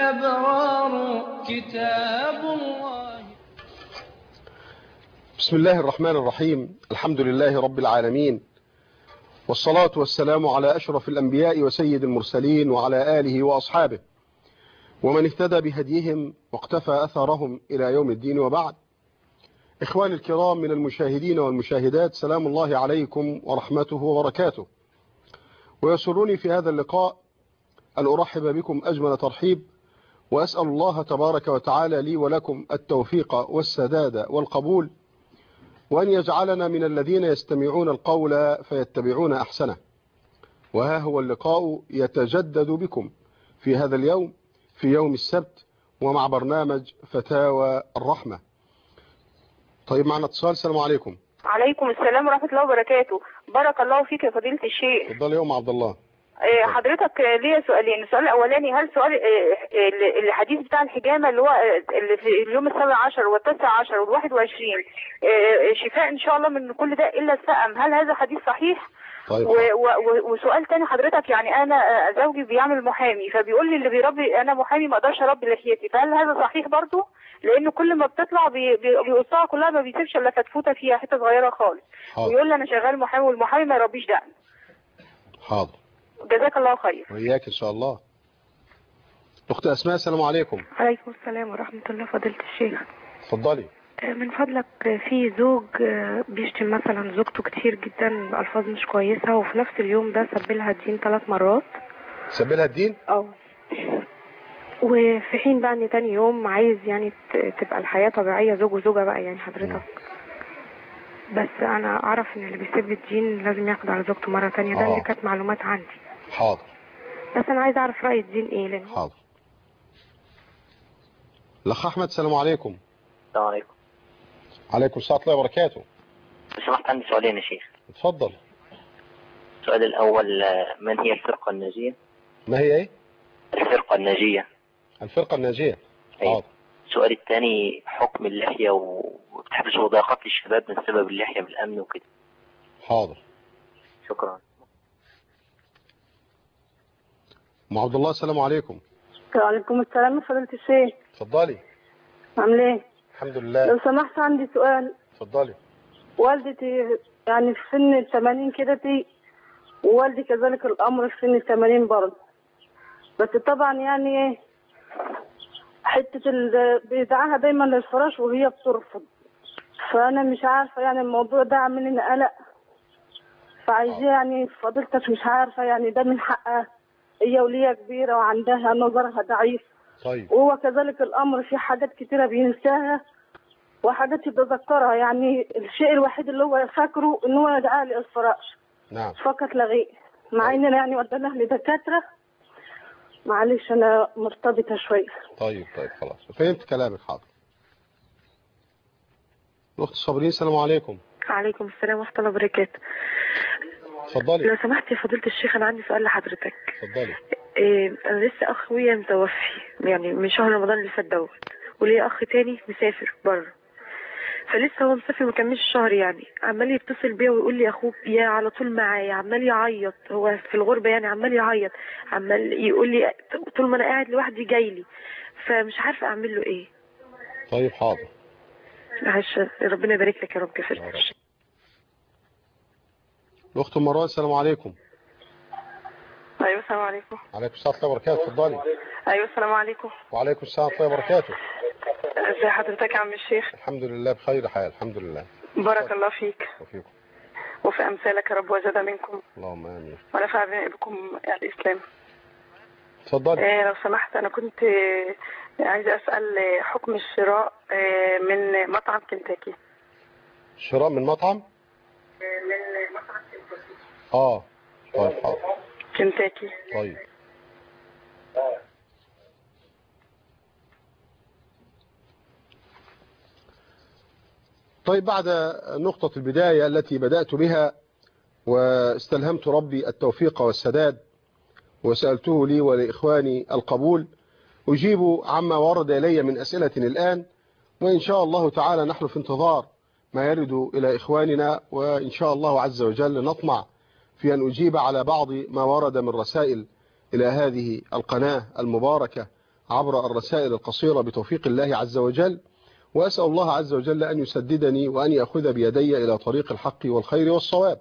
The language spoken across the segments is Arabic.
الأبرار كتاب الله. بسم الله الرحمن الرحيم. الحمد لله رب العالمين، والصلاة والسلام على أشرف الأنبياء وسيد المرسلين وعلى آله وأصحابه ومن اهتدى بهديهم واقتفى أثرهم إلى يوم الدين، وبعد. إخواني الكرام من المشاهدين والمشاهدات، سلام الله عليكم ورحمته وبركاته. ويسرني في هذا اللقاء أن أرحب بكم أجمل ترحيب، وأسأل الله تبارك وتعالى لي ولكم التوفيق والسداد والقبول، وأن يجعلنا من الذين يستمعون القول فيتبعون أحسنه. وها هو اللقاء يتجدد بكم في هذا اليوم، في يوم السبت، ومع برنامج فتاوى الرحمة. طيب، معنا اتصال. السلام عليكم. عليكم السلام ورحمة الله وبركاته. بارك الله فيك يا فضيلة الشيخ. اتفضل يا أم عبد الله. حضرتك ليا سؤالين. السؤال الأولاني، هل سؤال الحديث بتاع الحجامة اللي هو اللي في اليوم 17 وال19 وال21 شفاء إن شاء الله من كل ده إلا السقم، هل هذا حديث صحيح؟ طيب. وسؤال تاني حضرتك، يعني أنا زوجي بيعمل محامي، فبيقول لي اللي بيربي، أنا محامي ما أقدرش أربي لحيتي، فهل هذا صحيح برضه؟ لأنه كل ما بتطلع بيقصها كلها، ما بيسيبش إلا فتفوتة فيها حتة صغيرة خالص. ويقول لي أنا شغال محامي، والمحامي ما يربيش دقن. حاضر. جزاك الله خير. وإياك إن شاء الله. أخت أسماء، السلام عليكم. عليكم السلام ورحمة الله فضيلة الشيخ. اتفضلي. من فضلك، في زوج بيشتم مثلا زوجته كتير جدا بألفاظ مش كويسة، وفي نفس اليوم ده سبلها الدين 3 مرات. سبلها الدين؟ وفي حين بقى ان تاني يوم عايز يعني تبقى الحياة طبيعية زوج وزوجة بقى، يعني حضرتك. بس انا اعرف ان اللي بيسب الدين لازم ياخد على زوجته مرة تانية. ده اللي كانت معلومات عندي. حاضر. بس انا عايز اعرف رأي الدين ايه لأن... حاضر. الأخ أحمد، السلام عليكم. السلام عليكم. عليكم السلام ورحمة الله وبركاته. لو سمحت، عندي سؤالين يا شيخ. اتفضل. السؤال الأول، من هي الفرقة الناجية؟ ما هي ايه؟ الفرقة الناجية. الفرقة الناجية. حاضر. السؤال الثاني، حكم اللحية وتحبس وضاقات للشباب من سبب اللحية بالأمن وكده. حاضر. شكرا. أم عبد الله، السلام عليكم. وعليكم السلام فضيلة الشيخ. اتفضلي. عامل ايه؟ الحمد لله. لو سمحت عندي سؤال. اتفضلي. والدتي يعني في سن 80 كده، ووالدي كذلك الأمر في سن 80 برضه. بس طبعا يعني ايه، حتة بيدعاها دايما للفراش وهي بترفض، فأنا مش عارفة يعني الموضوع ده عامل لي قلق، فعايزة يعني فضيلتك مش عارفة يعني ده من حقها، هي ولية كبيرة وعندها نظرها ضعيف. طيب. وهو كذلك الأمر، في حاجات كتيرة بينساها وحاجات يتذكرها، يعني الشيء الوحيد اللي هو فاكره إن هو يدعى لي الفراش. نعم. فقط لا غير، مع إننا يعني وديناه لدكاترة. معلش أنا مرتبطة شوية. طيب خلاص، فهمت كلامك. حاضر. الأخت صابرين، السلام عليكم. عليكم السلام ورحمة الله وبركاته. اتفضلي. لو سمحت يا فضيلة الشيخ، أنا عندي سؤال لحضرتك. اتفضلي. أنا لسه أخويا متوفي يعني من شهر رمضان اللي فات دوت، وليه أخ تاني مسافر بره، فلسه هو مسافر مكملش الشهر، يعني عمال يتصل بيا ويقول لي أخوك يا على طول معايا، عمال يعيط، هو في الغربة يعني عمال يعيط، عمال يقول لي طول ما أنا قاعد لوحدي جاي لي، فمش عارفة أعمل له إيه. طيب حاضر. ربنا يبارك لك يا رب. كفر. الأخت مروان، السلام عليكم. ايوه السلام عليكم. عليكم السلام ورحمة الله وبركاته. اتفضلي. ايوه السلام عليكم. وعليكم السلام ورحمة الله وبركاته. ازي حضرتك يا عم الشيخ؟ الحمد لله بخير حال، الحمد لله. بارك الله فيك وفيكم وفي امثالك يا رب، وزاد منكم اللهم امين، ونفع بكم الاسلام. اتفضلي. لو سمحت، انا كنت عايزه اسال حكم الشراء من مطعم كنتاكي. شراء من مطعم؟ طيب حاضر. كنتاكي. طيب. طيب، بعد نقطة البداية التي بدأت بها واستلهمت ربي التوفيق والسداد وسألته لي ولإخواني القبول، أجيب عما ورد إلي من أسئلة الآن، وإن شاء الله تعالى نحن في انتظار ما يرد إلى إخواننا، وإن شاء الله عز وجل نطمع في أن أجيب على بعض ما ورد من رسائل إلى هذه القناة المباركة عبر الرسائل القصيرة بتوفيق الله عز وجل، وأسأل الله عز وجل أن يسددني وأن يأخذ بيدي إلى طريق الحق والخير والصواب.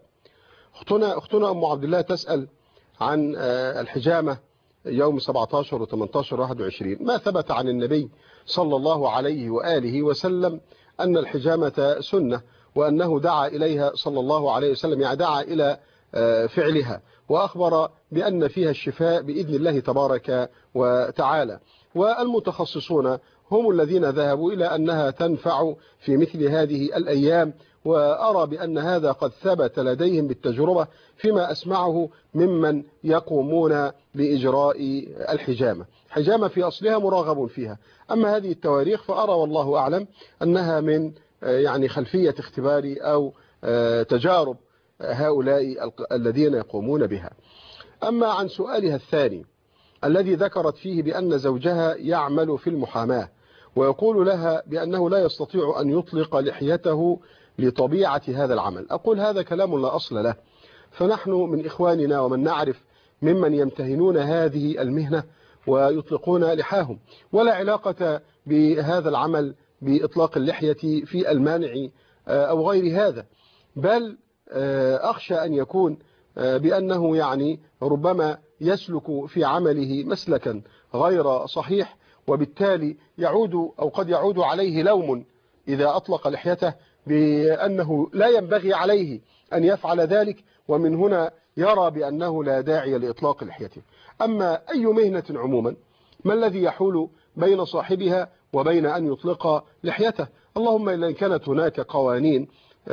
أختنا أم عبد الله تسأل عن الحجامة يوم 17 و18 و21. ما ثبت عن النبي صلى الله عليه وآله وسلم أن الحجامة سنة، وأنه دعا إليها صلى الله عليه وسلم، يعني دعا إلى فعلها، وأخبر بأن فيها الشفاء بإذن الله تبارك وتعالى. والمتخصصون هم الذين ذهبوا إلى أنها تنفع في مثل هذه الأيام، وأرى بأن هذا قد ثبت لديهم بالتجربة فيما أسمعه ممن يقومون بإجراء الحجامة. حجامة في أصلها مرغب فيها، أما هذه التواريخ فأرى والله أعلم أنها من يعني خلفية اختبار أو تجارب هؤلاء الذين يقومون بها. أما عن سؤالها الثاني الذي ذكرت فيه بأن زوجها يعمل في المحاماة ويقول لها بأنه لا يستطيع أن يطلق لحيته لطبيعة هذا العمل، أقول هذا كلام لا أصل له. فنحن من إخواننا ومن نعرف ممن يمتهنون هذه المهنة ويطلقون لحاهم، ولا علاقة بهذا العمل بإطلاق اللحية في المانع أو غير هذا، بل أخشى أن يكون بأنه يعني ربما يسلك في عمله مسلكا غير صحيح، وبالتالي يعود أو قد يعود عليه لوم إذا أطلق لحيته بأنه لا ينبغي عليه أن يفعل ذلك، ومن هنا يرى بأنه لا داعي لإطلاق لحيته. أما أي مهنة عموما ما الذي يحول بين صاحبها وبين أن يطلق لحيته؟ اللهم إلا إن كانت هناك قوانين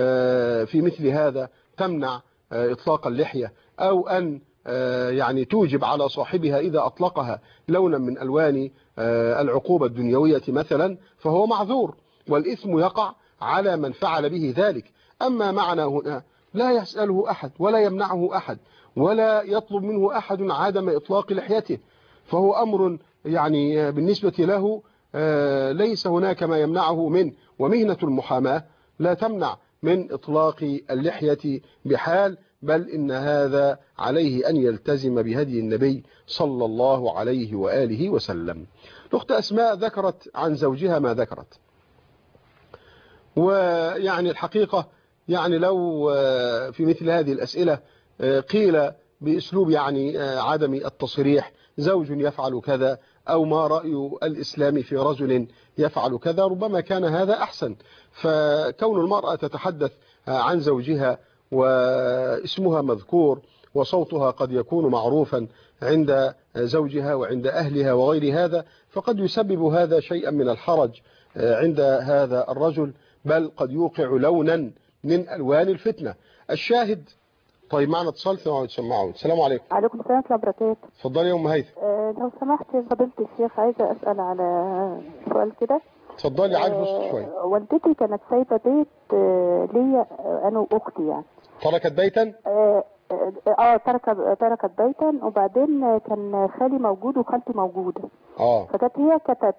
في مثل هذا تمنع إطلاق اللحية، أو أن يعني توجب على صاحبها إذا أطلقها لونا من ألوان العقوبة الدنيوية مثلا، فهو معذور، والإثم يقع على من فعل به ذلك. أما معنا هنا لا يسأله أحد ولا يمنعه أحد ولا يطلب منه أحد عدم إطلاق لحيته، فهو أمر يعني بالنسبة له ليس هناك ما يمنعه منه. ومهنة المحاماة لا تمنع من إطلاق اللحية بحال، بل إن هذا عليه أن يلتزم بهدي النبي صلى الله عليه وآله وسلم. الأخت أسماء ذكرت عن زوجها ما ذكرت، ويعني الحقيقة يعني لو في مثل هذه الأسئلة قيل بأسلوب يعني عدم التصريح زوج يفعل كذا، أو ما رأي الإسلام في رجل يفعل كذا، ربما كان هذا أحسن. فكون المرأة تتحدث عن زوجها واسمها مذكور وصوتها قد يكون معروفا عند زوجها وعند أهلها وغير هذا، فقد يسبب هذا شيئا من الحرج عند هذا الرجل، بل قد يوقع لونا من ألوان الفتنة. الشاهد طيب معنا اتصال سمعوا. السلام عليكم. عليكم السلام ورحمة الله وبركاته. اتفضلي يا أم هيثم. لو سمحت فضيلة الشيخ، عايزة أسأل على سؤال كده. اتفضلي عايز بص شوية. والدتي كانت سايبة بيت ليا أنا وأختي يعني. تركت بيتا؟ تركت بيتا، وبعدين كان خالي موجود وخالتي موجودة. فكانت هي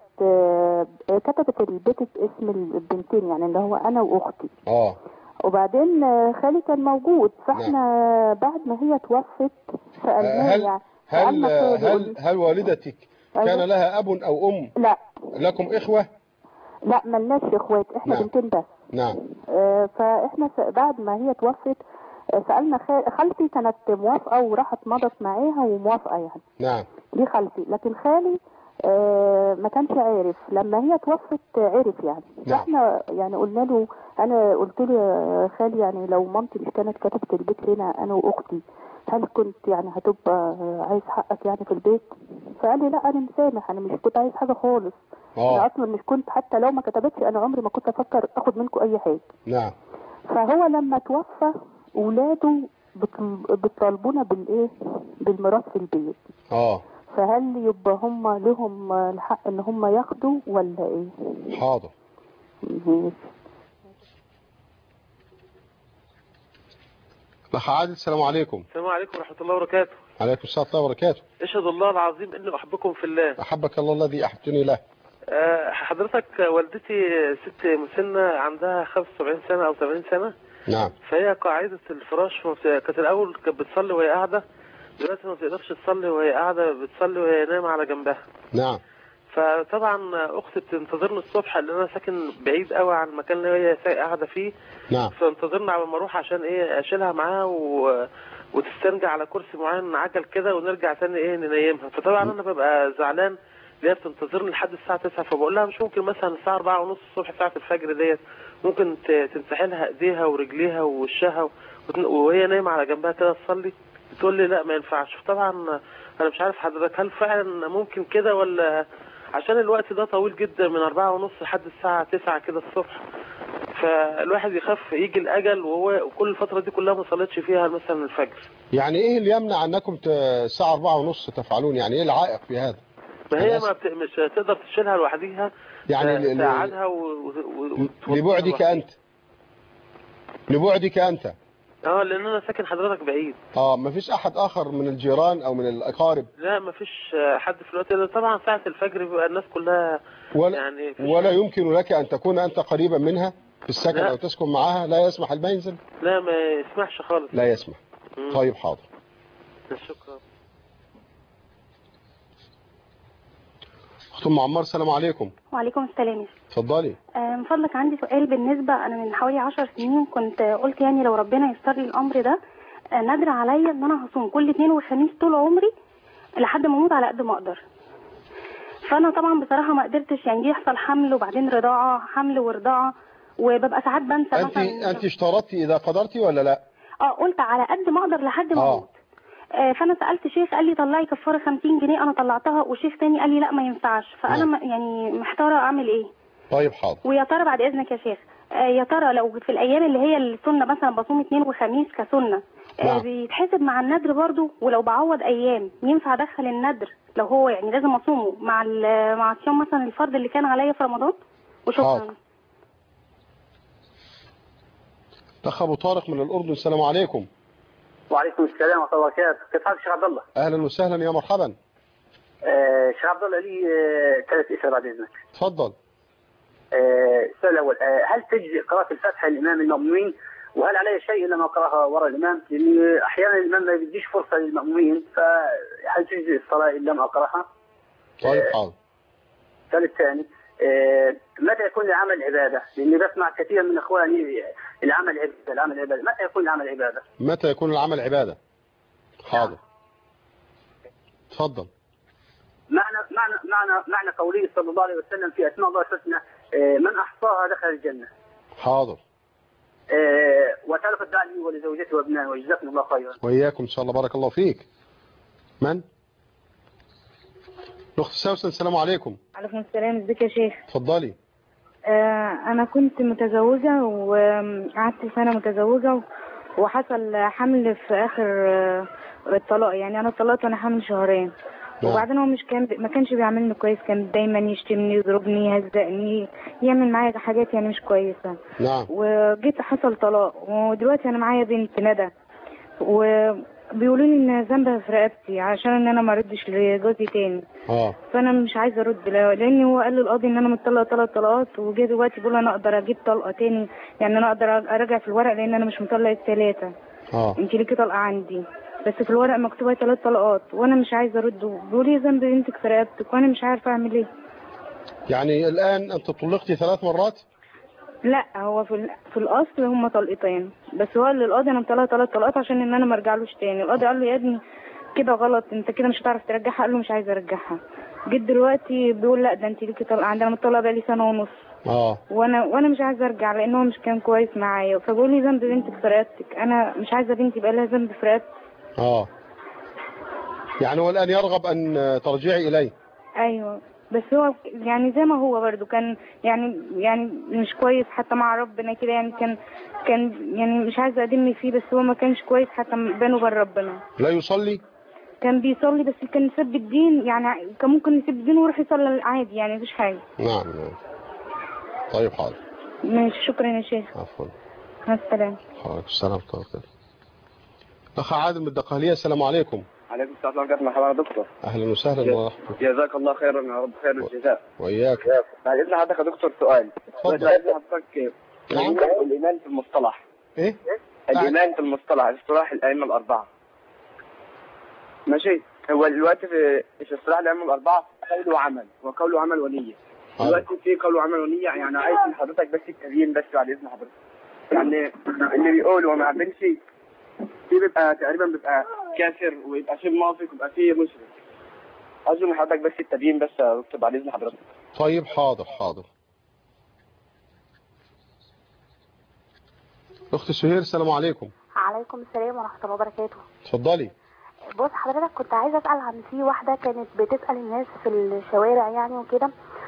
كتبت البيت اسم البنتين، يعني اللي هو أنا وأختي. وبعدين خالي كان موجود، فاحنا بعد ما هي توفت سألناه هل والدتك كان لها أب أو أم؟ لا. لكم إخوة؟ لا ملناش إخوات، احنا بنتين بس. نعم. فاحنا بعد ما هي توفت سألنا خالتي كانت موافقة وراحت مضت معاها وموافقة يعني. نعم. دي خالتي، لكن خالي ما كانش عارف. لما هي توفت عرف يعني. فاحنا يعني قلنا له، انا قلت له يا خالي يعني لو مامتي مش كانت كتبت البيت لنا انا واختي، هل كنت يعني هتبقى عايز حقك يعني في البيت؟ فقال لي لا انا مسامح، انا مش كنت عايز حاجه خالص. انا اصلا مش كنت، حتى لو ما كتبتش انا عمري ما كنت افكر اخد منكم اي حاجه. نعم. فهو لما توفى اولاده بيطالبونا بالايه، بالميراث في البيت. فهل يبقى هم لهم الحق ان هم ياخدوا ولا ايه؟ حاضر. الاخ عادل السلام عليكم. السلام عليكم ورحمه الله وبركاته. عليكم السلام ورحمه الله وبركاته. اشهد الله العظيم اني احبكم في الله. احبك الله الذي احبتني له. حضرتك والدتي ست مسنه عندها 75 سنه او 70 سنه. نعم. فهي قاعده الفراش كانت الاول كانت بتصلي وهي قاعده، دلوقتي ما بتقدرش تصلي وهي قاعده، بتصلي وهي نايمه على جنبها. نعم. فطبعا اختي بتنتظرني الصبح لان انا ساكن بعيد قوي عن المكان اللي هي قاعده فيه. نعم. فانتظرنا على ما اروح عشان ايه اشيلها معاها وتستنجع على كرسي معين عجل كده ونرجع تاني ايه ننيمها. فطبعا انا ببقى زعلان اللي هي بتنتظرني لحد الساعه 9. فبقول لها مش ممكن مثلا الساعه 4:30 الصبح ساعه الفجر ديت ممكن تمسحي لها ايديها ورجليها ووشها وهي نايمه على جنبها كده تصلي؟ بتقول لي لا ما ينفعش. طبعا انا مش عارف حضرتك هل فعلا ممكن كده ولا عشان الوقت ده طويل جدا من 4:30 لحد الساعه 9 كده الصبح. فالواحد يخاف يجي الاجل وكل الفتره دي كلها ما صليتش فيها مثلا الفجر. يعني ايه اللي يمنع انكم الساعه 4:30 تفعلون؟ يعني ايه العائق في هذا؟ ما هي مش هتقدر تشيلها لوحديها يعني تقعدها لبعدك انت. لبعدك انت. لان انا ساكن حضرتك بعيد. مفيش احد اخر من الجيران او من الاقارب؟ لا مفيش حد في الوقت ده. طبعا ساعه الفجر بيبقى الناس كلها يعني ولا يمكن لك ان تكون انت قريبا منها في السكن او تسكن معها؟ لا يسمح المنزل؟ لا ما يسمحش خالص. لا يسمح. طيب حاضر. شكرا. اخت ام عمار السلام عليكم. وعليكم السلام. اتفضلي. من فضلك عندي سؤال. بالنسبه انا من حوالي 10 سنين كنت قلت يعني لو ربنا ييسر لي الامر ده نادر عليا ان انا هصوم كل اثنين وخميس طول عمري لحد ما اموت على قد ما اقدر. فانا طبعا بصراحه ما قدرتش، يعني يحصل حمل وبعدين رضاعه، حمل ورضاعه، وببقى ساعات بنسى. انت اشترطتي اذا قدرتي ولا لا؟ قلت على قد ما اقدر لحد ما اموت. فانا سالت شيخ قال لي طلعي كفاره 50 جنيه، انا طلعتها، وشيخ تاني قال لي لا ما ينفعش. فانا يعني محتاره اعمل ايه. طيب حاضر. ويا ترى بعد اذنك يا شيخ يا ترى لو في الايام اللي هي السنه مثلا بصوم اثنين وخميس كسنه بيتحسب مع النذر برضو؟ ولو بعوض ايام ينفع ادخل النذر لو هو يعني لازم اصومه مع الصيام مثلا الفرض اللي كان عليا في رمضان؟ وشكرا. اخ ابو طارق من الاردن السلام عليكم. وعليكم السلام ورحمه الله وبركاته. كيف حالك شيخ عبد الله؟ اهلا وسهلا يا مرحبا. شيخ عبد الله لي 3 اسئله بعد اذنك. تفضل. السؤال الاول، هل تجزي قراءه الفاتحه للامام المأمومين؟ وهل علي شيء لما اقراها وراء الامام؟ لان احيانا الامام ما بيديش فرصه للمأمومين، فهل تجزي الصلاه ان لم اقراها؟ طيب حاضر. السؤال الثاني، متى يكون العمل عباده؟ لاني بسمع كثير من اخواني العمل عباده، متى يكون العمل عباده؟ متى يكون العمل عباده؟ حاضر. تفضل. معنى قوله صلى الله عليه وسلم في اسماء الله الحسنى من احصاها دخل الجنه. حاضر. وتعالى الدعاء لي ولزوجتي وابنائي وجزاكم الله خيرا. واياكم ان شاء الله. بارك الله فيك. من؟ الاخت سوسن السلام عليكم. عليكم السلام. ازيك يا شيخ؟ اتفضلي. انا كنت متزوجه وقعدت سنه متزوجه وحصل حمل في اخر الطلاق. يعني انا اتطلقت وانا حامل شهرين. وبعدين هو ما كانش بيعاملني كويس، كان دايما يشتمني يضربني يهزقني يعمل معايا حاجات يعني مش كويسه. نعم. وجيت حصل طلاق ودلوقتي انا معايا بنت ندى وبيقولوا لي ان ذنبها في رقبتي عشان ان انا ما اردش لجوزي تاني. فانا مش عايزه ارد لان هو قال للقاضي ان انا متطلقه 3 طلقات، وجه دلوقتي بيقول انا اقدر اجيب طلقه تاني، يعني انا اقدر اراجع في الورق لان انا مش مطلقه 3. انت ليكي طلقه عندي بس في الورق مكتوبه 3 طلقات وانا مش عايزه ارد. بيقول لي ذنب بنتك في رقبتك وانا مش عارفه اعمل ايه. يعني الان انت طلقتي 3 مرات؟ لا هو في الاصل هم طلقتين، بس هو قال للقاضي انا مطلقه 3 طلقات عشان ان انا ما ارجعلوش تاني. القاضي قال له يا ابني كده غلط، انت كده مش هتعرف ترجعها. قال له مش عايزه ارجعها. جيت دلوقتي بيقول لا ده انت ليكي طلقه عندنا مطلقه بقالي 1.5 سنة. وانا مش عايزه ارجع لان هو مش كان كويس معايا. فبقول لي ذنب بنتك في رقبتك، انا مش عايزه بنتي يبقى لها ذنب في رقبتي. يعني هو الان يرغب ان ترجعي اليه؟ ايوه بس هو يعني زي ما هو برضه كان يعني مش كويس حتى مع ربنا كده. يعني كان يعني مش عايزه ادم فيه، بس هو ما كانش كويس حتى بينه وبين ربنا. لا يصلي؟ كان بيصلي بس كان يسب الدين، يعني كان ممكن يسب الدين ويروح يصلي عادي يعني مفيش حاجه. نعم. طيب حاضر. ماشي شكرا يا شيخ. عفوا. مع السلامه. وعليكم السلام ورحمه الله وبركاته. اخ عادل من الدقهليه السلام عليكم. عليكم السلام ورحمه الله. مرحبا يا دكتور. اهلا وسهلا ورحمه. جزاك الله خيرا يا رب، خير الجزاء. واياك. بعد اذن حضرتك يا دكتور سؤال. اتفضل. بعد اذن حضرتك الايمان في المصطلح. ايه؟ الايمان في المصطلح اصطلاح الائمه الاربعه. ماشي. هو دلوقتي في اصطلاح الائمه الاربعه قول وعمل، وقول وعمل ونية. دلوقتي في قول وعمل ونية، يعني عايز من حضرتك بس التبيين بس بعد إذن حضرتك. يعني اللي بيقول وما يعملش في بيبقى تقريبا بيبقى كافر، ويبقى في منافق، ويبقى في مشرك. عايز من حضرتك بس التبيين بس يا دكتور بعد إذن حضرتك. طيب حاضر. أخت سهير السلام عليكم. عليكم السلام ورحمة الله وبركاته. اتفضلي. بص حضرتك، كنت عايزة أسأل عن في واحدة كانت بتسأل الناس في الشوارع يعني وكده،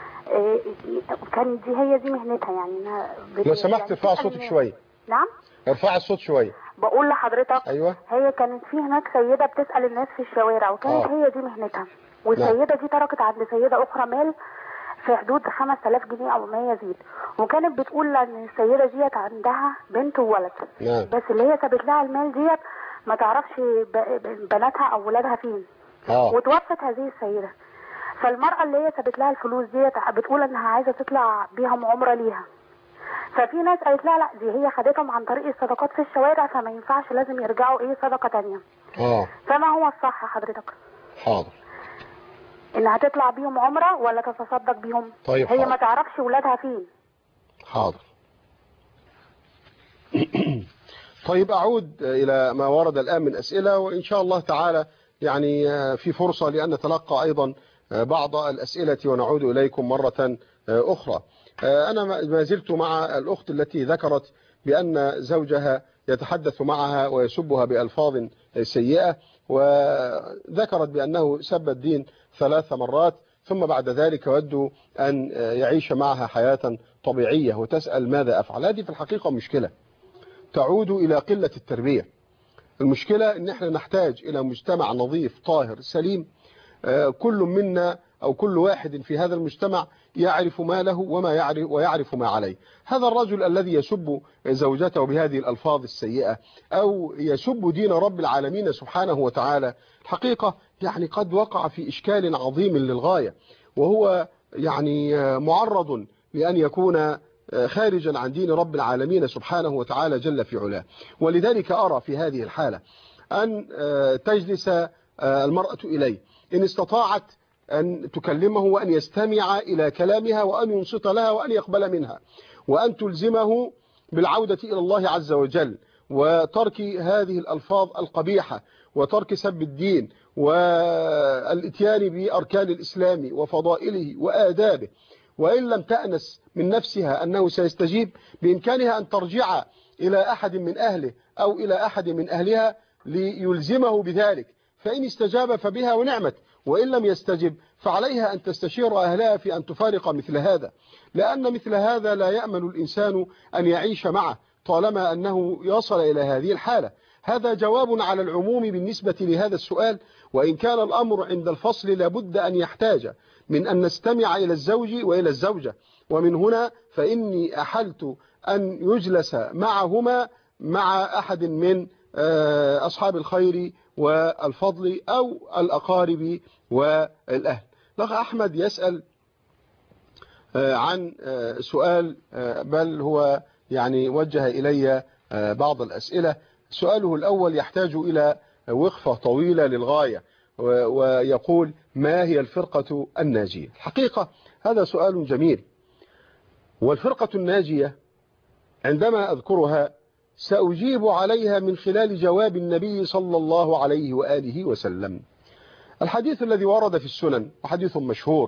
كانت هي دي مهنتها يعني انها لو سمحت ارفعي صوتك شوية. نعم؟ ارفعي الصوت شوية. بقول لحضرتك أيوة. هي كانت في هناك سيدة بتسأل الناس في الشوارع، وكانت هي دي مهنتها، والسيدة دي تركت عند سيدة أخرى مال في حدود 5000 جنيه أو ما يزيد، وكانت بتقول ان السيدة ديت عندها بنت وولد، بس اللي هي سابت لها المال ديت ما تعرفش بناتها أو ولادها فين. وتوفت هذه السيدة، فالمرأة اللي هي سابت لها الفلوس ديت بتقول انها عايزة تطلع بيهم عمرة ليها، ففي ناس قالت لها لا دي هي خدتهم عن طريق الصدقات في الشوارع، فما ينفعش، لازم يرجعوا صدقة تانية. فما هو الصح حضرتك؟ حاضر. انها تطلع بيهم عمرة ولا تتصدق بيهم؟ طيب هي ما تعرفش ولادها فين. حاضر. طيب أعود إلى ما ورد الآن من أسئلة، وإن شاء الله تعالى يعني في فرصة لأن نتلقى أيضا بعض الأسئلة ونعود إليكم مرة أخرى. أنا ما زلت مع الأخت التي ذكرت بأن زوجها يتحدث معها ويسبها بألفاظ سيئة، وذكرت بأنه سب الدين 3 مرات، ثم بعد ذلك يود أن يعيش معها حياة طبيعية، وتسأل ماذا أفعل. هذه في الحقيقة مشكلة تعود إلى قلة التربية. المشكلة أن احنا نحتاج إلى مجتمع نظيف طاهر سليم، كل منا أو كل واحد في هذا المجتمع يعرف ما له ويعرف ما عليه. هذا الرجل الذي يسب زوجته بهذه الألفاظ السيئة أو يسب دين رب العالمين سبحانه وتعالى، الحقيقة يعني قد وقع في إشكال عظيم للغاية، وهو يعني معرض لأن يكون خارجا عن دين رب العالمين سبحانه وتعالى جل في علاه. ولذلك أرى في هذه الحالة أن تجلس المرأة إليه إن استطاعت أن تكلمه وأن يستمع إلى كلامها وأن ينصت لها وأن يقبل منها، وأن تلزمه بالعودة إلى الله عز وجل وترك هذه الألفاظ القبيحة وترك سب الدين والاتيان بأركان الإسلام وفضائله وآدابه. وإن لم تأنس من نفسها أنه سيستجيب، بإمكانها أن ترجع إلى أحد من أهله أو إلى أحد من أهلها ليلزمه بذلك، فإن استجاب فبها ونعمت، وإن لم يستجب فعليها أن تستشير أهلها في أن تفارق مثل هذا، لأن مثل هذا لا يأمل الإنسان أن يعيش معه طالما أنه يصل إلى هذه الحالة. هذا جواب على العموم بالنسبة لهذا السؤال، وإن كان الأمر عند الفصل لابد أن يحتاج من أن نستمع إلى الزوج وإلى الزوجة، ومن هنا فإني أحلت أن يجلس معهما مع أحد من أصحاب الخير والفضل أو الأقارب والأهل. الأخ أحمد يسأل عن سؤال، بل هو يعني وجه إلي بعض الأسئلة. سؤاله الأول يحتاج إلى وقفة طويلة للغاية، ويقول: ما هي الفرقة الناجية؟ الحقيقة هذا سؤال جميل، والفرقة الناجية عندما أذكرها سأجيب عليها من خلال جواب النبي صلى الله عليه وآله وسلم. الحديث الذي ورد في السنن وحديث مشهور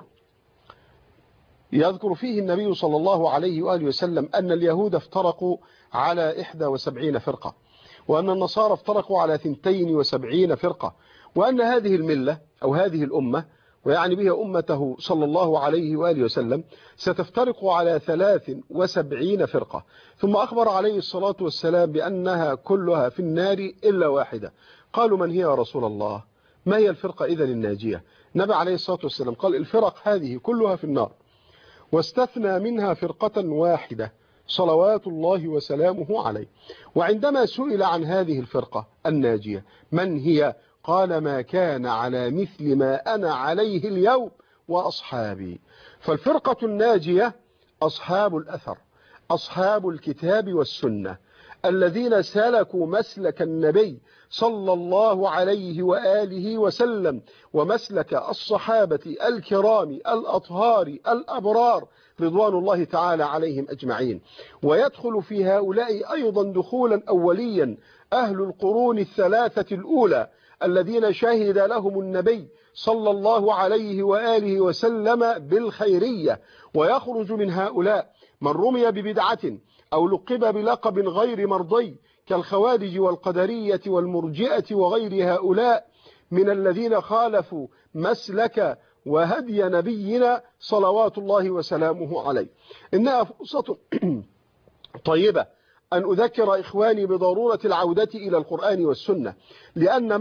يذكر فيه النبي صلى الله عليه وآله وسلم أن اليهود افترقوا على 71 فرقة، وأن النصارى افترقوا على 72 فرقة، وأن هذه الملة أو هذه الأمة، ويعني بها أمته صلى الله عليه وآله وسلم، ستفترق على 73 فرقة. ثم أخبر عليه الصلاة والسلام بأنها كلها في النار إلا واحدة. قالوا: من هي يا رسول الله؟ ما هي الفرقة إذن الناجية؟ النبي عليه الصلاة والسلام قال: الفرق هذه كلها في النار، واستثنى منها فرقة واحدة صلوات الله وسلامه عليه. وعندما سئل عن هذه الفرقة الناجية من هي؟ قال: ما كان على مثل ما أنا عليه اليوم وأصحابي. فالفرقة الناجية أصحاب الأثر، أصحاب الكتاب والسنة، الذين سلكوا مسلك النبي صلى الله عليه وآله وسلم ومسلك الصحابة الكرام الأطهار الأبرار رضوان الله تعالى عليهم أجمعين. ويدخل في هؤلاء أيضا دخولا أوليا أهل القرون الثلاثة الأولى الذين شهد لهم النبي صلى الله عليه وآله وسلم بالخيرية. ويخرج من هؤلاء من رمي ببدعة أو لقب بلقب غير مرضي كالخوارج والقدرية والمرجئة وغير هؤلاء من الذين خالفوا مسلك وهدي نبينا صلوات الله وسلامه عليه. إنها فرصة طيبة أن أذكر إخواني بضرورة العودة إلى القرآن والسنة، لأن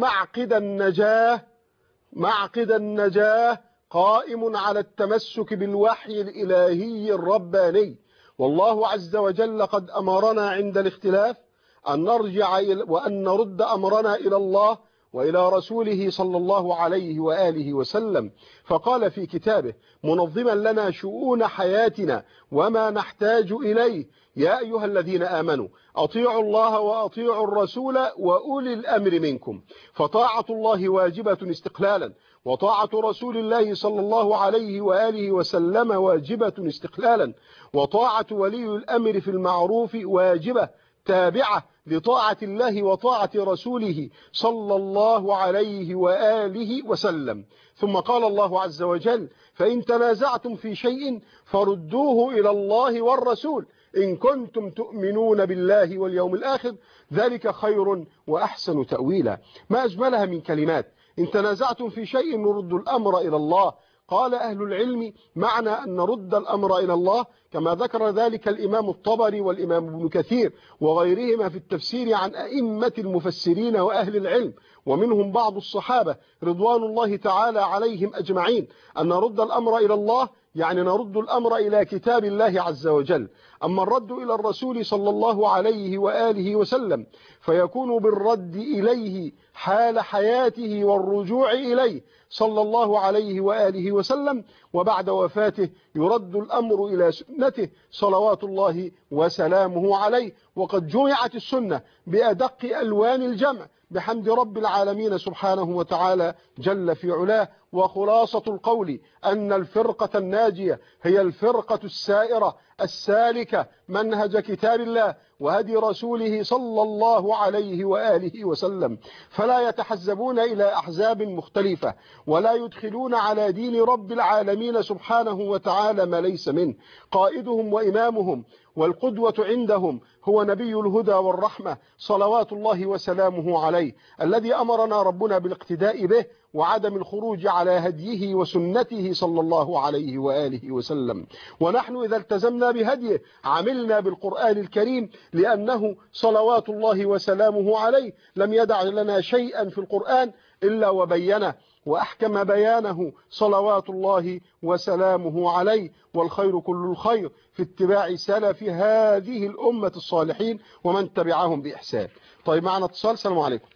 معقد النجاة قائم على التمسك بالوحي الإلهي الرباني. والله عز وجل قد أمرنا عند الاختلاف أن نرجع وأن نرد أمرنا إلى الله وإلى رسوله صلى الله عليه وآله وسلم، فقال في كتابه منظما لنا شؤون حياتنا وما نحتاج إليه: يا أيها الذين آمنوا أطيعوا الله وأطيعوا الرسول وأولي الأمر منكم. فطاعة الله واجبة استقلالا، وطاعة رسول الله صلى الله عليه وآله وسلم واجبة استقلالا، وطاعة ولي الأمر في المعروف واجبة تابعة لطاعة الله وطاعة رسوله صلى الله عليه وآله وسلم. ثم قال الله عز وجل: فإن تنازعتم في شيء فردوه إلى الله والرسول إن كنتم تؤمنون بالله واليوم الآخر ذلك خير وأحسن تأويلا. ما أجملها من كلمات: إن تنازعتم في شيء نرد الأمر إلى الله. قال أهل العلم معنى أن نرد الأمر إلى الله كما ذكر ذلك الإمام الطبري والإمام ابن كثير وغيرهما في التفسير عن أئمة المفسرين وأهل العلم ومنهم بعض الصحابة رضوان الله تعالى عليهم أجمعين، أن نرد الأمر إلى الله يعني نرد الأمر إلى كتاب الله عز وجل. أما الرد إلى الرسول صلى الله عليه وآله وسلم فيكون بالرد إليه حال حياته والرجوع إليه صلى الله عليه وآله وسلم، وبعد وفاته يرد الأمر إلى سنته صلوات الله وسلامه عليه. وقد جمعت السنة بأدق ألوان الجمع بحمد رب العالمين سبحانه وتعالى جل في علاه. وخلاصة القول أن الفرقة الناجية هي الفرقة السائرة السالكة منهج كتاب الله وهدي رسوله صلى الله عليه وآله وسلم، فلا يتحزبون إلى أحزاب مختلفة ولا يدخلون على دين رب العالمين سبحانه وتعالى ما ليس منه. قائدهم وإمامهم والقدوة عندهم هو نبي الهدى والرحمة صلوات الله وسلامه عليه، الذي أمرنا ربنا بالاقتداء به وعدم الخروج على هديه وسنته صلى الله عليه وآله وسلم. ونحن إذا التزمنا بهديه عملنا بالقرآن الكريم، لأنه صلوات الله وسلامه عليه لم يدع لنا شيئا في القرآن إلا وبينه وأحكم بيانه صلوات الله وسلامه عليه. والخير كل الخير في اتباع سلف هذه الأمة الصالحين ومن تبعهم بإحسان. طيب معنا اتصال. السلام عليكم.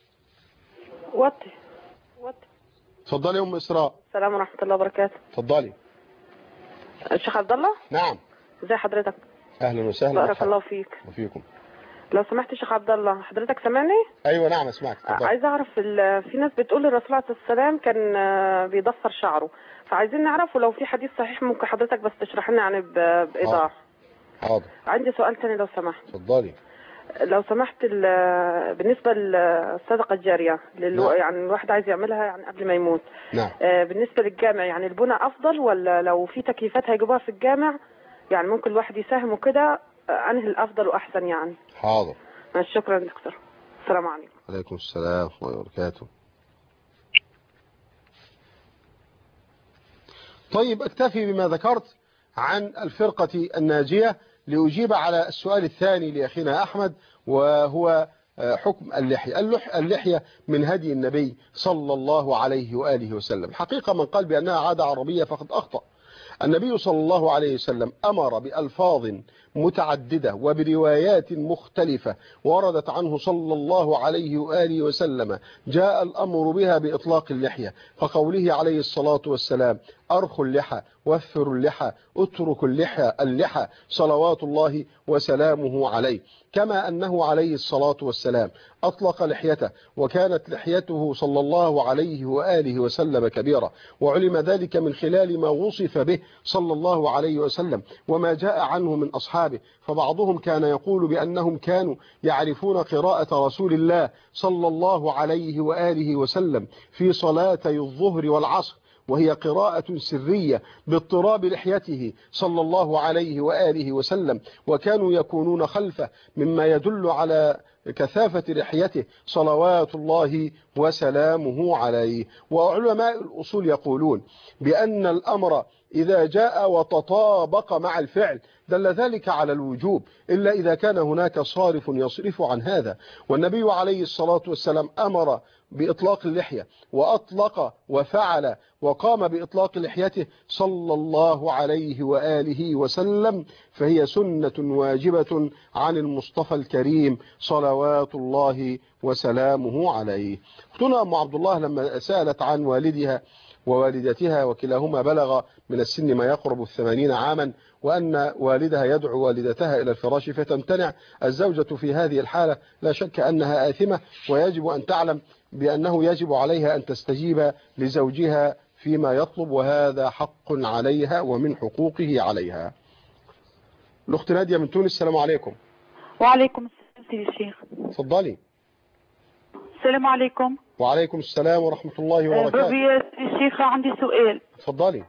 اتفضلي يا أم إسراء. السلام ورحمة الله وبركاته. اتفضلي. الشيخ عبد الله. نعم. ازي حضرتك؟ أهلا وسهلا. بارك الله فيك. وفيكم. لو سمحت الشيخ عبد الله، حضرتك سامعني؟ أيوة نعم أسمعك. عايز أعرف في ناس بتقول الرسول عليه الصلاة والسلام كان بيضفر شعره، فعايزين نعرف ولو في حديث صحيح ممكن حضرتك بس تشرح لنا يعني بإيضاح. حاضر. عندي سؤال ثاني لو سمحت. اتفضلي. لو سمحت بالنسبة للصدقة الجارية يعني الواحد عايز يعملها يعني قبل ما يموت. نعم. بالنسبة للجامع يعني البنى أفضل ولا لو في تكييفات هيجيبوها في الجامع يعني ممكن الواحد يساهم وكده أنهي الأفضل وأحسن يعني؟ حاضر. شكرا دكتور. السلام عليكم. عليكم السلام ورحمة الله وبركاته. طيب أكتفي بما ذكرت عن الفرقة الناجية لأجيب على السؤال الثاني لأخينا أحمد، وهو حكم اللحية. اللحية من هدي النبي صلى الله عليه وآله وسلم. حقيقة من قال بأنها عادة عربية فقد أخطأ. النبي صلى الله عليه وسلم أمر بألفاظ متعددة وبروايات مختلفة وردت عنه صلى الله عليه وآله وسلم جاء الأمر بها بإطلاق اللحية، فقوله عليه الصلاة والسلام: أرخوا اللحى، وفروا اللحى، اتركوا اللحى صلوات الله وسلامه عليه. كما أنه عليه الصلاة والسلام أطلق لحيته، وكانت لحيته صلى الله عليه وآله وسلم كبيرة، وعلم ذلك من خلال ما وصف به صلى الله عليه وسلم وما جاء عنه من أصحابه. فبعضهم كان يقول بأنهم كانوا يعرفون قراءة رسول الله صلى الله عليه وآله وسلم في صلاتي الظهر والعصر، وهي قراءة سرية باضطراب لحيته صلى الله عليه وآله وسلم، وكانوا يكونون خلفه، مما يدل على كثافة لحيته صلوات الله وسلامه عليه. وعلماء الأصول يقولون بأن الأمر إذا جاء وتطابق مع الفعل دل ذلك على الوجوب، إلا إذا كان هناك صارف يصرف عن هذا. والنبي عليه الصلاة والسلام أمر بإطلاق اللحية، وأطلق وفعل وقام بإطلاق لحيته صلى الله عليه وآله وسلم، فهي سنة واجبة عن المصطفى الكريم صلوات الله وسلامه عليه. اختنا أم عبد الله لما سألت عن والدها ووالدتها وكلاهما بلغ من السن ما يقرب 80 عاما، وأن والدها يدعو والدتها إلى الفراش فتمتنع، الزوجة في هذه الحالة لا شك أنها آثمة، ويجب أن تعلم بأنه يجب عليها أن تستجيب لزوجها فيما يطلب، وهذا حق عليها ومن حقوقه عليها. الأخت نادية من تونس، السلام عليكم. وعليكم السلام سيدي الشيخ. تفضلي. السلام عليكم. وعليكم السلام ورحمة الله وبركاته. بربي يا الشيخ عندي سؤال. تفضلي.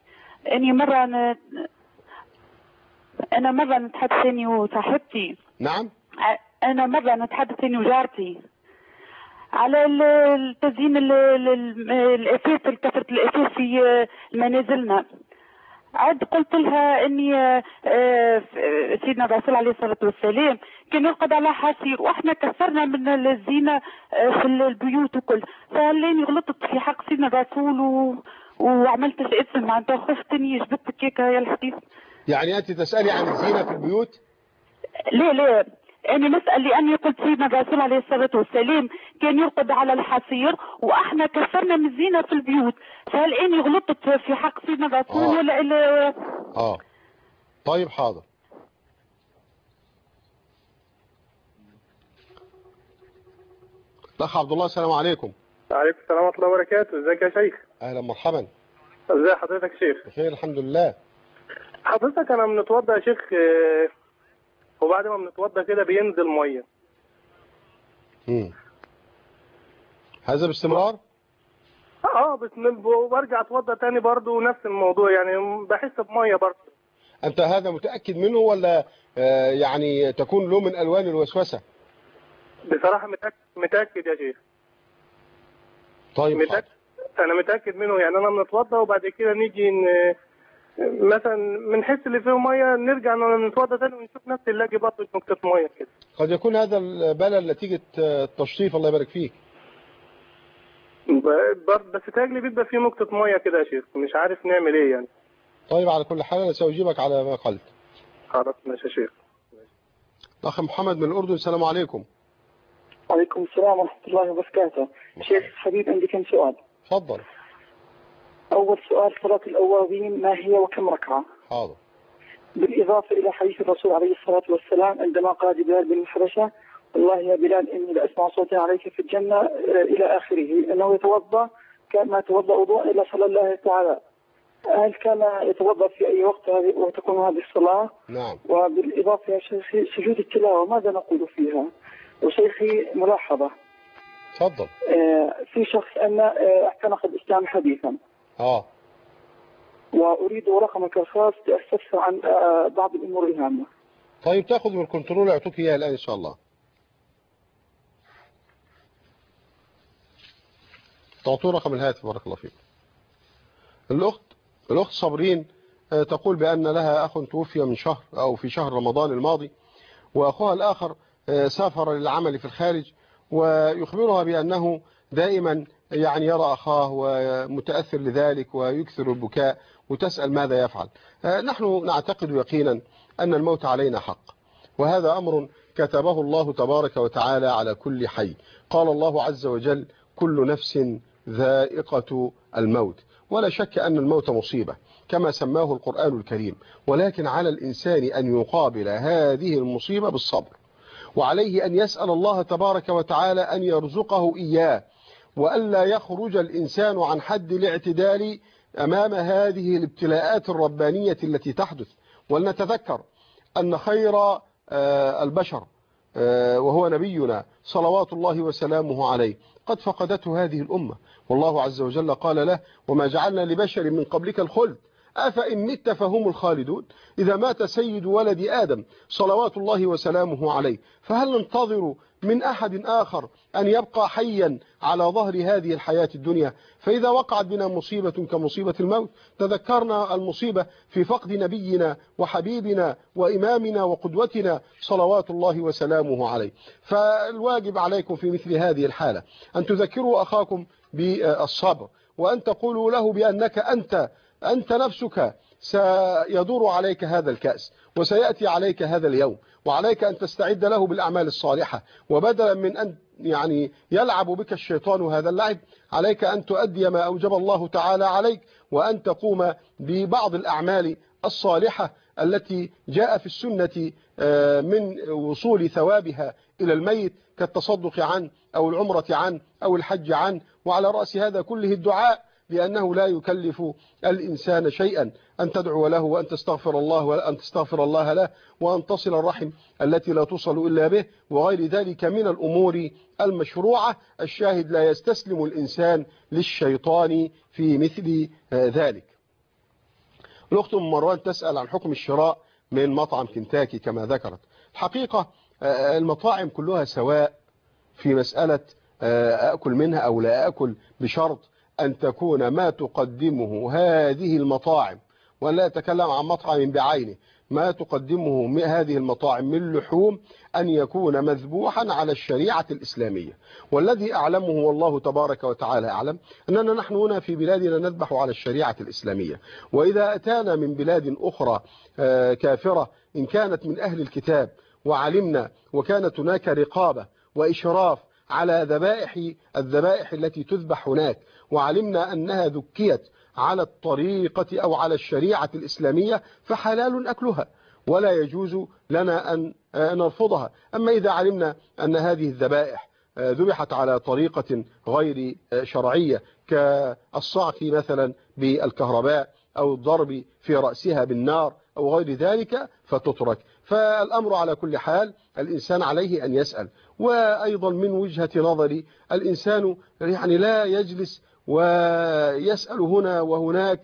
أنا مرة نتحدث أني وصاحبتي. نعم. أنا مرة نتحدث أني وجارتي على التزيين الأساس، كثرة الأساس في منازلنا. عاد قلت لها اني سيدنا الرسول عليه الصلاه والسلام كان يرقد على حصير، واحنا كسرنا من الزينه في البيوت وكل، فلاني غلطت في حق سيدنا الرسول وعملت اسم معناتها، خفت اني جبتك هيك يا الحديث. يعني انت تسالي عن الزينه في البيوت؟ لا أنا نسأل لأني قلت سيدنا الرسول عليه الصلاة والسلام كان يرقد على الحصير، وإحنا كسرنا من الزينة في البيوت، فهل أني غلطت في حق سيدنا الرسول ولا طيب حاضر. الأخ عبد الله، السلام عليكم. وعليكم السلام ورحمة الله وبركاته. ازيك يا شيخ؟ أهلا مرحبا. ازي حضرتك يا شيخ؟ بخير الحمد لله. حضرتك أنا بنتوضى يا شيخ، وبعد ما بنتوضى كده بينزل ميه. هذا باستمرار؟ وبرجع اتوضى تاني برضه نفس الموضوع، يعني بحس بميه برضه. انت هذا متاكد منه ولا يعني تكون له من الوان الوسوسه؟ بصراحه متاكد يا شيخ. طيب انا متاكد منه، يعني انا بنتوضى وبعد كده نيجي مثلا بنحس اللي فيه ميه، نرجع نتوضى تاني ونشوف نفس نلاقي برضه نقطه ميه كده. قد يكون هذا البلل نتيجه التشطيف، الله يبارك فيك. بس تاجلي بيبقى فيه نقطه ميه كده يا شيخ، مش عارف نعمل ايه يعني. طيب على كل حال انا سأجيبك على ما قلت. خلاص ماشي يا شيخ. الاخ محمد من الاردن، السلام عليكم. وعليكم السلام ورحمه الله وبركاته. شيخ حبيب عندي كم سؤال. تفضل. أول سؤال، صلاة الأوابين ما هي وكم ركعة؟ حاضر. بالإضافة إلى حديث الرسول عليه الصلاة والسلام عندما قال بلال بن الحبشة: والله يا بلال إني لأسمع صوتا عليك في الجنة إلى آخره، أنه يتوضأ كما يتوضأ وضوء إلى صلى الله تعالى. هل كان يتوضأ في أي وقت وتكون هذه الصلاة؟ نعم. وبالإضافة يا شيخي سجود التلاوة ماذا نقول فيها؟ وشيخي ملاحظة. تفضل. في شخص أن اعتنق الإسلام حديثا. وأريد رقمك الخاص لأستفسر عن بعض الأمور الهامة. طيب تأخذ من الكنترول يعطوك إياها الآن إن شاء الله. تعطوا رقم الهاتف بارك الله فيك. الأخت صابرين تقول بأن لها أخ توفي من شهر أو في شهر رمضان الماضي، وأخوها الآخر سافر للعمل في الخارج، ويخبرها بأنه دائما يعني يرى أخاه ومتأثر لذلك ويكثر البكاء، وتسأل ماذا يفعل. نحن نعتقد يقينا أن الموت علينا حق، وهذا أمر كتبه الله تبارك وتعالى على كل حي. قال الله عز وجل: كل نفس ذائقة الموت. ولا شك أن الموت مصيبة كما سماه القرآن الكريم، ولكن على الإنسان أن يقابل هذه المصيبة بالصبر، وعليه أن يسأل الله تبارك وتعالى أن يرزقه إياه، وألا يخرج الإنسان عن حد الاعتدال أمام هذه الابتلاءات الربانية التي تحدث. ولنتذكر أن خير البشر وهو نبينا صلوات الله وسلامه عليه قد فقدته هذه الأمة، والله عز وجل قال له: وما جعلنا لبشر من قبلك الخلد أفإن مت فهم الخالدون. إذا مات سيد ولد آدم صلوات الله وسلامه عليه، فهل ننتظر من أحد آخر أن يبقى حيا على ظهر هذه الحياة الدنيا؟ فإذا وقعت بنا مصيبة كمصيبة الموت تذكرنا المصيبة في فقد نبينا وحبيبنا وإمامنا وقدوتنا صلوات الله وسلامه عليه. فالواجب عليكم في مثل هذه الحالة أن تذكروا أخاكم بالصبر، وأن تقولوا له بأنك أنت نفسك سيدور عليك هذا الكأس وسيأتي عليك هذا اليوم، وعليك أن تستعد له بالأعمال الصالحة، وبدلا من أن يلعب بك الشيطان هذا اللعب عليك أن تؤدي ما أوجب الله تعالى عليك، وأن تقوم ببعض الأعمال الصالحة التي جاء في السنة من وصول ثوابها إلى الميت كالتصدق عنه أو العمرة عنه أو الحج عنه. وعلى رأس هذا كله الدعاء، لأنه لا يكلف الإنسان شيئا أن تدعو له وأن تستغفر الله له وأن تصل الرحم التي لا توصل إلا به وغير ذلك من الأمور المشروعة. الشاهد: لا يستسلم الإنسان للشيطان في مثل ذلك. الأخت أم مروان تسأل عن حكم الشراء من مطعم كنتاكي كما ذكرت. الحقيقة المطاعم كلها سواء في مسألة أأكل منها أو لا أأكل، بشرط أن تكون ما تقدمه هذه المطاعم، ولا أتكلم عن مطعم بعينه، ما تقدمه هذه المطاعم من لحوم أن يكون مذبوحا على الشريعة الإسلامية. والذي أعلمه والله تبارك وتعالى أعلم أننا نحن هنا في بلادنا نذبح على الشريعة الإسلامية، وإذا أتانا من بلاد أخرى كافرة إن كانت من أهل الكتاب وعلمنا وكانت هناك رقابة وإشراف على الذبائح التي تذبح هناك، وعلمنا أنها ذكيت على الطريقة أو على الشريعة الإسلامية، فحلال أكلها ولا يجوز لنا أن نرفضها. أما إذا علمنا أن هذه الذبائح ذبحت على طريقة غير شرعية كالصعق مثلا بالكهرباء أو الضرب في رأسها بالنار أو غير ذلك فتترك. فالأمر على كل حال الإنسان عليه أن يسأل. وأيضا من وجهة نظري الإنسان لا يجلس ويسأل هنا وهناك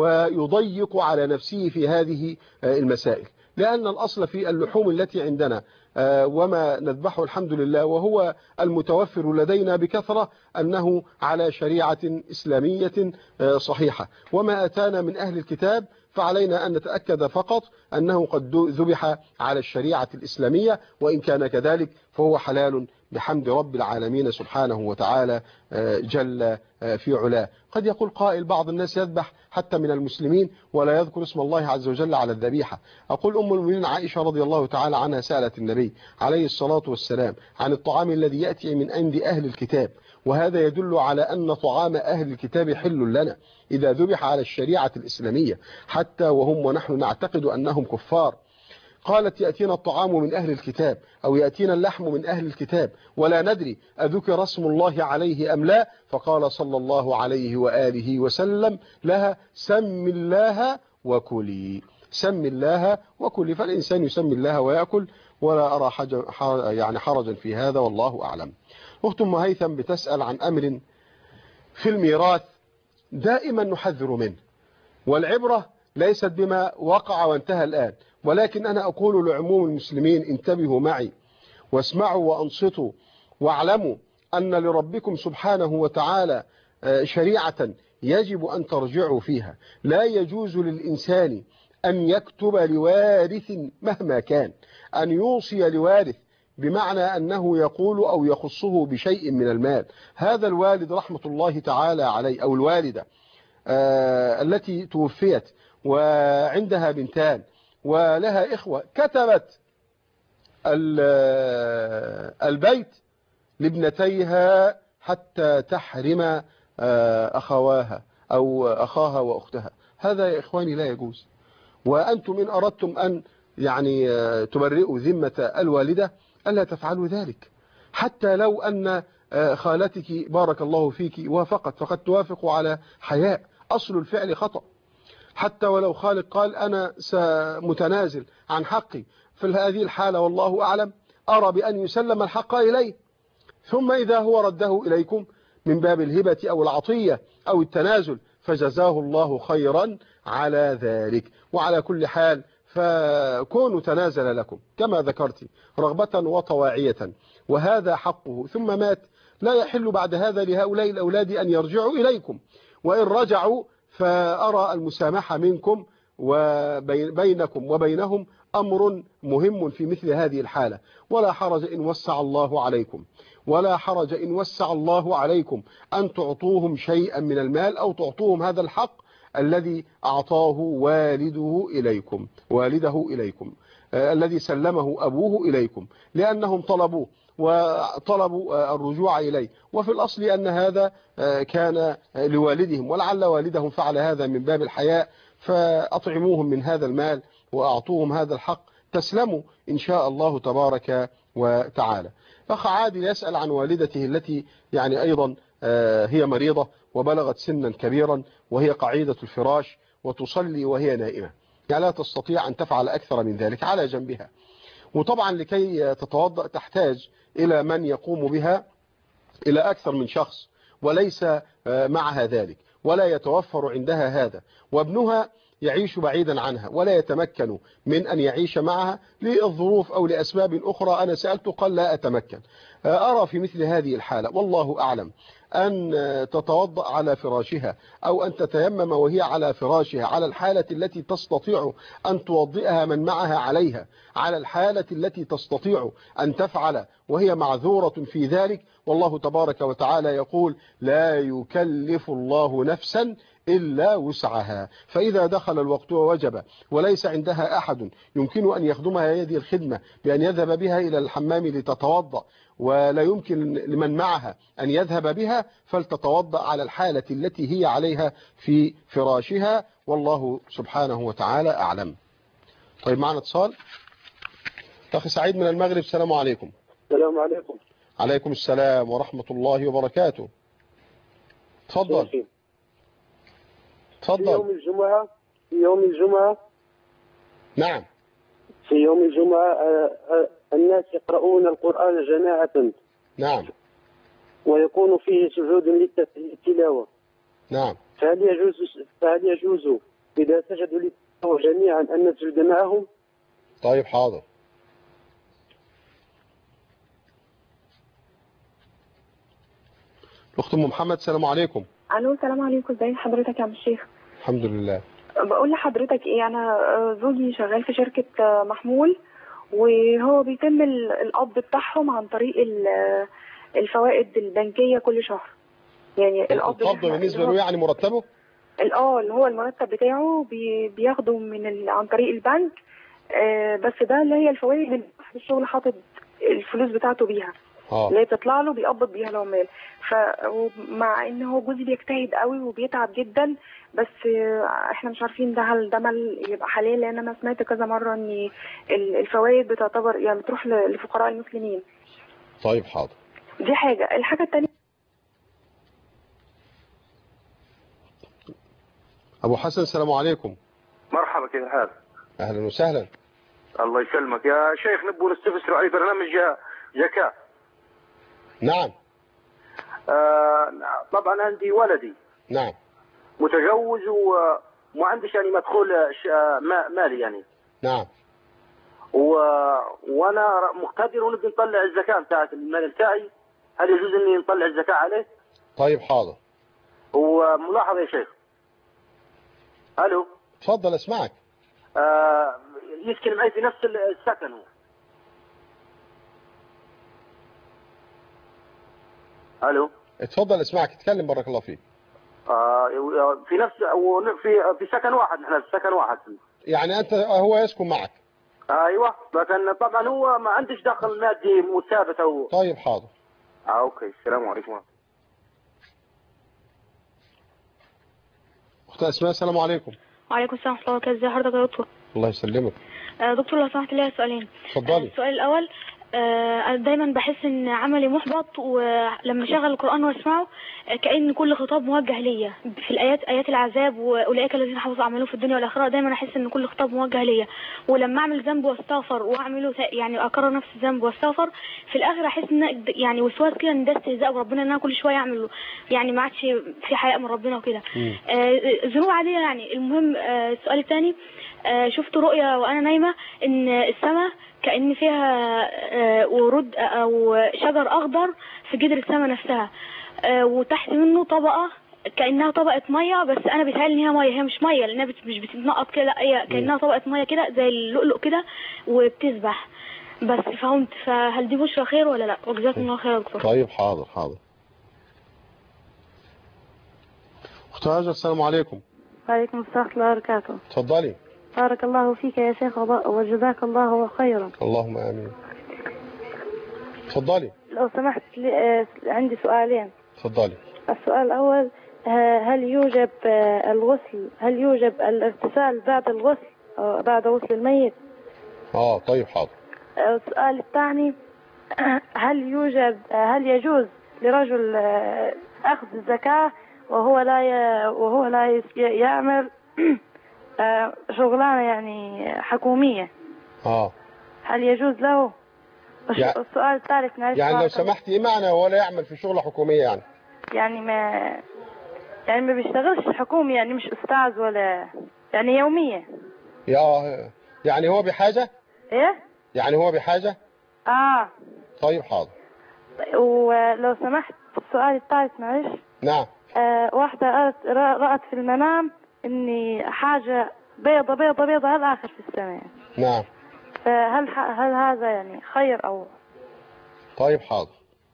ويضيق على نفسه في هذه المسائل، لأن الأصل في اللحوم التي عندنا وما نذبحه الحمد لله وهو المتوفر لدينا بكثرة أنه على شريعة إسلامية صحيحة. وما أتانا من أهل الكتاب فعلينا أن نتأكد فقط أنه قد ذبح على الشريعة الإسلامية، وإن كان كذلك فهو حلال بحمد رب العالمين سبحانه وتعالى جل في علاه. قد يقول قائل: بعض الناس يذبح حتى من المسلمين ولا يذكر اسم الله عز وجل على الذبيحة. أقول: أم المؤمنين عائشة رضي الله تعالى عنها سألت النبي عليه الصلاة والسلام عن الطعام الذي يأتي من عند أهل الكتاب، وهذا يدل على أن طعام أهل الكتاب حل لنا إذا ذبح على الشريعة الإسلامية حتى وهم ونحن نعتقد أنهم كفار. قالت: يأتينا الطعام من أهل الكتاب أو يأتينا اللحم من أهل الكتاب ولا ندري أذكر اسم الله عليه أم لا، فقال صلى الله عليه وآله وسلم لها: سم الله وكلي، سم الله وكلي. فالإنسان يسمي الله ويأكل، ولا أرى حرجا في هذا، والله أعلم. أخت أم هيثم بتسأل عن أمر في الميراث دائما نحذر منه، والعبرة ليست بما وقع وانتهى الآن، ولكن أنا أقول لعموم المسلمين: انتبهوا معي واسمعوا وأنصتوا واعلموا أن لربكم سبحانه وتعالى شريعة يجب أن ترجعوا فيها. لا يجوز للإنسان أن يكتب لوارث مهما كان، أن يوصي لوارث بمعنى أنه يقول أو يخصه بشيء من المال. هذا الوالد رحمة الله تعالى عليه أو الوالدة التي توفيت وعندها بنتان ولها إخوة، كتبت البيت لابنتيها حتى تحرم أخواها أو أخاها وأختها. هذا يا إخواني لا يجوز. وأنتم إن أردتم أن يعني تبرئوا ذمة الوالدة ألا تفعلوا ذلك، حتى لو أن خالتك بارك الله فيك وافقت، فقد توافق على حياء، أصل الفعل خطأ. حتى ولو خالق قال أنا سمتنازل عن حقي، في هذه الحالة والله أعلم أرى بأن يسلم الحق إليه، ثم إذا هو رده إليكم من باب الهبة أو العطية أو التنازل فجزاه الله خيرا على ذلك. وعلى كل حال فكونوا تنازل لكم كما ذكرت رغبة وطواعية، وهذا حقه، ثم مات، لا يحل بعد هذا لهؤلاء الأولاد أن يرجعوا إليكم، وإن رجعوا فأرى المسامحة منكم وبينكم وبينهم أمر مهم في مثل هذه الحالة. ولا حرج إن وسع الله عليكم، ولا حرج إن وسع الله عليكم أن تعطوهم شيئا من المال أو تعطوهم هذا الحق الذي أعطاه والده إليكم الذي سلمه أبوه إليكم، لأنهم طلبوه وطلبوا الرجوع إليه، وفي الأصل أن هذا كان لوالدهم، ولعل والدهم فعل هذا من باب الحياء، فأطعموهم من هذا المال وأعطوهم هذا الحق تسلموا إن شاء الله تبارك وتعالى. أخ عادل يسأل عن والدته التي يعني أيضا هي مريضة وبلغت سنا كبيرا، وهي قعيدة الفراش وتصلي وهي نائمة، يعني لا تستطيع أن تفعل أكثر من ذلك على جنبها، وطبعا لكي تتوضأ تحتاج إلى من يقوم بها إلى أكثر من شخص، وليس معها ذلك ولا يتوفر عندها هذا، وابنها يعيش بعيدا عنها ولا يتمكن من أن يعيش معها للظروف أو لأسباب أخرى. أنا سألته قال لا أتمكن. أرى في مثل هذه الحالة والله أعلم أن تتوضأ على فراشها أو أن تتيمم وهي على فراشها، على الحالة التي تستطيع أن توضئها من معها عليها، على الحالة التي تستطيع أن تفعل وهي معذورة في ذلك. والله تبارك وتعالى يقول لا يكلف الله نفسا إلا وسعها، فإذا دخل الوقت ووجب وليس عندها أحد يمكن أن يخدمها هذه الخدمة بأن يذهب بها إلى الحمام لتتوضأ، ولا يمكن لمن معها أن يذهب بها، فلتتوضأ على الحالة التي هي عليها في فراشها، والله سبحانه وتعالى أعلم. طيب معنا اتصال. أخي سعيد من المغرب، السلام عليكم. السلام عليكم. عليكم السلام ورحمة الله وبركاته. تفضل. تفضل. في يوم الجمعة نعم، في يوم الجمعة الناس يقرؤون القرآن جماعة. نعم. ويكون فيه سجود للتلاوة. نعم. فهل يجوز إذا سجدوا للتلاوة جميعا أن نسجد معهم؟ طيب حاضر. أخت محمد، السلام عليكم. الو السلام عليكم، ازي حضرتك يا عم الشيخ؟ الحمد لله. بقول لحضرتك ايه، انا زوجي شغال في شركة محمول، وهو بيتم القبض بتاعهم عن طريق الفوائد البنكية كل شهر. يعني القبض بالنسبة له يعني مرتبه؟ اللي هو المرتب بتاعه بياخده عن طريق البنك، بس ده اللي هي الفوائد اللي الشغل حاطط الفلوس بتاعته بيها، اللي بتطلع له بيقبض بيها العمال. فمع ان هو جوزي بيجتهد قوي وبيتعب جدا، بس احنا مش عارفين ده هل ده يبقى حلال، لان انا سمعت كذا مره ان الفوائد بتعتبر يعني بتروح لفقراء المسلمين. طيب حاضر. دي حاجه. الحاجه الثانيه، ابو حسن السلام عليكم. مرحبا، كيف الحال؟ اهلا وسهلا. الله يسلمك يا شيخ، نبغى نستفسر على برنامج زكاة. نعم. طبعا عندي ولدي. نعم. متزوج وما عنديش يعني مدخول مالي يعني. نعم. وانا مقتدر ونبي نطلع الزكاة بتاعت المال بتاعي، هل يجوز اني نطلع الزكاة عليه؟ طيب حاضر. وملاحظة يا شيخ. الو. تفضل اسمعك. يسكن معي في نفس السكن هو. الو. اتفضل اسمعك، اتكلم بارك الله فيك. في نفس في سكن واحد، نحن في سكن واحد. يعني انت هو يسكن معك؟ ايوه، لكن طبعا هو ما عندش دخل مادي مثابت او. طيب حاضر. اوكي، السلام عليكم. أخت أسماء السلام عليكم. وعليكم السلام ورحمة الله وبركاته. ازي حضرتك يا دكتور؟ الله يسلمك. دكتور لو سمحت لي سؤالين. اتفضلي. السؤال الأول، أنا دايما بحس إن عملي محبط، ولما أشغل القرآن وأسمعه كأن كل خطاب موجه ليا في آيات العذاب، وأولئك الذين حفظوا أعمالهم في الدنيا والآخرة. دايما أحس إن كل خطاب موجه ليا، ولما أعمل ذنب واستغفر وأعمله يعني أكرر نفس الذنب واستغفر، في الآخر أحس إن يعني وسواس كده إن ده استهزاء بربنا، إن أنا كل شوية أعمله، يعني ما عادش في حياء من ربنا وكده. ذنوب عادية يعني. المهم السؤال الثاني، شفت رؤيا وأنا نايمة إن السماء كأن فيها ورود أو شجر أخضر في جذر السماء نفسها، وتحت منه طبقة كأنها طبقة مية، بس أنا بيتهيألي إن هي مية، هي مش مية لأنها مش بتتنقط كده، هي كأنها طبقة مية كده زي اللؤلؤ كده وبتسبح. بس فهمت، فهل دي بشرى خير ولا لا؟ وجزاكم الله خير يا دكتور. طيب حاضر. أخت هاجر السلام عليكم. وعليكم السلام ورحمة الله وبركاته. اتفضلي. بارك الله فيك يا شيخ وجزاك الله خيرا. اللهم آمين. اتفضلي. لو سمحت عندي سؤالين. اتفضلي. السؤال الأول، هل يوجب الغسل، هل يوجب الاغتسال بعد الغسل أو بعد غسل الميت؟ طيب حاضر. السؤال الثاني، هل يجوز لرجل أخذ الزكاة وهو لا يعمل شغلانة يعني حكومية؟ هل يجوز له؟ السؤال الثالث يعني لو سمحت ايه معنى ولا يعمل في شغلة حكومية؟ يعني ما بيشتغلش حكومي، يعني مش أستاذ ولا يعني يومية. يعني هو بحاجة؟ ايه؟ يعني هو بحاجة؟ طيب حاضر. ولو سمحت السؤال الثالث معلش. نعم. واحدة رأت في المنام إني حاجة بيضة بيضة بيضة على الآخر في السماء. نعم. فهل هذا يعني خير أو؟ طيب حاضر.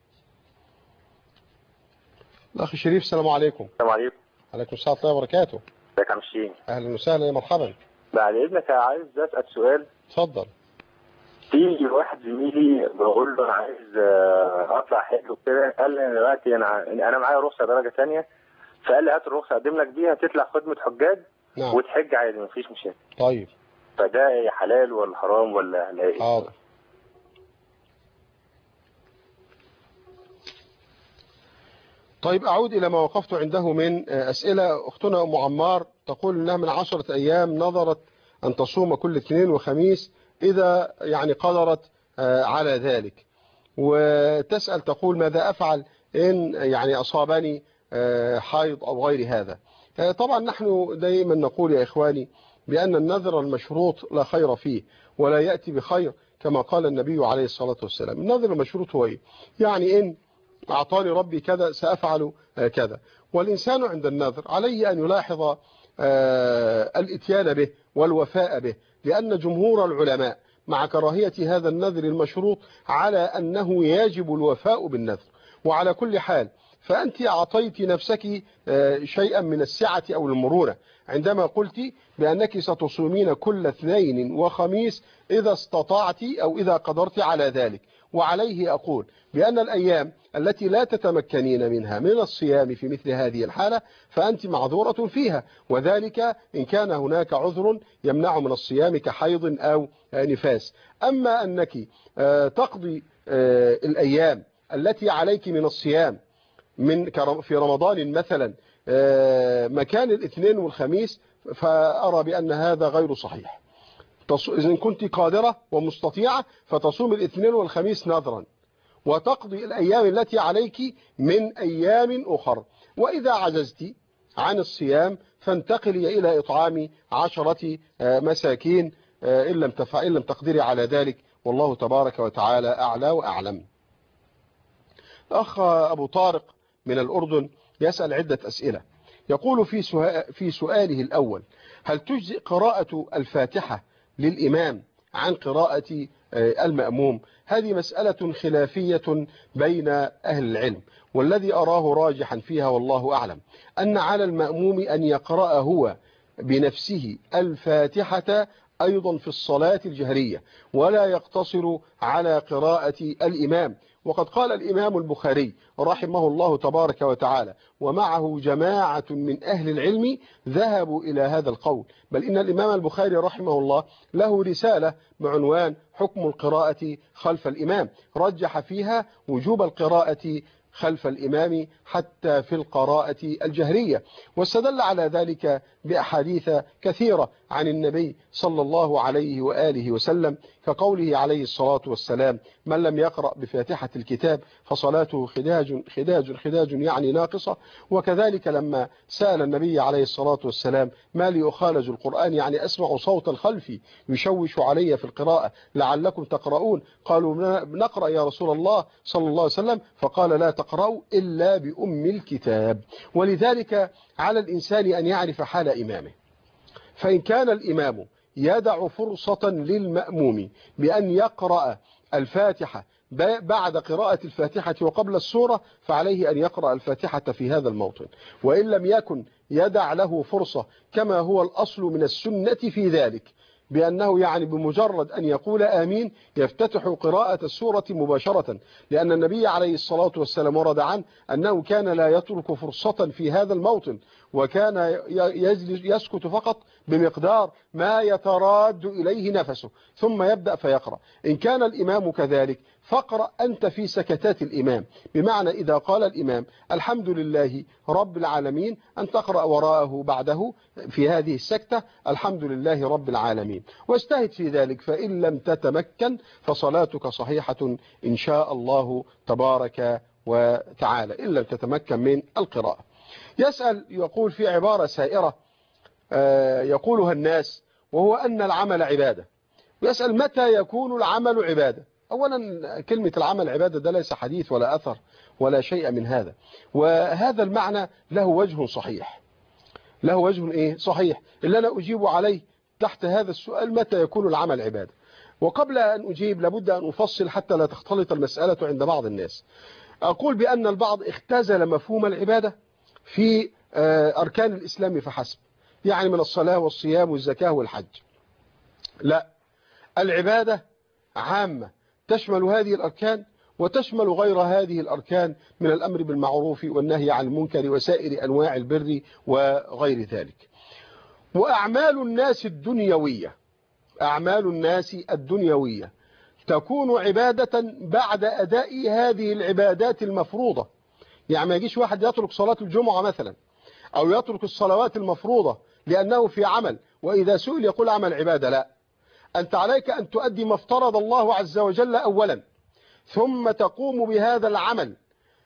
الأخ شريف السلام عليكم. السلام عليكم. عليكم السلام ورحمة الله وبركاته. ازيك يا عم شيخ؟ أهلا وسهلا، مرحبا. بعد إذنك عايز أسأل سؤال. اتفضل. في واحد زميلي بقول له أنا عايز أطلع حج وكده، قال لي دلوقتي أنا معايا رخصة درجة ثانية، فقال لي هات الرخصة أقدم لك بيها تطلع خدمة حجاج. نعم. وتحج عادي مفيش مشاكل. طيب. فده حلال ولا حرام ولا ايه؟ حاضر. طيب أعود إلى ما وقفت عنده من أسئلة. أختنا أم عمار تقول أنها من 10 أيام نظرت أن تصوم كل اثنين وخميس إذا يعني قدرت على ذلك، وتسأل تقول ماذا أفعل إن يعني أصابني حيض أو غير هذا. طبعا نحن دائما نقول يا إخواني بأن النذر المشروط لا خير فيه ولا يأتي بخير، كما قال النبي عليه الصلاة والسلام. النذر المشروط هو إيه؟ يعني إن أعطاني ربي كذا سأفعل كذا. والإنسان عند النذر عليه أن يلاحظ الإتيان به والوفاء به، لأن جمهور العلماء مع كراهية هذا النذر المشروط على أنه يجب الوفاء بالنذر. وعلى كل حال فأنت أعطيت نفسك شيئا من السعة أو المرونة عندما قلت بأنك ستصومين كل اثنين وخميس إذا استطعت أو إذا قدرت على ذلك. وعليه أقول بأن الأيام التي لا تتمكنين منها من الصيام في مثل هذه الحالة فأنت معذورة فيها، وذلك إن كان هناك عذر يمنع من الصيام كحيض أو نفاس. أما أنك تقضي الأيام التي عليك من الصيام في رمضان مثلا مكان الاثنين والخميس، فأرى بأن هذا غير صحيح. إذا كنت قادرة ومستطيعة فتصوم الاثنين والخميس نذرا، وتقضي الأيام التي عليك من أيام أخرى. وإذا عجزت عن الصيام فانتقلي إلى إطعام 10 مساكين إن لم تقدري على ذلك، والله تبارك وتعالى أعلى وأعلم. أخ أبو طارق من الأردن يسأل عدة أسئلة. يقول في سؤاله الأول: هل تجزئ قراءة الفاتحة للإمام عن قراءة المأموم؟ هذه مسألة خلافية بين أهل العلم، والذي أراه راجحا فيها والله أعلم أن على المأموم أن يقرأ هو بنفسه الفاتحة أيضا في الصلاة الجهرية، ولا يقتصر على قراءة الإمام. وقد قال الإمام البخاري رحمه الله تبارك وتعالى ومعه جماعة من أهل العلم ذهبوا إلى هذا القول، بل إن الإمام البخاري رحمه الله له رسالة بعنوان حكم القراءة خلف الإمام، رجح فيها وجوب القراءة خلف الإمام حتى في القراءة الجهرية، واستدل على ذلك بأحاديث كثيرة عن النبي صلى الله عليه وآله وسلم، كقوله عليه الصلاة والسلام: من لم يقرأ بفاتحة الكتاب فصلاته خداج يعني ناقصة. وكذلك لما سأل النبي عليه الصلاة والسلام: ما لي أخالج القرآن، يعني أسمع صوت الخلف يشوش علي في القراءة لعلكم تقرؤون، قالوا نقرأ يا رسول الله صلى الله عليه وسلم، فقال: لا تقرأوا إلا بأم الكتاب. ولذلك على الإنسان أن يعرف حال إمامه، فإن كان الإمام يدع فرصة للمأموم بأن يقرأ الفاتحة بعد قراءة الفاتحة وقبل السورة، فعليه أن يقرأ الفاتحة في هذا الموطن، وإن لم يكن يدع له فرصة كما هو الأصل من السنة في ذلك، بأنه يعني بمجرد أن يقول آمين يفتتح قراءة السورة مباشرة، لأن النبي عليه الصلاة والسلام ورد عنه أنه كان لا يترك فرصة في هذا الموطن، وكان يسكت فقط بمقدار ما يتراد إليه نفسه ثم يبدأ فيقرأ. إن كان الإمام كذلك فاقرأ أنت في سكتات الإمام، بمعنى إذا قال الإمام الحمد لله رب العالمين أن تقرأ وراءه بعده في هذه السكتة الحمد لله رب العالمين، واجتهد في ذلك، فإن لم تتمكن فصلاتك صحيحة إن شاء الله تبارك وتعالى، إن لم تتمكن من القراءة. يسأل يقول في عبارة سائرة يقولها الناس، وهو أن العمل عبادة، ويسأل متى يكون العمل عبادة. أولا كلمة العمل عبادة ده ليس حديث ولا أثر ولا شيء من هذا، وهذا المعنى له وجه صحيح، له وجه صحيح اللي أنا أجيب عليه تحت هذا السؤال: متى يكون العمل عبادة؟ وقبل أن أجيب لابد أن أفصل حتى لا تختلط المسألة عند بعض الناس. أقول بأن البعض اختزل مفهوم العبادة في أركان الإسلام فحسب، يعني من الصلاة والصيام والزكاة والحج. لا، العبادة عامة تشمل هذه الأركان وتشمل غير هذه الأركان من الأمر بالمعروف والنهي عن المنكر وسائر أنواع البر وغير ذلك. وأعمال الناس الدنيوية، أعمال الناس الدنيوية تكون عبادة بعد أداء هذه العبادات المفروضة. يعني ما يجيش واحد يترك صلاة الجمعة مثلا أو يترك الصلوات المفروضة لأنه في عمل وإذا سئل يقول عمل عبادة. لا، أنت عليك أن تؤدي ما افترض الله عز وجل أولا، ثم تقوم بهذا العمل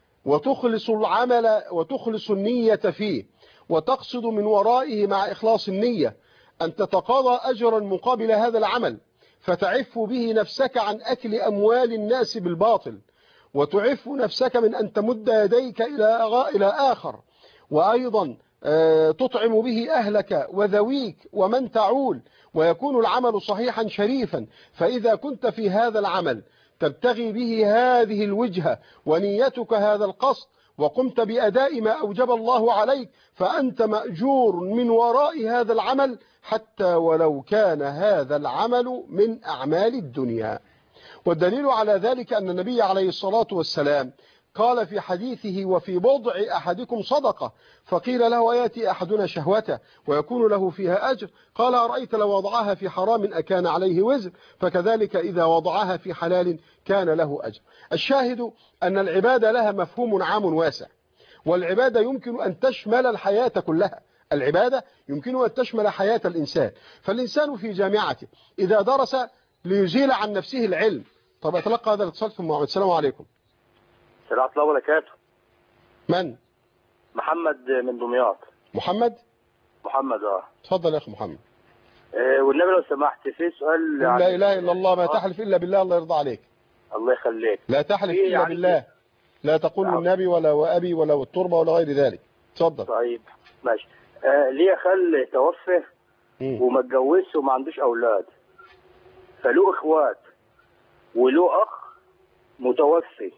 وتخلص العمل وتخلص النية فيه، وتقصد من ورائه مع إخلاص النية أن تتقاضى أجرا مقابل هذا العمل، فتعف به نفسك عن أكل أموال الناس بالباطل، وتعف نفسك من أن تمد يديك إلى آخر، وأيضا تطعم به أهلك وذويك ومن تعول، ويكون العمل صحيحا شريفا. فإذا كنت في هذا العمل تبتغي به هذه الوجهة ونيتك هذا القصد وقمت بأداء ما أوجب الله عليك، فأنت مأجور من وراء هذا العمل حتى ولو كان هذا العمل من أعمال الدنيا. والدليل على ذلك أن النبي عليه الصلاة والسلام قال في حديثه: وفي بضع أحدكم صدقة، فقيل له: يأتي أحدنا شهوته ويكون له فيها أجر؟ قال: أرأيت لو وضعها في حرام أكان عليه وزر؟ فكذلك إذا وضعها في حلال كان له أجر. الشاهد أن العبادة لها مفهوم عام واسع، والعبادة يمكن أن تشمل الحياة كلها. العبادة يمكن أن تشمل حياة الإنسان، فالإنسان في جامعته إذا درس ليزيل عن نفسه العلم. طب أتلقى هذا الاتصال ثم أعود. السلام عليكم. السلام عليكم وبركاته. من؟ محمد من دمياط. محمد؟ محمد تفضل يا أخي محمد. والنبي لو سمحت في سؤال. لا إله إلا الله، ما تحلف إلا بالله، الله يرضى عليك. الله يخليك. لا تحلف إلا بالله، لا تقول النبي ولا وأبي ولا التربة ولا غير ذلك. تفضل. طيب ماشي. ليه خل توفى وما اتجوزش وما عندوش أولاد، فله إخوات وله أخ متوفي،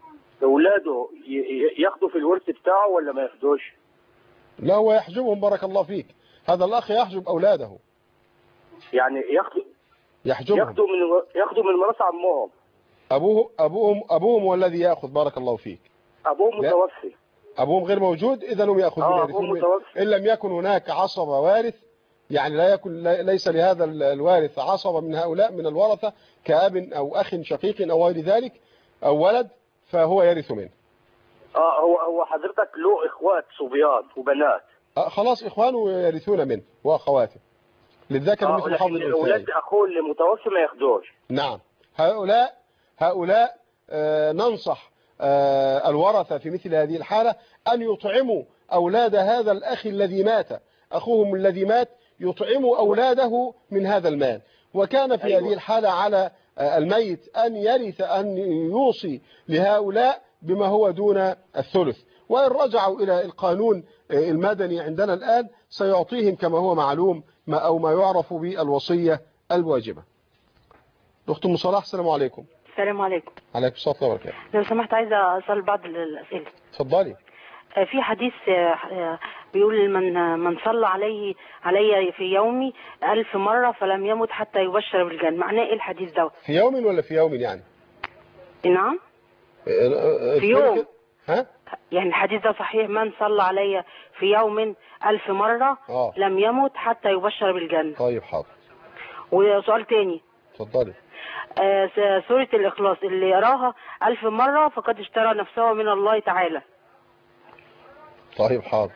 أولاده ياخدوا في الورث بتاعه ولا ما ياخدوش؟ لا، هو يحجبهم. بارك الله فيك. هذا الأخ يحجب أولاده، يعني ياخدوا من ميراث عمهم. أبوهم هو الذي يأخذ. بارك الله فيك. أبوهم متوفي. أبوهم غير موجود، إذا هم يأخذون أبوهم متوفي. إن لم يكن هناك عصب وارث، يعني ليس لهذا الوارث عصب من هؤلاء من الورثة كأب أو أخ شقيق أو غير ذلك أو ولد، فهو يرث منه. هو حضرتك له إخوات صبيان وبنات. خلاص إخوانه يرثون منه وأخواته، للذكر مثل حظ الأنثيين. أولاد أخوه المتوفي ما ياخدوش. نعم، هؤلاء ننصح الورثة في مثل هذه الحالة أن يطعموا أولاد هذا الأخ الذي مات، أخوهم الذي مات يطعموا أولاده من هذا المال. وكان في هذه الحالة على الميت أن يرث، أن يوصي لهؤلاء بما هو دون الثلث. وإن رجعوا إلى القانون المدني عندنا الآن سيعطيهم كما هو معلوم أو ما يعرف بالوصية الواجبة. دكتور أم صلاح، السلام عليكم. السلام عليكم. عليكم السلام ورحمة الله وبركاته. لو سمحت عايزة أسأل بعض الأسئلة. اتفضلي. في حديث بيقول من صلى علي في يومي 1000 مرة فلم يمت حتى يبشر بالجنة. معناه إيه الحديث ده؟ في يوم ولا في يوم يعني؟ نعم. في يوم. ها؟ يعني الحديث ده صحيح؟ من صلى علي في يوم 1000 مرة لم يمت حتى يبشر بالجنة. طيب حاضر. وسؤال تاني. اتفضلي. سورة الإخلاص اللي يراها 1000 مرة فقد اشترى نفسه من الله تعالى. طيب حاضر.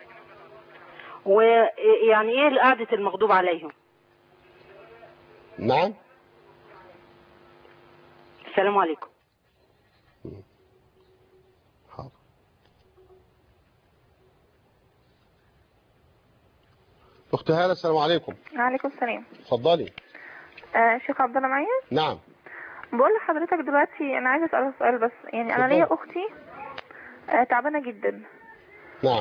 ويعني ايه قعدة المغضوب عليهم؟ نعم. السلام عليكم. حاضر. أخت هالة، السلام عليكم. وعليكم السلام. اتفضلي. شيخ عبد الله معايا؟ نعم. بقول لحضرتك دلوقتي انا عايزه اسالك سؤال بس، يعني انا ليا اختي تعبانه جدا. نعم.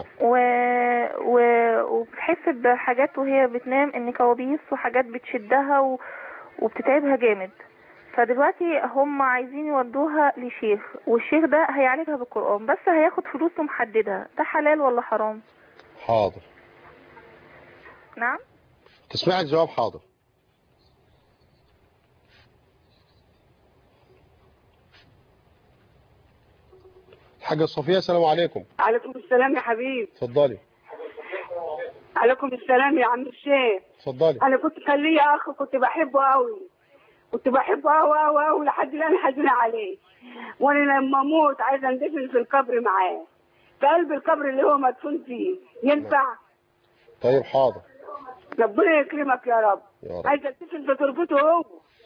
وبتحس بحاجات وهي بتنام، ان كوابيس وحاجات بتشدها وبتتعبها جامد. فدلوقتي هم عايزين يودوها لشيخ، والشيخ ده هيعالجها بالقرآن بس هياخد فلوس ومحددها، ده حلال ولا حرام؟ حاضر. نعم. تسمعي الجواب؟ حاضر. حاجة صفية، السلام عليكم. عليكم السلام يا حبيبي. اتفضلي. عليكم السلام يا عم الشيخ. اتفضلي. انا كان ليا اخ كنت بحبه قوي، لحد الان حزينه عليه، وانا لما اموت عايزه اندفن في القبر معاه، في قلب القبر اللي هو مدفون فيه. ينفع؟ طيب حاضر. ربنا يكرمك يا رب. عايزه اندفن في تربته هو.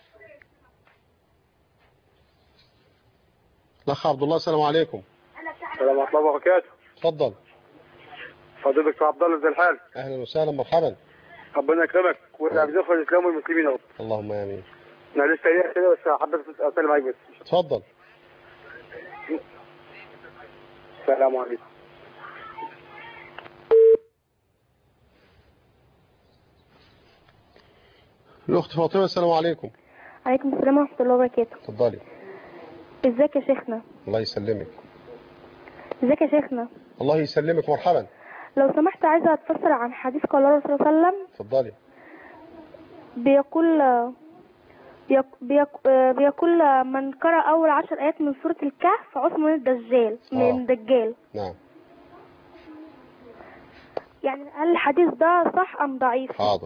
الاخ عبد الله، السلام عليكم. السلام ورحمة الله وبركاته. اتفضل. فضيلة دكتور عبد الله، ازي الحال؟ اهلا وسهلا، مرحبا. ربنا يكرمك ويعزك في الاسلام والمسلمين اهو. اللهم امين. انا لسه جاي كده بس حضرتك اسال معاك بس. اتفضل. السلام عليكم. الاخت فاطمه، السلام عليكم. عليكم السلام ورحمه الله وبركاته. اتفضلي. ازيك يا شيخنا؟ الله يسلمك. ازيك يا شيخنا؟ الله يسلمك، مرحبا. لو سمحت عايزه اتفسر عن حديث قال الله صلى الله عليه وسلم. اتفضلي. بيقول من قرأ اول 10 آيات من سورة الكهف عصم من الدجال. نعم. يعني هل الحديث ده صح ام ضعيف؟ حاضر.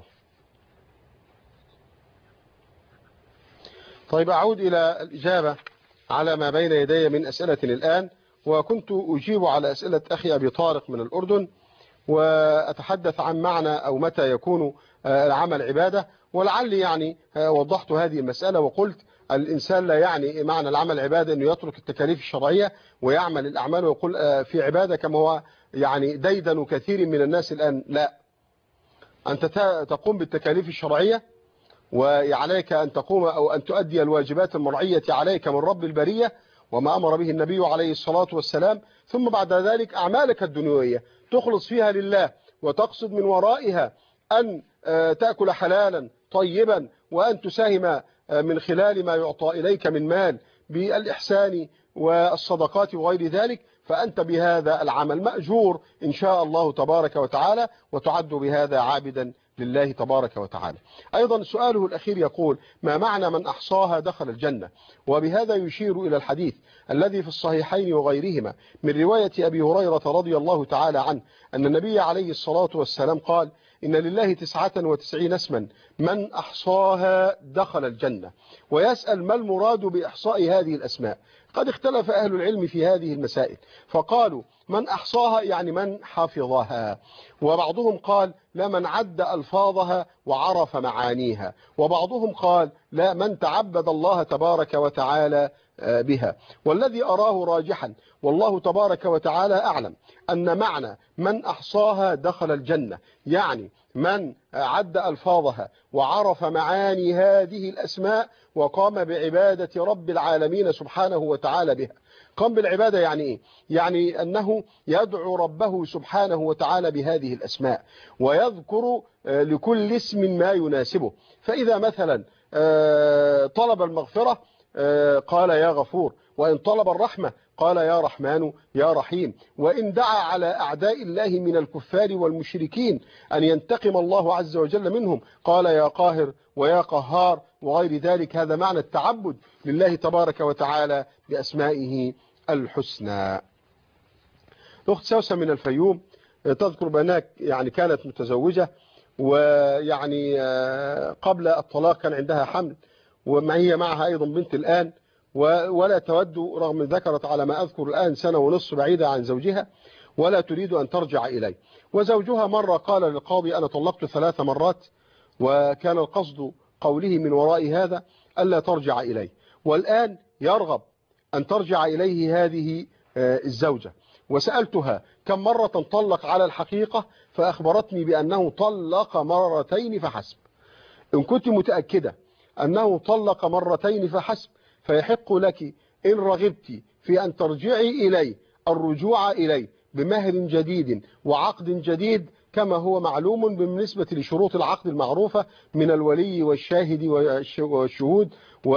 طيب أعود إلى الإجابة على ما بين يدي من أسئلة الآن، وكنت أجيب على أسئلة أخي أبي طارق من الأردن، وأتحدث عن معنى أو متى يكون العمل عبادة. ولعلي يعني وضحت هذه المسألة وقلت الإنسان لا يعني معنى العمل عبادة أنه يترك التكاليف الشرعية ويعمل الأعمال ويقول في عبادة كما هو يعني ديدن كثير من الناس الآن. لا، أنت تقوم بالتكاليف الشرعية وعليك أن تقوم أو أن تؤدي الواجبات المرعية عليك من رب البرية وما أمر به النبي عليه الصلاة والسلام، ثم بعد ذلك أعمالك الدنيوية تخلص فيها لله وتقصد من ورائها أن تأكل حلالا طيبا وأن تساهم من خلال ما يعطى إليك من مال بالإحسان والصدقات وغير ذلك، فأنت بهذا العمل مأجور إن شاء الله تبارك وتعالى، وتعد بهذا عابدا لله تبارك وتعالى. أيضا سؤاله الأخير يقول: ما معنى من أحصاها دخل الجنة؟ وبهذا يشير إلى الحديث الذي في الصحيحين وغيرهما من رواية أبي هريرة رضي الله تعالى عنه أن النبي عليه الصلاة والسلام قال: إن لله 99 اسما من أحصاها دخل الجنة. ويسأل: ما المراد بإحصاء هذه الأسماء؟ قد اختلف أهل العلم في هذه المسائل، فقالوا من أحصاها يعني من حفظها، وبعضهم قال لا من عد ألفاظها وعرف معانيها، وبعضهم قال لا من تعبد الله تبارك وتعالى بها. والذي أراه راجحا والله تبارك وتعالى أعلم أن معنى من أحصاها دخل الجنة يعني من عد ألفاظها وعرف معاني هذه الأسماء وقام بعبادة رب العالمين سبحانه وتعالى بها. قام بالعبادة يعني إيه؟ يعني أنه يدعو ربه سبحانه وتعالى بهذه الأسماء ويذكر لكل اسم ما يناسبه. فإذا مثلا طلب المغفرة قال يا غفور، وإن طلب الرحمة قال يا رحمن يا رحيم، وإن دعا على أعداء الله من الكفار والمشركين أن ينتقم الله عز وجل منهم قال يا قاهر ويا قهار وغير ذلك. هذا معنى التعبد لله تبارك وتعالى بأسمائه الحسنى. أخت سوسة من الفيوم تذكر بأنها يعني كانت متزوجة، ويعني قبل الطلاق كان عندها حمل، وهي معها أيضا بنت الآن، ولا تود رغم ذكرت على ما أذكر الآن 1.5 سنة بعيدة عن زوجها، ولا تريد أن ترجع إليه. وزوجها مرة قال للقاضي أنا طلقت 3 مرات، وكان القصد قوله من وراء هذا ألا ترجع إليه، والآن يرغب أن ترجع إليه هذه الزوجة. وسألتها كم مرة طلق على الحقيقة، فأخبرتني بأنه طلق 2 مرات فحسب. إن كنت متأكدة أنه طلق 2 مرات فحسب فيحق لك إن رغبت في أن ترجعي إليه الرجوع إليه بمهر جديد وعقد جديد كما هو معلوم بالنسبة لشروط العقد المعروفة من الولي والشاهد والشهود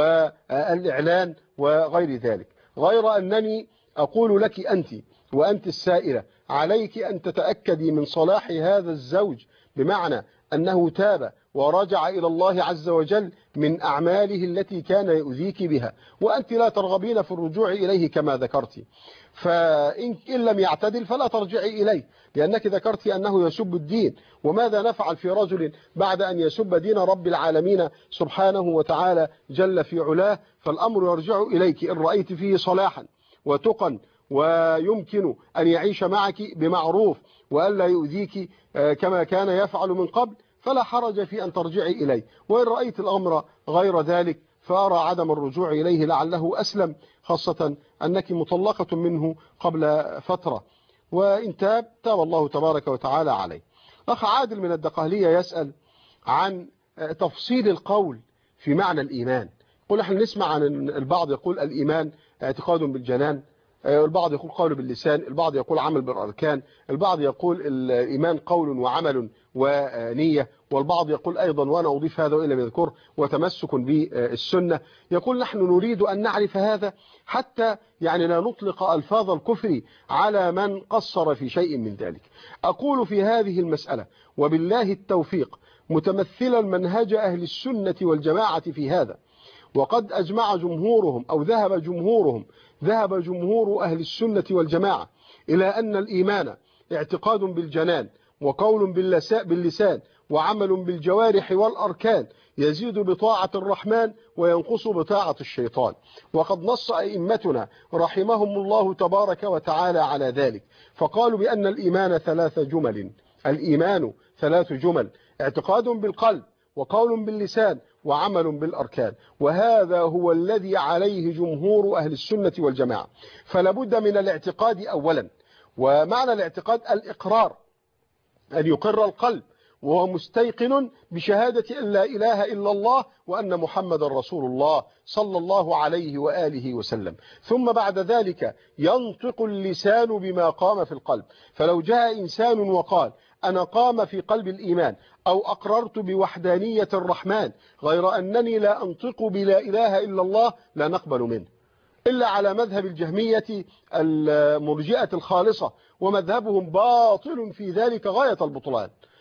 والإعلان وغير ذلك. غير أنني أقول لك وأنت السائلة عليك أن تتأكدي من صلاح هذا الزوج، بمعنى أنه تاب ورجع إلى الله عز وجل من أعماله التي كان يؤذيك بها، وأنت لا ترغبين في الرجوع إليه كما ذكرت. فإن لم يعتدل فلا ترجعي إليه، لأنك ذكرت أنه يسب الدين، وماذا نفعل في رجل بعد أن يسب دين رب العالمين سبحانه وتعالى جل في علاه؟ فالأمر يرجع إليك إن رأيت فيه صلاحا وتقا ويمكن أن يعيش معك بمعروف وألا يؤذيك كما كان يفعل من قبل، فلا حرج في أن ترجعي إليه. وإن رأيت الأمر غير ذلك فأرى عدم الرجوع إليه لعله أسلم، خاصة أنك مطلقة منه قبل فترة، وإن تاب الله تبارك وتعالى عليه. أخ عادل من الدقهلية يسأل عن تفصيل القول في معنى الإيمان. قل احنا نسمع عن البعض يقول الإيمان اعتقاد بالجنان، البعض يقول قول باللسان، البعض يقول عمل بالأركان، البعض يقول الإيمان قول وعمل ونية، والبعض يقول أيضا، وأنا أضيف هذا إلى مذكور، وتمسك بالسنة. يقول نحن نريد أن نعرف هذا حتى يعني لا نطلق ألفاظ الكفر على من قصر في شيء من ذلك. أقول في هذه المسألة وبالله التوفيق متمثلا منهج أهل السنة والجماعة في هذا، وقد أجمع جمهورهم أو ذهب جمهور أهل السنة والجماعة إلى أن الإيمان اعتقاد بالجنان وقول باللسان وعمل بالجوارح والأركان، يزيد بطاعة الرحمن وينقص بطاعة الشيطان. وقد نص أئمتنا رحمهم الله تبارك وتعالى على ذلك، فقالوا بأن الإيمان 3 جمل. الإيمان 3 جمل: اعتقاد بالقلب وقول باللسان وعمل بالأركان، وهذا هو الذي عليه جمهور أهل السنة والجماعة. فلا بد من الاعتقاد أولا، ومعنى الاعتقاد الإقرار، أن يقر القلب وهو مستيقن بشهادة أن لا إله إلا الله وأن محمد رسول الله صلى الله عليه وآله وسلم. ثم بعد ذلك ينطق اللسان بما قام في القلب. فلو جاء إنسان وقال أنا قام في قلب الإيمان أو أقررت بوحدانية الرحمن غير أنني لا أنطق بلا إله إلا الله، لا نقبل منه، إلا على مذهب الجهمية المرجئة الخالصة، ومذهبهم باطل في ذلك غاية البطلان.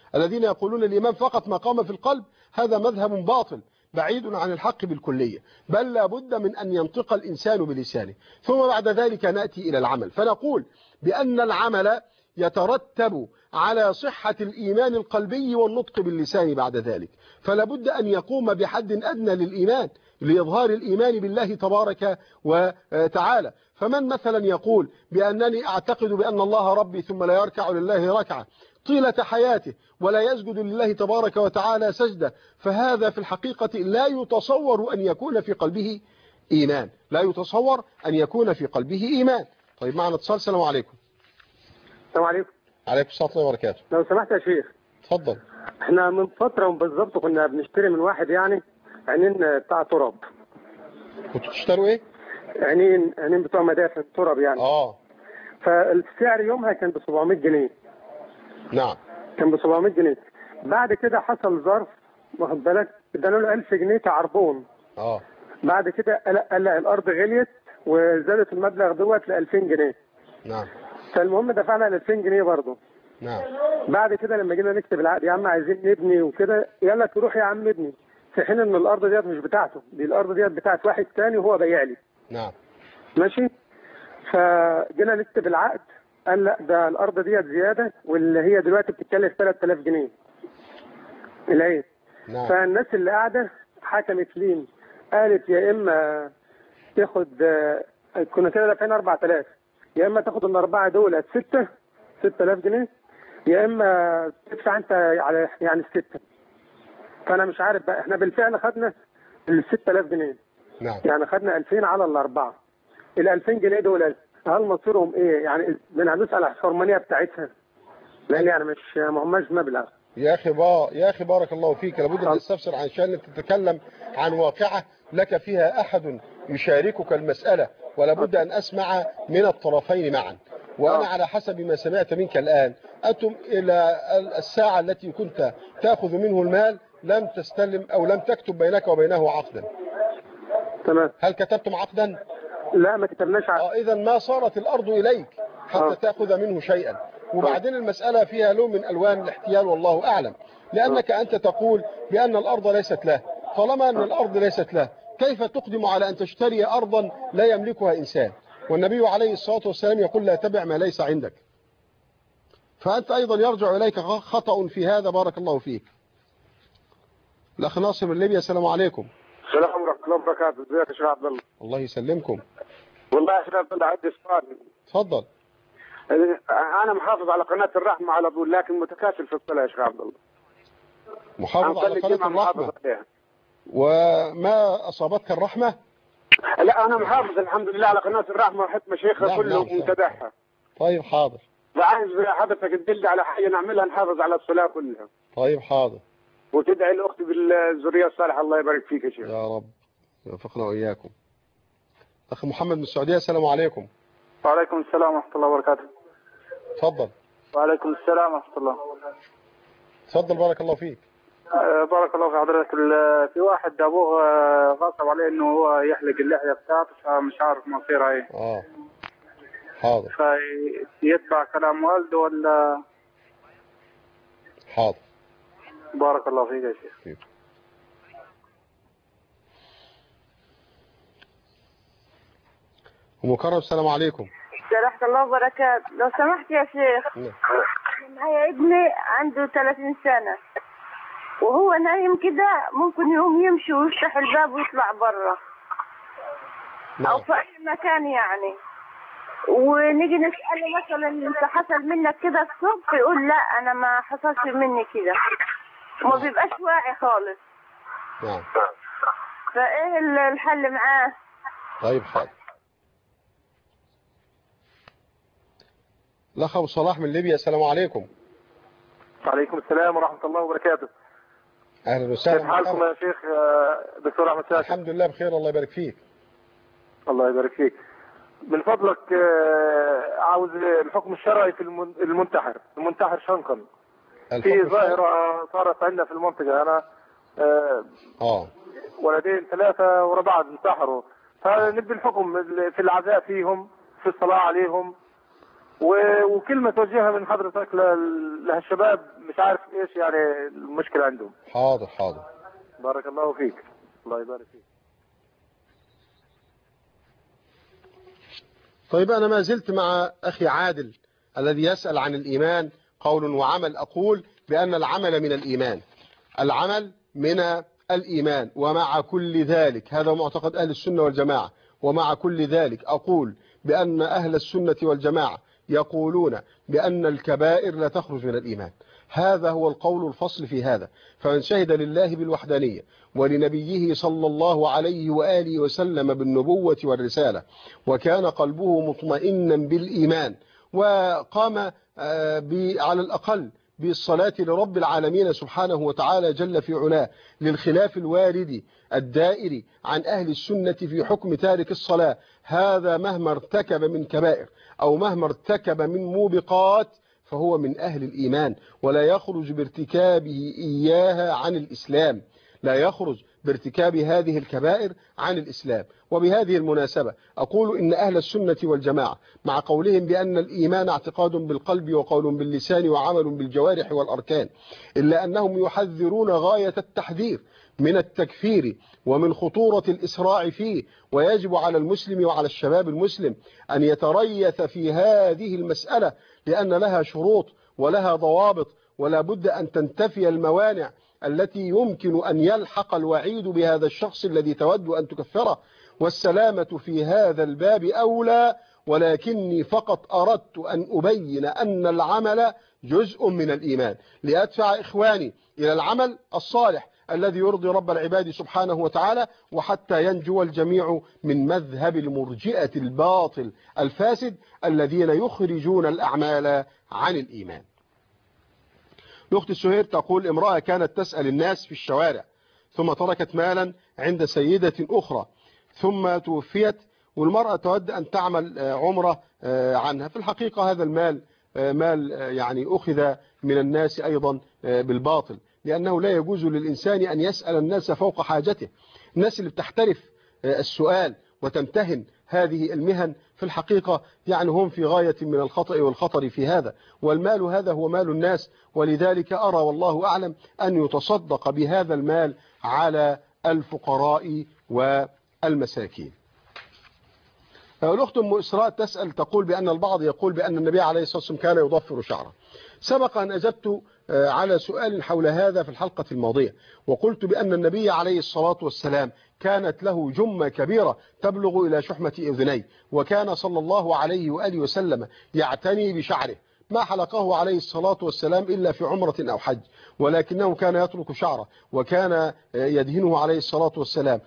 الذين يقولون الإيمان فقط ما قام في القلب، هذا مذهب باطل بعيد عن الحق بالكلية، بل لا بد من أن ينطق الإنسان بلسانه، ثم بعد ذلك نأتي إلى العمل. فنقول بأن العمل يترتب على صحة الإيمان القلبي والنطق باللسان بعد ذلك، فلا بد أن يقوم بحد أدنى للإيمان لإظهار الإيمان بالله تبارك وتعالى. فمن مثلا يقول بأنني أعتقد بأن الله ربي ثم لا يركع لله ركعة طيلة حياته ولا يسجد لله تبارك وتعالى سجدة، فهذا في الحقيقة لا يتصور أن يكون في قلبه إيمان، لا يتصور أن يكون في قلبه إيمان. طيب معنا اتصال. السلام عليكم. السلام عليكم. عليكم السلام ورحمة الله وبركاته. لو سمحت يا شيخ. اتفضل. احنا من فترة بالظبط كنا بنشتري من واحد يعني عينين بتاع تراب. كنتوا تشتروا ايه؟ عينين بتوع مدافن تراب يعني. فالسعر يومها كان ب 700 جنيه. نعم. كان ب 700 جنيه. بعد كده حصل ظرف واخد بالك ادانا له 1000 جنيه كعربون. بعد كده قال لا الارض غليت وزادت المبلغ دوت ل 2000 جنيه. نعم. فالمهم دفعنا ال 2000 جنيه برضه. نعم. بعد كده لما جينا نكتب العقد يا عم عايزين نبني وكده، يلا تروح يا عم ابني، في حين ان الارض ديت مش بتاعته، دي الارض ديت بتاعت واحد تاني وهو بايع لي. نعم. ماشي. فجينا نكتب العقد قال لا ده الارض ديت زياده واللي هي دلوقتي بتتكلف 3000 جنيه العين. نعم. فالناس اللي قاعده حكمت لين قالت يا اما تاخد، كنا كده دافعين 4000، يا اما تاخد الاربعه دول 6000 جنيه، يا اما تدفع انت على يعني السته. فانا مش عارف بقى، احنا بالفعل خدنا ال 6000 جنيه. نعم. يعني خدنا 2000 على الاربعه. ال 2000 جنيه دول هل مصيرهم ايه؟ يعني هندوس على الحرمانيه بتاعتها؟ لان يعني مش ما هماش مبلغ. يا اخي بارك الله فيك، لابد ان تستفسر عشان تتكلم عن واقعه لك فيها احد يشاركك المساله، ولا بد ان اسمع من الطرفين معا. وانا على حسب ما سمعت منك الان انتم الى الساعه التي كنت تاخذ منه المال لم تستلم او لم تكتب بينك وبينه عقدا. تمام. هل كتبتم عقدا؟ لا ما كتبناش عقد. اذا ما صارت الارض اليك حتى تاخذ منه شيئا. وبعدين المساله فيها لون من الوان الاحتيال والله اعلم، لانك انت تقول بان الارض ليست له. طالما ان الارض ليست له كيف تقدم على ان تشتري ارضا لا يملكها انسان؟ والنبي عليه الصلاه والسلام يقول لا تبع ما ليس عندك. فانت ايضا يرجع اليك خطأ في هذا. بارك الله فيك. الاخ ناصر من ليبيا. السلام عليكم. السلام ورحمه الله وبركاته. ازيك يا شيخ عبد الله؟ الله يسلمكم. والله يا شيخ عبد الله عندي سؤال. اتفضل. انا محافظ على قناه الرحمه على طول، لكن متكاسل في الصلاه يا شيخ عبد الله. محافظ على قناه الرحمه وما اصابتك الرحمه؟ لا انا محافظ الحمد لله على قناه الرحمه وحط مشايخها كله ومتابعها. طيب حاضر. وعايز حضرتك تدل على حاجه نعملها نحافظ على الصلاه كلها. طيب حاضر. وتدعي لاختي بالذريه الصالحه. الله يبارك فيك يا شيخ. يا رب يوفقنا واياكم. اخ محمد من السعوديه. السلام عليكم. وعليكم السلام ورحمه الله وبركاته. اتفضل. وعليكم السلام ورحمه الله. اتفضل بارك الله فيك. بارك الله في حضرتك. في واحد ابوه غصب عليه انه هو يحلق اللحيه بتاعته، فمش عارف مصيره ايه. حاضر. فيتبع كلام والده ولا؟ حاضر. بارك الله فيك يا شيخ. أم كرم. السلام عليكم. ورحمة الله وبركاته. لو سمحت يا شيخ، معايا ابني عنده 30 سنة وهو نايم كده ممكن يقوم يمشي ويفتح الباب ويطلع برا أو في أي مكان يعني، ونيجي نسأله مثلا أنت حصل منك كده الصبح يقول لا أنا ما حصلش مني كده، وما بيبقاش واعي خالص. نعم. فإيه الحل معاه؟ طيب حاضر. الأخ أبو صلاح من ليبيا. السلام عليكم. وعليكم السلام ورحمة الله وبركاته. أهلا وسهلا. كيف حالكم يا شيخ دكتور أحمد شاكر؟ الحمد لله بخير. الله يبارك فيك. الله يبارك فيك. من فضلك عاوز الحكم الشرعي في المنتحر شنقا. في ظاهرة صارت عندنا في المنطقة. أنا ولدين 3 ورا بعض انتحروا، فنبي الحكم في العزاء فيهم، في الصلاة عليهم، وكلمة توجهها من حضرتك للشباب، مش عارف ايش يعني المشكلة عندهم. حاضر حاضر. بارك الله فيك. الله يبارك فيك. طيب أنا ما زلت مع أخي عادل الذي يسأل عن الإيمان قول وعمل. أقول بأن العمل من الإيمان، العمل من الإيمان. ومع كل ذلك هذا معتقد أهل السنة والجماعة، ومع كل ذلك أقول بأن أهل السنة والجماعة يقولون بأن الكبائر لا تخرج من الإيمان. هذا هو القول الفصل في هذا. فمن شهد لله بالوحدانية ولنبيه صلى الله عليه وآله وسلم بالنبوة والرسالة، وكان قلبه مطمئنا بالإيمان، وقام على الأقل بالصلاة لرب العالمين سبحانه وتعالى جل في علاه، للخلاف الوارد الدائر عن أهل السنة في حكم تارك الصلاة، هذا مهما ارتكب من كبائر أو مهما ارتكب من موبقات فهو من أهل الإيمان، ولا يخرج بارتكابه إياها عن الإسلام، لا يخرج بارتكاب هذه الكبائر عن الإسلام. وبهذه المناسبة أقول إن أهل السنة والجماعة مع قولهم بأن الإيمان اعتقاد بالقلب وقول باللسان وعمل بالجوارح والأركان، إلا أنهم يحذرون غاية التحذير من التكفير ومن خطورة الإسراع فيه. ويجب على المسلم وعلى الشباب المسلم أن يتريث في هذه المسألة، لأن لها شروط ولها ضوابط، ولا بد أن تنتفي الموانع التي يمكن أن يلحق الوعيد بهذا الشخص الذي تود أن تكفره. والسلامة في هذا الباب أولى، ولكني فقط أردت أن أبين أن العمل جزء من الإيمان، لأدفع إخواني إلى العمل الصالح الذي يرضي رب العباد سبحانه وتعالى، وحتى ينجو الجميع من مذهب المرجئة الباطل الفاسد الذين يخرجون الأعمال عن الإيمان. الأخت سهير تقول: امرأة كانت تسأل الناس في الشوارع ثم تركت مالا عند سيدة أخرى ثم توفيت، والمرأة تود أن تعمل عمرة عنها. في الحقيقة هذا المال مال يعني أخذ من الناس أيضا بالباطل، لأنه لا يجوز للإنسان أن يسأل الناس فوق حاجته. الناس اللي بتحترف السؤال وتمتهن هذه المهن في الحقيقة يعني هم في غاية من الخطأ والخطر في هذا، والمال هذا هو مال الناس، ولذلك أرى والله أعلم أن يتصدق بهذا المال على الفقراء والمساكين. الأخت أم إسراء تسأل تقول بأن البعض يقول بأن النبي عليه الصلاة والسلام كان يضفر شعره. سبق أن أجبت على سؤال حول هذا في الحلقة الماضية، وقلت بأن النبي عليه الصلاة والسلام كانت له جمة كبيرة تبلغ إلى شحمة أذنيه، وكان صلى الله عليه وآله وسلم يعتني بشعره، ما حلقه عليه الصلاة والسلام إلا في عمرة أو حج، ولكنه كان يترك شعره، وكان يدهنه عليه الصلاة والسلام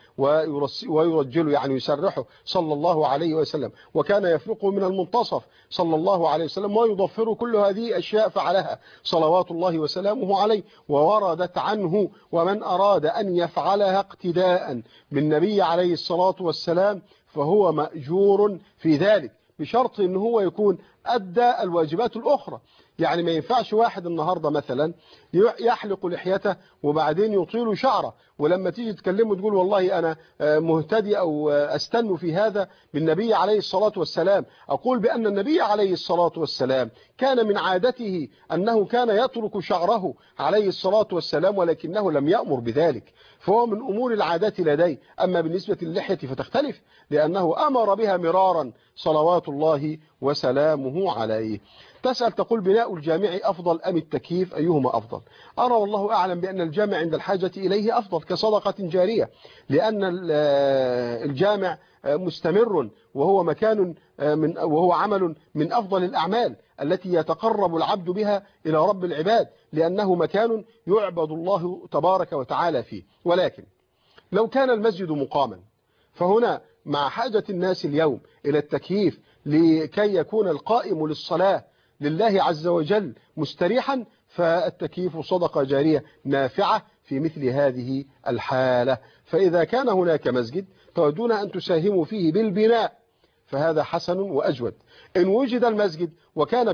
ويرجله يعني يسرحه صلى الله عليه وسلم، وكان يفرقه من المنتصف صلى الله عليه وسلم ويضفر. كل هذه أشياء فعلها صلوات الله وسلامه عليه ووردت عنه، ومن أراد أن يفعلها اقتداء بالنبي عليه الصلاة والسلام فهو مأجور في ذلك، بشرط ان هو يكون أدى الواجبات الأخرى. يعني ما ينفعش واحد النهاردة مثلا يحلق لحيته وبعدين يطيل شعره، ولما تيجي تكلمه تقول والله أنا مهتدي أو أستن في هذا بالنبي عليه الصلاة والسلام. أقول بأن النبي عليه الصلاة والسلام كان من عادته أنه كان يترك شعره عليه الصلاة والسلام، ولكنه لم يأمر بذلك، فهو من أمور العادات لديه. أما بالنسبة للحية فتختلف، لأنه أمر بها مرارا صلوات الله وسلامه عليه. تسأل تقول: بناء الجامع أفضل أم التكييف؟ أيهما أفضل؟ أرى والله أعلم بأن الجامع عند الحاجة إليه أفضل كصدقة جارية، لأن الجامع مستمر وهو مكان وهو عمل من أفضل الأعمال التي يتقرب العبد بها إلى رب العباد، لأنه مكان يعبد الله تبارك وتعالى فيه. ولكن لو كان المسجد مقاما فهنا مع حاجة الناس اليوم إلى التكييف لكي يكون القائم للصلاة لله عز وجل مستريحا، فالتكييف صدقة جارية نافعة في مثل هذه الحالة. فإذا كان هناك مسجد تودون أن تساهموا فيه بالبناء فهذا حسن وأجود. إن وجد المسجد وكان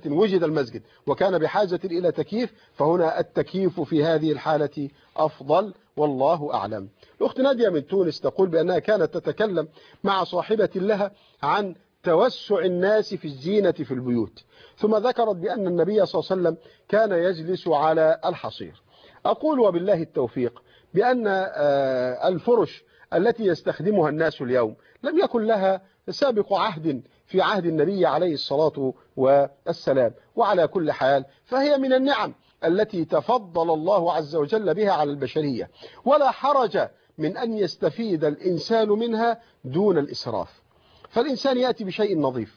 بحاجة إلى تكييف فهنا التكييف في هذه الحالة أفضل، والله أعلم. الأخت نادية من تونس تقول بأنها كانت تتكلم مع صاحبة لها عن توسع الناس في الزينة في البيوت. ثم ذكرت بأن النبي صلى الله عليه وسلم كان يجلس على الحصير. أقول وبالله التوفيق بأن الفرش التي يستخدمها الناس اليوم لم يكن لها سابق عهد في عهد النبي عليه الصلاة والسلام، وعلى كل حال فهي من النعم التي تفضل الله عز وجل بها على البشرية، ولا حرج من أن يستفيد الإنسان منها دون الإسراف. فالإنسان يأتي بشيء نظيف،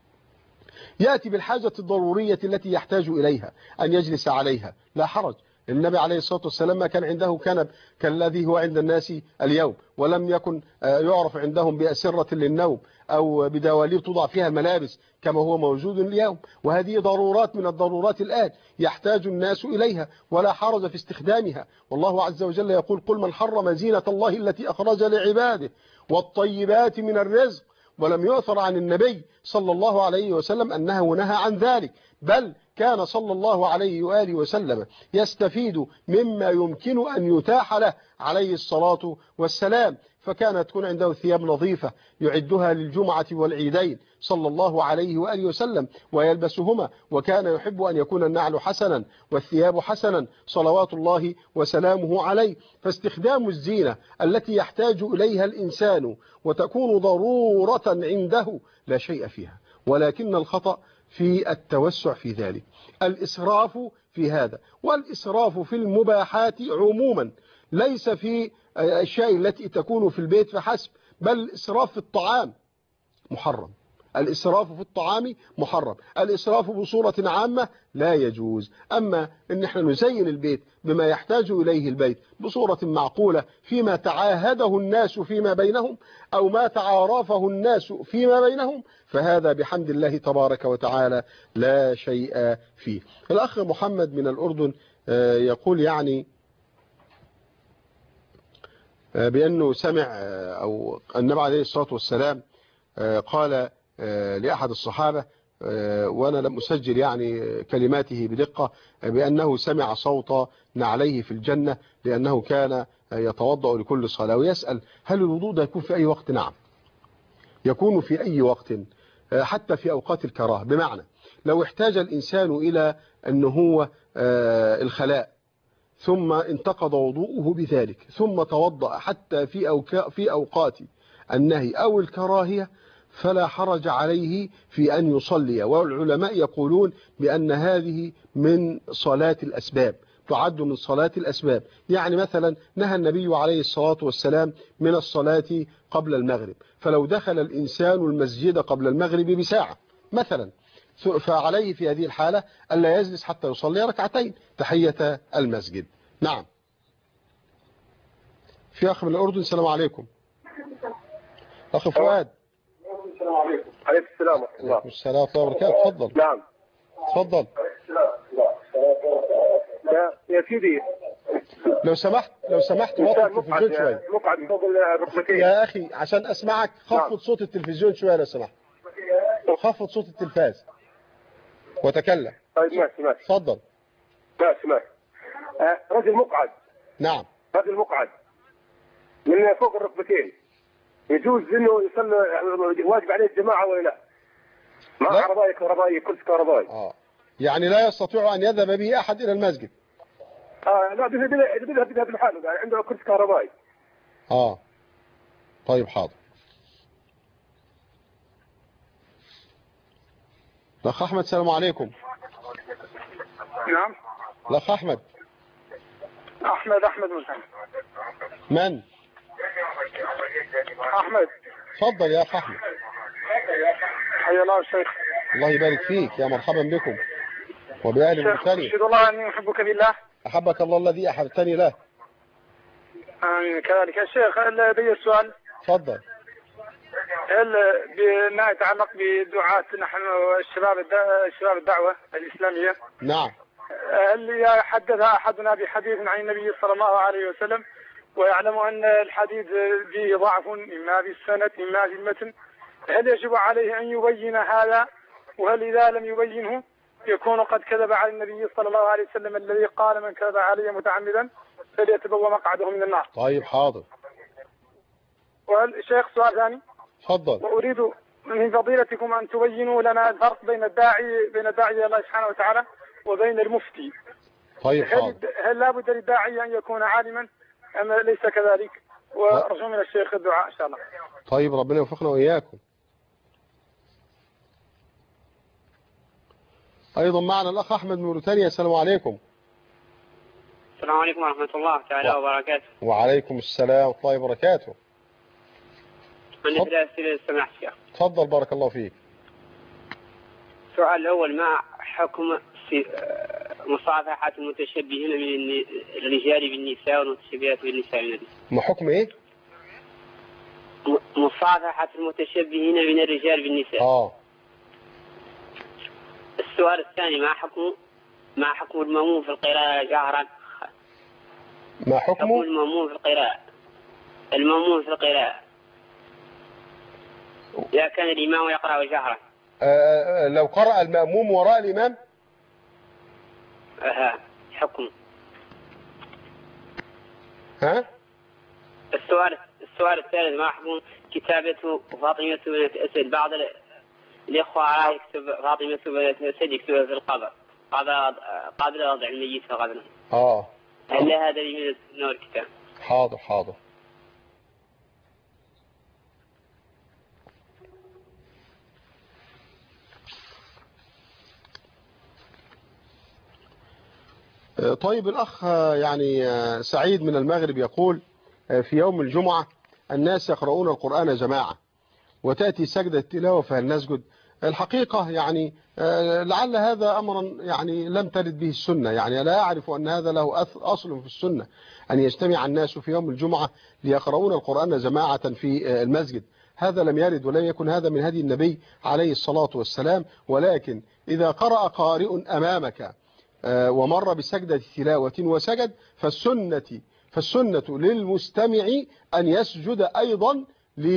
يأتي بالحاجة الضرورية التي يحتاج إليها أن يجلس عليها، لا حرج. النبي عليه الصلاة والسلام ما كان عنده كنب كالذي هو عند الناس اليوم، ولم يكن يعرف عندهم بأسرة للنوم أو بدواليب توضع فيها الملابس كما هو موجود اليوم. وهذه ضرورات من الضرورات الآن يحتاج الناس إليها، ولا حرج في استخدامها. والله عز وجل يقول: قل من حرم زينة الله التي أخرج لعباده والطيبات من الرزق. ولم يؤثر عن النبي صلى الله عليه وسلم أنه نهى عن ذلك، بل كان صلى الله عليه وآله وسلم يستفيد مما يمكن أن يتاح له عليه الصلاة والسلام. فكانت تكون عنده ثياب نظيفة يعدها للجمعة والعيدين صلى الله عليه وآله وسلم ويلبسهما، وكان يحب أن يكون النعل حسنا والثياب حسنا صلوات الله وسلامه عليه. فاستخدام الزينة التي يحتاج إليها الإنسان وتكون ضرورة عنده لا شيء فيها، ولكن الخطأ في التوسع في ذلك، الإسراف في هذا. والإسراف في المباحات عموما، ليس في الأشياء التي تكون في البيت فحسب، بل الإسراف في الطعام محرم. الإسراف في الطعام محرم، الإسراف بصورة عامة لا يجوز. أما إن احنا نزين البيت بما يحتاج إليه البيت بصورة معقولة فيما تعاهده الناس فيما بينهم أو ما تعارفه الناس فيما بينهم، فهذا بحمد الله تبارك وتعالى لا شيء فيه. الأخ محمد من الأردن يقول يعني بأنه سمع أو النبي عليه الصلاة والسلام قال لأحد الصحابة، وأنا لم أسجل يعني كلماته بدقة، بأنه سمع صوت نعليه في الجنة لأنه كان يتوضأ لكل صلاة. ويسأل: هل الوضوء ده يكون في أي وقت؟ نعم، يكون في أي وقت، حتى في أوقات الكراهة. بمعنى لو احتاج الإنسان إلى أنه هو الخلاء ثم انتقض وضوءه بذلك ثم توضأ حتى في أوقات النهي أو الكراهية فلا حرج عليه في أن يصلي. والعلماء يقولون بأن هذه من صلاة الأسباب، تعد من صلاة الأسباب. يعني مثلا نهى النبي عليه الصلاة والسلام من الصلاة قبل المغرب، فلو دخل الإنسان المسجد قبل المغرب بساعة مثلا، فعليه في هذه الحالة ألا يجلس حتى يصلي ركعتين تحية المسجد. نعم. في أخ من الأردن. السلام عليكم. أخ فؤاد. السلام عليكم. عليكم السلام ورحمة الله. عليكم السلام ورحمة الله وبركاته. تفضل. نعم. تفضل. يا سيدي لو سمحت وطي التلفزيون شوية. مقعد فوق الركبتين. يا أخي عشان أسمعك خفض صوت التلفزيون شوية لو سمحت. خفض صوت التلفاز وتكلم. طيب ماشي. تفضل. ماشي. رجل مقعد. نعم. رجل مقعد من فوق الركبتين، يجوز انه يصلي واجب عليه الجماعة ولا لا؟ مع كهربائي كرسي كهربائي. يعني لا يستطيع أن يذهب به أحد إلى المسجد. لا بيذهب لحاله، عنده كرسي كهربائي. طيب حاضر. الأخ أحمد. السلام عليكم. نعم. الأخ أحمد. أحمد مسلم. من؟ أحمد. تفضل يا أخ أحمد. حيا الله الشيخ. الله يبارك فيك، يا مرحبا بكم وبأهل المرسلين. أشهد الله أني أحبك بالله. أحبك الله الذي أحببتني له. كذلك يا شيخ. لدي السؤال. تفضل. هل بما يتعلق بدعاة نحن الشباب الدعوة الإسلامية، نعم، هل حدث أحدنا بحديث عن النبي صلى الله عليه وسلم ويعلم أن الحديث فيه ضعف إما في السند إما في المتن، هل يجب عليه أن يبين هذا؟ وهل إذا لم يبينه يكون قد كذب على النبي صلى الله عليه وسلم الذي قال: من كذب علي متعمدا فليتبوأ مقعده من النار؟ طيب حاضر. والشيخ سؤال ثاني. تفضل. من فضيلتكم أن تبينوا لنا الفرق بين الداعي إلى الله سبحانه وتعالى وبين المفتي. طيب هل لابد للداعي أن يكون عالما أم ليس كذلك؟ وأرجو من الشيخ الدعاء إن شاء الله. طيب ربنا يوفقنا وإياكم. أيضا معنا الأخ أحمد من موريتانيا. السلام عليكم. السلام عليكم ورحمة الله تعالى وبركاته. وعليكم السلام ورحمة الله وبركاته. عندي 3 أسئلة سماحة الشيخ. تفضل بارك الله فيك. السؤال الأول: ما حكم مصافحة المتشبهين من الرجال بالنساء والمتشبهات بالنساء من الرجال؟ ما حكم إيه؟ مصافحة المتشبهين من الرجال بالنساء. السؤال الثاني: ما حكم المأموم في القراءة جهرا؟ ما حكم المأموم في القراءة؟ المأموم في القراءة إذا كان الإمام يقرأ جهرا. لو قرأ المأموم وراء الإمام حكم. السؤال الثالث: ما حكم كتابة فاطمة بنت أسد؟ بعض الإخوة يكتب فاطمة بنت أسد يكتبها في القبر قبل وضع الميت في قبره. هل هذا من نوع الكتاب؟ حاضر. طيب الأخ يعني سعيد من المغرب يقول: في يوم الجمعة الناس يقرؤون القرآن جماعة وتأتي سجدة التلاوة فهل نسجد؟ الحقيقة يعني لعل هذا أمرا يعني لم ترد به السنة، يعني لا أعرف أن هذا له أصل في السنة أن يجتمع الناس في يوم الجمعة ليقرؤون القرآن جماعة في المسجد. هذا لم يرد ولم يكن هذا من هدي النبي عليه الصلاة والسلام. ولكن إذا قرأ قارئ أمامك ومر بسجدة تلاوة وسجد فالسنة للمستمع أن يسجد أيضا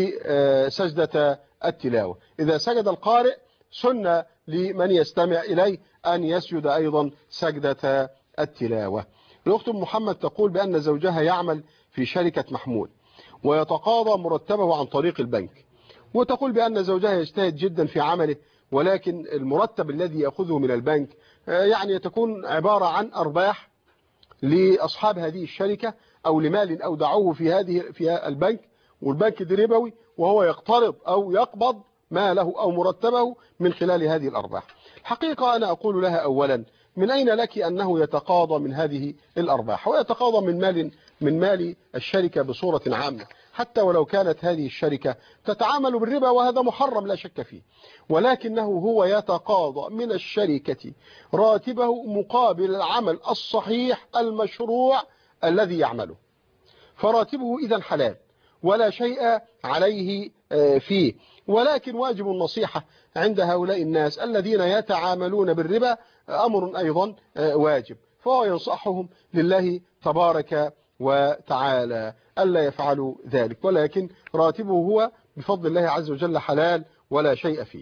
لسجدة التلاوة. إذا سجد القارئ سنة لمن يستمع إليه أن يسجد أيضا سجدة التلاوة. الأخت محمد تقول بأن زوجها يعمل في شركة محمول ويتقاضى مرتبه عن طريق البنك، وتقول بأن زوجها يجتهد جدا في عمله، ولكن المرتب الذي يأخذه من البنك يعني تكون عبارة عن أرباح لأصحاب هذه الشركة أو لمال أودعوه في البنك، والبنك دي ربوي وهو يقترض أو يقبض ماله أو مرتبه من خلال هذه الأرباح. الحقيقة أنا أقول لها أولا: من أين لك أنه يتقاضى من هذه الأرباح ويتقاضى من مال الشركة بصورة عامة، حتى ولو كانت هذه الشركة تتعامل بالربا وهذا محرم لا شك فيه، ولكنه هو يتقاضى من الشركة راتبه مقابل العمل الصحيح المشروع الذي يعمله، فراتبه إذن حلال ولا شيء عليه فيه. ولكن واجب النصيحة عند هؤلاء الناس الذين يتعاملون بالربا أمر أيضا واجب، فهو ينصحهم لله تبارك وتعالى ألا يفعلوا ذلك، ولكن راتبه هو بفضل الله عز وجل حلال ولا شيء فيه.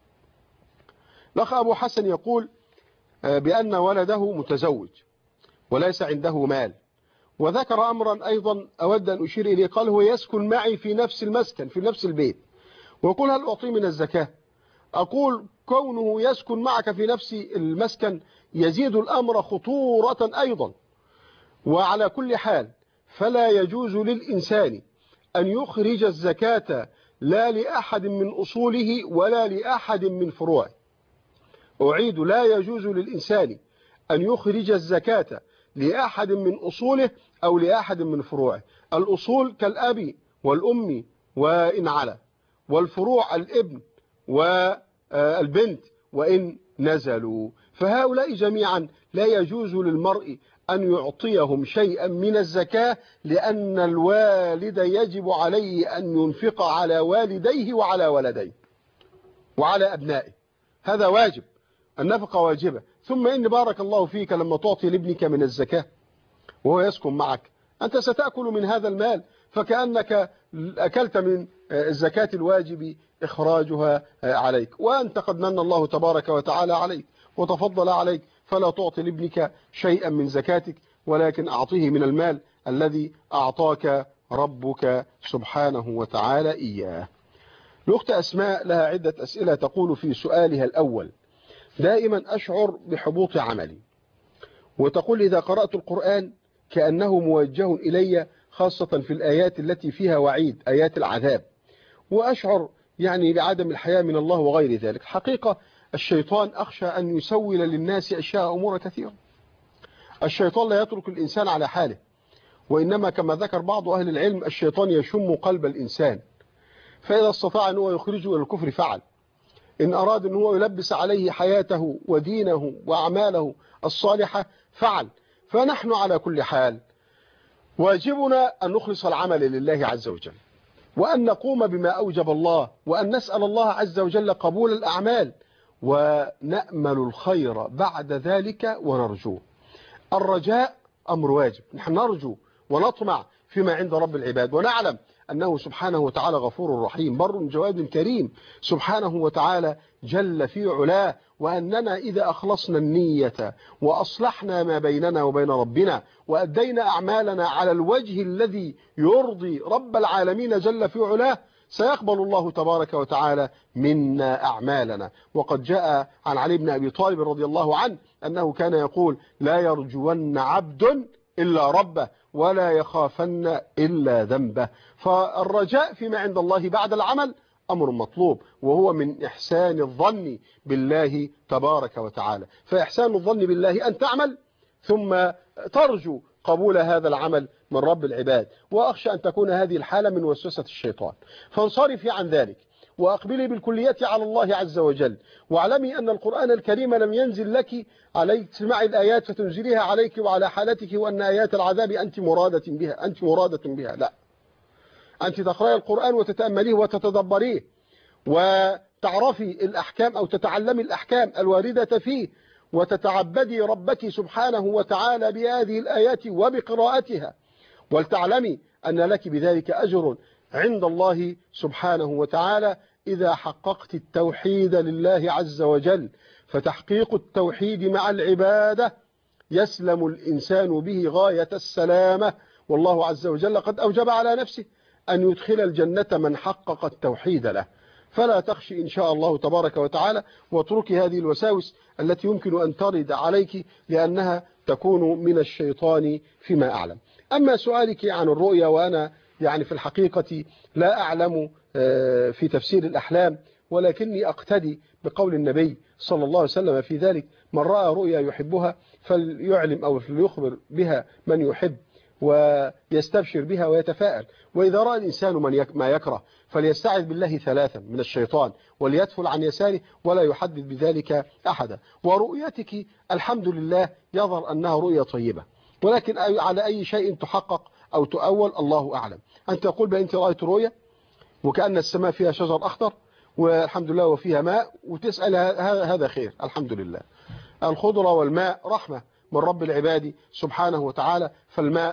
الأخ أبو حسن يقول بأن ولده متزوج وليس عنده مال، وذكر أمرا أيضا أود أن أشير إليه. قال: هو يسكن معي في نفس المسكن في نفس البيت، ويقول: هل أعطيه من الزكاة؟ أقول: كونه يسكن معك في نفس المسكن يزيد الأمر خطورة أيضا. وعلى كل حال فلا يجوز للإنسان أن يخرج الزكاة لا لأحد من أصوله ولا لأحد من فروعه. أعيد: لا يجوز للإنسان أن يخرج الزكاة لأحد من أصوله أو لأحد من فروعه. الأصول كالأب والأم وإن علا، والفروع الابن والبنت وإن نزلوا، فهؤلاء جميعا لا يجوز للمرء أن يعطيهم شيئا من الزكاة، لأن الوالد يجب عليه أن ينفق على والديه وعلى ولديه وعلى أبنائه، هذا واجب، النفقة واجبة. ثم إن بارك الله فيك لما تعطي لابنك من الزكاة وهو يسكن معك أنت ستأكل من هذا المال، فكأنك أكلت من الزكاة الواجب إخراجها عليك، وأنت قد من الله تبارك وتعالى عليك وتفضل عليك، فلا تعطي لابنك شيئا من زكاتك، ولكن أعطيه من المال الذي أعطاك ربك سبحانه وتعالى إياه. الأخت أسماء لها عدة أسئلة، تقول في سؤالها الأول: دائما أشعر بحبوط عملي، وتقول إذا قرأت القرآن كأنه موجه إلي، خاصة في الآيات التي فيها وعيد، آيات العذاب، وأشعر يعني بعدم الحياة من الله وغير ذلك. حقيقة الشيطان أخشى أن يسول للناس أشياء أمور كثيرة. الشيطان لا يترك الإنسان على حاله، وإنما كما ذكر بعض أهل العلم الشيطان يشم قلب الإنسان، فإذا استطاع أنه يخرجه إلى الكفر فعل، إن أراد أنه يلبس عليه حياته ودينه وأعماله الصالحة فعل. فنحن على كل حال واجبنا أن نخلص العمل لله عز وجل، وأن نقوم بما أوجب الله، وأن نسأل الله عز وجل قبول الأعمال، ونأمل الخير بعد ذلك ونرجوه. الرجاء أمر واجب، نحن نرجو ونطمع فيما عند رب العباد، ونعلم أنه سبحانه وتعالى غفور رحيم بر جواد كريم سبحانه وتعالى جل في علاه، وأننا إذا أخلصنا النية وأصلحنا ما بيننا وبين ربنا وأدينا أعمالنا على الوجه الذي يرضي رب العالمين جل في علاه، سيقبل الله تبارك وتعالى منا أعمالنا. وقد جاء عن علي بن أبي طالب رضي الله عنه أنه كان يقول: لا يرجون عبد إلا ربه، ولا يخافن إلا ذنبه. فالرجاء فيما عند الله بعد العمل أمر مطلوب، وهو من إحسان الظن بالله تبارك وتعالى. فإحسان الظن بالله أن تعمل ثم ترجو قبول هذا العمل من رب العباد، وأخشى أن تكون هذه الحالة من وسوسة الشيطان. فانصرفي عن ذلك وأقبلي بالكلية على الله عز وجل، واعلمي أن القرآن الكريم لم ينزل لك عليك تسمعي الآيات فتنزليها عليك وعلى حالتك، وأن آيات العذاب أنت مرادة بها، لا، أنت تقرأي القرآن وتتأمليه وتتدبريه وتعرفي الأحكام أو تتعلمي الأحكام الواردة فيه، وتتعبدي ربك سبحانه وتعالى بهذه الآيات وبقراءتها، ولتعلمي أن لك بذلك أجر عند الله سبحانه وتعالى إذا حققت التوحيد لله عز وجل. فتحقيق التوحيد مع العبادة يسلم الإنسان به غاية السلامة، والله عز وجل قد أوجب على نفسه أن يدخل الجنة من حقق التوحيد له. فلا تخشي إن شاء الله تبارك وتعالى، واتركي هذه الوساوس التي يمكن أن ترد عليك، لأنها تكون من الشيطان فيما أعلم. أما سؤالك عن الرؤيا، وأنا يعني في الحقيقة لا أعلم في تفسير الأحلام، ولكني أقتدي بقول النبي صلى الله عليه وسلم في ذلك: من رأى رؤيا يحبها فليعلم أو فليخبر بها من يحب ويستبشر بها ويتفاءل، وإذا رأى الإنسان ما يكره فليستعذ بالله 3 من الشيطان، وليدفل عن يساره ولا يحدد بذلك أحدا. ورؤيتك الحمد لله يظهر أنها رؤيا طيبة، ولكن على أي شيء تحقق أو تؤول الله أعلم. أنت تقول بأنت رأيت رؤيا وكأن السماء فيها شجر أخضر والحمد لله وفيها ماء، وتسأل هذا خير، الحمد لله. الخضرة والماء رحمة من رب العباد سبحانه وتعالى، فالماء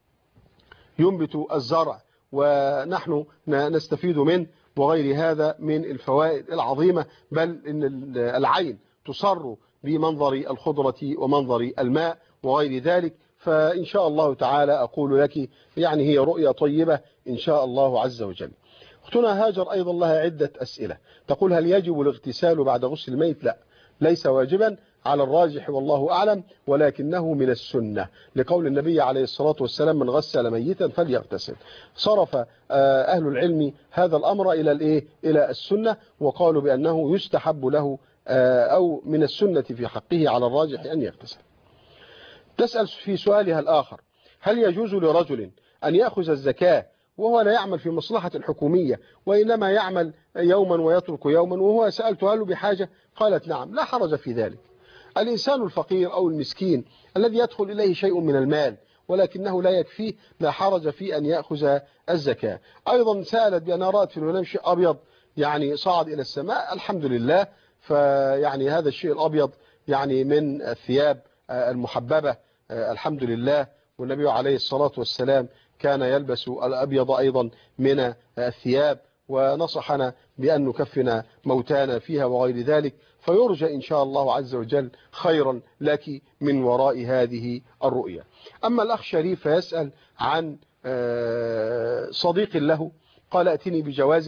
ينبت الزرع ونحن نستفيد منه، وغير هذا من الفوائد العظيمة، بل إن العين تصر بمنظر الخضرة ومنظر الماء وغير ذلك. فإن شاء الله تعالى أقول لك يعني هي رؤيا طيبة إن شاء الله عز وجل. أختنا هاجر أيضا لها عدة أسئلة، تقول: هل يجب الاغتسال بعد غسل الميت؟ لا، ليس واجبا على الراجح والله أعلم، ولكنه من السنة، لقول النبي عليه الصلاة والسلام: من غسل ميتا فليغتسل. صرف أهل العلم هذا الأمر إلى السنة، وقالوا بأنه يستحب له أو من السنة في حقه على الراجح أن يغتسل. تسأل في سؤالها الآخر: هل يجوز لرجل أن يأخذ الزكاة وهو لا يعمل في مصلحة الحكومية، وإنما يعمل يوما ويترك يوما؟ وهو سألته: هل بحاجة؟ قالت: نعم، لا حرج في ذلك. الإنسان الفقير أو المسكين الذي يدخل إليه شيء من المال ولكنه لا يكفيه، لا حرج في أن يأخذ الزكاة. أيضا سألت بأن رأت في المنام شيء أبيض يعني صعد إلى السماء، الحمد لله. فيعني هذا الشيء الأبيض يعني من الثياب المحببة الحمد لله، والنبي عليه الصلاة والسلام كان يلبس الأبيض أيضا من الثياب، ونصحنا بأن نكفن موتانا فيها وغير ذلك، فيرجى إن شاء الله عز وجل خيرا لك من وراء هذه الرؤيا. أما الأخ شريف فيسأل عن صديق له، قال: أتني بجوازك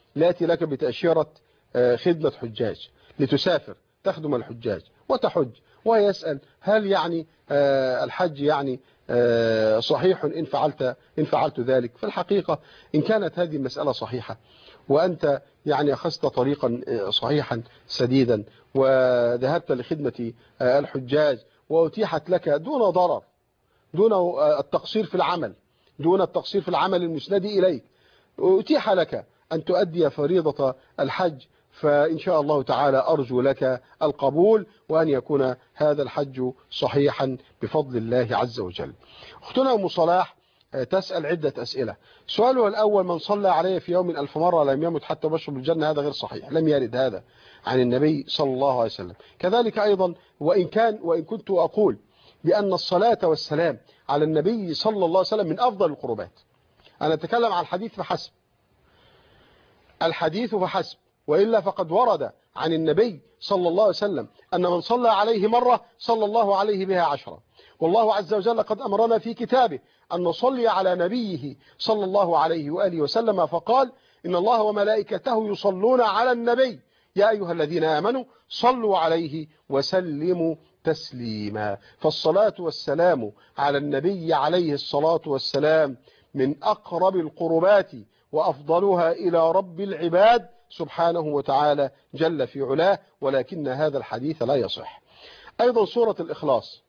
لاتي لك بتأشيرة خدمة حجاج لتسافر تخدم الحجاج وتحج، ويسأل هل يعني الحج يعني صحيح إن فعلت ذلك؟ في الحقيقة إن كانت هذه المسألة صحيحة وأنت يعني أخذت طريقا صحيحا سديدا وذهبت لخدمة الحجاج وأتيحت لك دون ضرر، دون التقصير في العمل، دون التقصير في العمل المسند إليك، أتيح لك أن تؤدي فريضة الحج، فإن شاء الله تعالى أرجو لك القبول وأن يكون هذا الحج صحيحا بفضل الله عز وجل. أختنا أم صلاح تسأل عدة أسئلة. سؤالها الأول: من صلى عليه في يوم 1000 مرة لم يمت حتى يبشر بالجنة، هذا غير صحيح، لم يرد هذا عن النبي صلى الله عليه وسلم. كذلك أيضا وإن كنت أقول بأن الصلاة والسلام على النبي صلى الله عليه وسلم من أفضل القربات، أنا أتكلم عن الحديث فحسب، الحديث فحسب، وإلا فقد ورد عن النبي صلى الله عليه وسلم أن من صلى عليه مرة صلى الله عليه بها 10. والله عز وجل قد أمرنا في كتابه أن نصلي على نبيه صلى الله عليه وآله وسلم، فقال: إن الله وملائكته يصلون على النبي يا أيها الذين آمنوا صلوا عليه وسلموا تسليما. فالصلاة والسلام على النبي عليه الصلاة والسلام من أقرب القربات وأفضلها إلى رب العباد سبحانه وتعالى جل في علاه، ولكن هذا الحديث لا يصح. أيضا سورة الإخلاص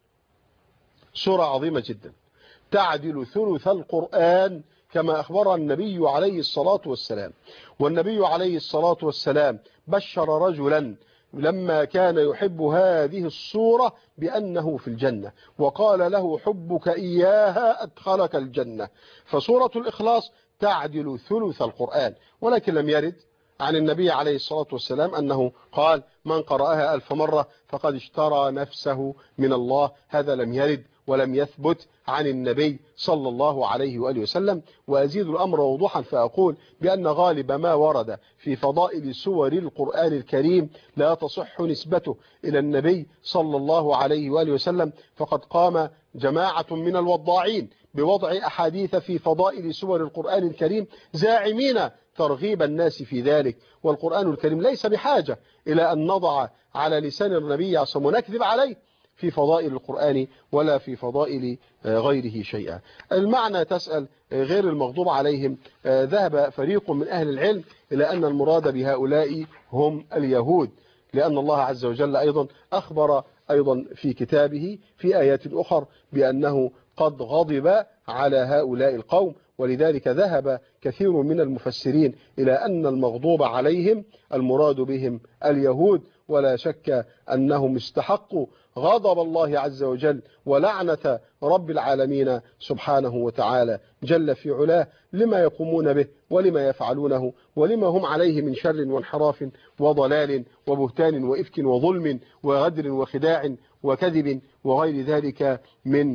سورة عظيمة جدا تعدل ثلث القرآن كما أخبر النبي عليه الصلاة والسلام. والنبي عليه الصلاة والسلام بشر رجلا لما كان يحب هذه السورة بأنه في الجنة، وقال له: حبك إياها أدخلك الجنة. فسورة الإخلاص تعدل ثلث القرآن، ولكن لم يرد عن النبي عليه الصلاة والسلام أنه قال: من قرأها 1000 مرة فقد اشترى نفسه من الله، هذا لم يرد ولم يثبت عن النبي صلى الله عليه وآله وسلم. وأزيد الأمر وضوحا فأقول بأن غالب ما ورد في فضائل سور القرآن الكريم لا تصح نسبته إلى النبي صلى الله عليه وآله وسلم، فقد قام جماعة من الوضاعين بوضع أحاديث في فضائل سور القرآن الكريم زاعمين ترغيب الناس في ذلك، والقرآن الكريم ليس بحاجة إلى أن نضع على لسان النبي صلى الله عليه وسلم ونكذب عليه في فضائل القرآن ولا في فضائل غيره شيئا. المعنى تسأل غير المغضوب عليهم، ذهب فريق من أهل العلم إلى أن المراد بهؤلاء هم اليهود، لأن الله عز وجل أيضا أخبر أيضا في كتابه في آيات أخرى بأنه قد غضب على هؤلاء القوم، ولذلك ذهب كثير من المفسرين إلى أن المغضوب عليهم المراد بهم اليهود، ولا شك أنهم استحقوا غضب الله عز وجل ولعنة رب العالمين سبحانه وتعالى جل في علاه لما يقومون به ولما يفعلونه ولما هم عليه من شر وانحراف وضلال وبهتان وإفك وظلم وغدر وخداع وكذب وغير ذلك من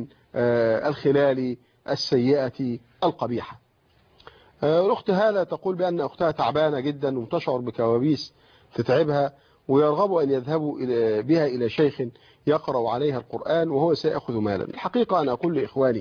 الخلال السيئة القبيحة. الأخت هالة تقول بأن أختها تعبانة جدا وتشعر بكوابيس تتعبها، ويرغبوا أن يذهبوا بها إلى شيخ يقرأ عليها القرآن وهو سيأخذ مالا. الحقيقة أنا أقول لإخواني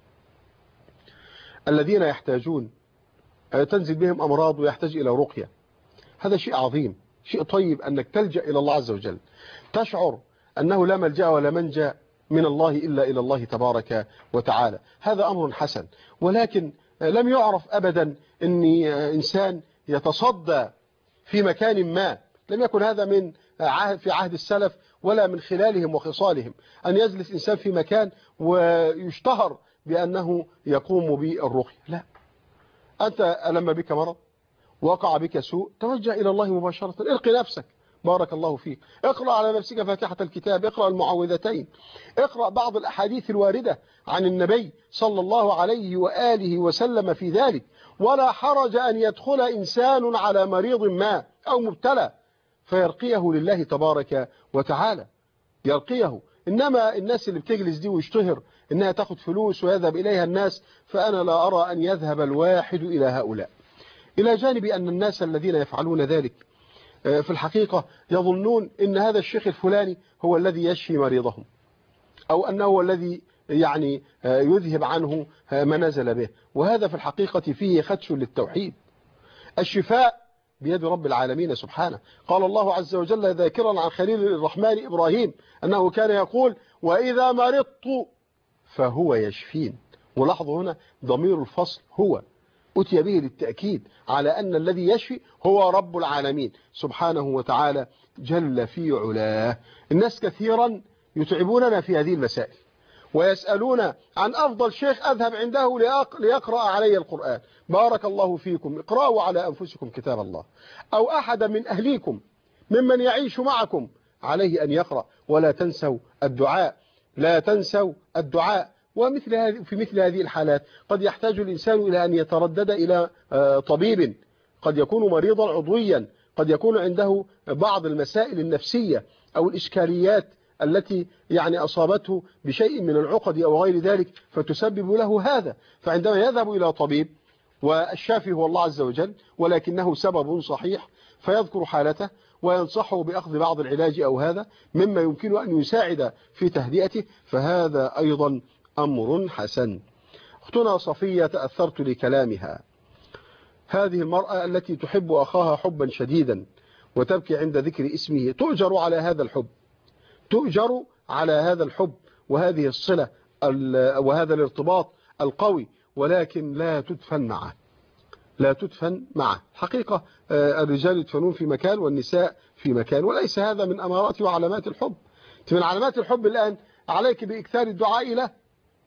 الذين يحتاجون تنزل بهم أمراض ويحتاج إلى رقية، هذا شيء عظيم، شيء طيب أنك تلجأ إلى الله عز وجل، تشعر أنه لا ملجأ ولا منجأ من الله إلا إلى الله تبارك وتعالى، هذا أمر حسن. ولكن لم يعرف أبدا أن إنسان يتصدى في مكان ما، لم يكن هذا من في عهد السلف ولا من خلالهم وخصالهم، أن يجلس إنسان في مكان ويشتهر بأنه يقوم بالرقية. لا، أنت لما بك مرض وقع بك سوء توجه إلى الله مباشرة، ارقي نفسك، بارك الله فيك، اقرأ على نفسك فاتحة الكتاب، اقرأ المعوذتين، اقرأ بعض الأحاديث الواردة عن النبي صلى الله عليه وآله وسلم في ذلك. ولا حرج أن يدخل إنسان على مريض ما أو مبتلى فيرقيه لله تبارك وتعالى، يرقيه. إنما الناس اللي بتجلس دي ويشتهر إنها تاخد فلوس ويذهب إليها الناس، فأنا لا أرى أن يذهب الواحد إلى هؤلاء، إلى جانب أن الناس الذين يفعلون ذلك في الحقيقة يظنون إن هذا الشيخ الفلاني هو الذي يشفي مريضهم، أو أنه هو الذي يعني يذهب عنه ما نزل به، وهذا في الحقيقة فيه خدش للتوحيد. الشفاء بيد رب العالمين سبحانه. قال الله عز وجل ذاكرا عن خليل الرحمن إبراهيم أنه كان يقول وإذا مرضت فهو يشفين. ولاحظوا هنا ضمير الفصل هو أتي به للتأكيد على أن الذي يشفي هو رب العالمين سبحانه وتعالى جل في علاه. الناس كثيرا يتعبوننا في هذه المسائل ويسألون عن أفضل شيخ أذهب عنده ليقرأ علي القرآن. بارك الله فيكم، اقرأوا على أنفسكم كتاب الله، أو أحد من أهليكم ممن يعيش معكم عليه أن يقرأ. ولا تنسوا الدعاء، لا تنسوا الدعاء. في مثل هذه الحالات قد يحتاج الإنسان إلى أن يتردد إلى طبيب، قد يكون مريضا عضويا، قد يكون عنده بعض المسائل النفسية أو الإشكاليات التي يعني أصابته بشيء من العقد أو غير ذلك فتسبب له هذا. فعندما يذهب إلى طبيب والشافي هو الله عز وجل ولكنه سبب صحيح فيذكر حالته وينصحه بأخذ بعض العلاج أو هذا مما يمكن أن يساعد في تهدئته، فهذا أيضا أمر حسن. أختنا صفية تأثرت لكلامها. هذه المرأة التي تحب أخاها حبا شديدا وتبكي عند ذكر اسمه تؤجر على هذا الحب، تؤجر على هذا الحب وهذه الصلة وهذا الارتباط القوي، ولكن لا تدفن معه، لا تدفن معه. حقيقة الرجال يدفنون في مكان والنساء في مكان، وليس هذا من أمارات وعلامات الحب. من علامات الحب الآن عليك بإكثار الدعاء له،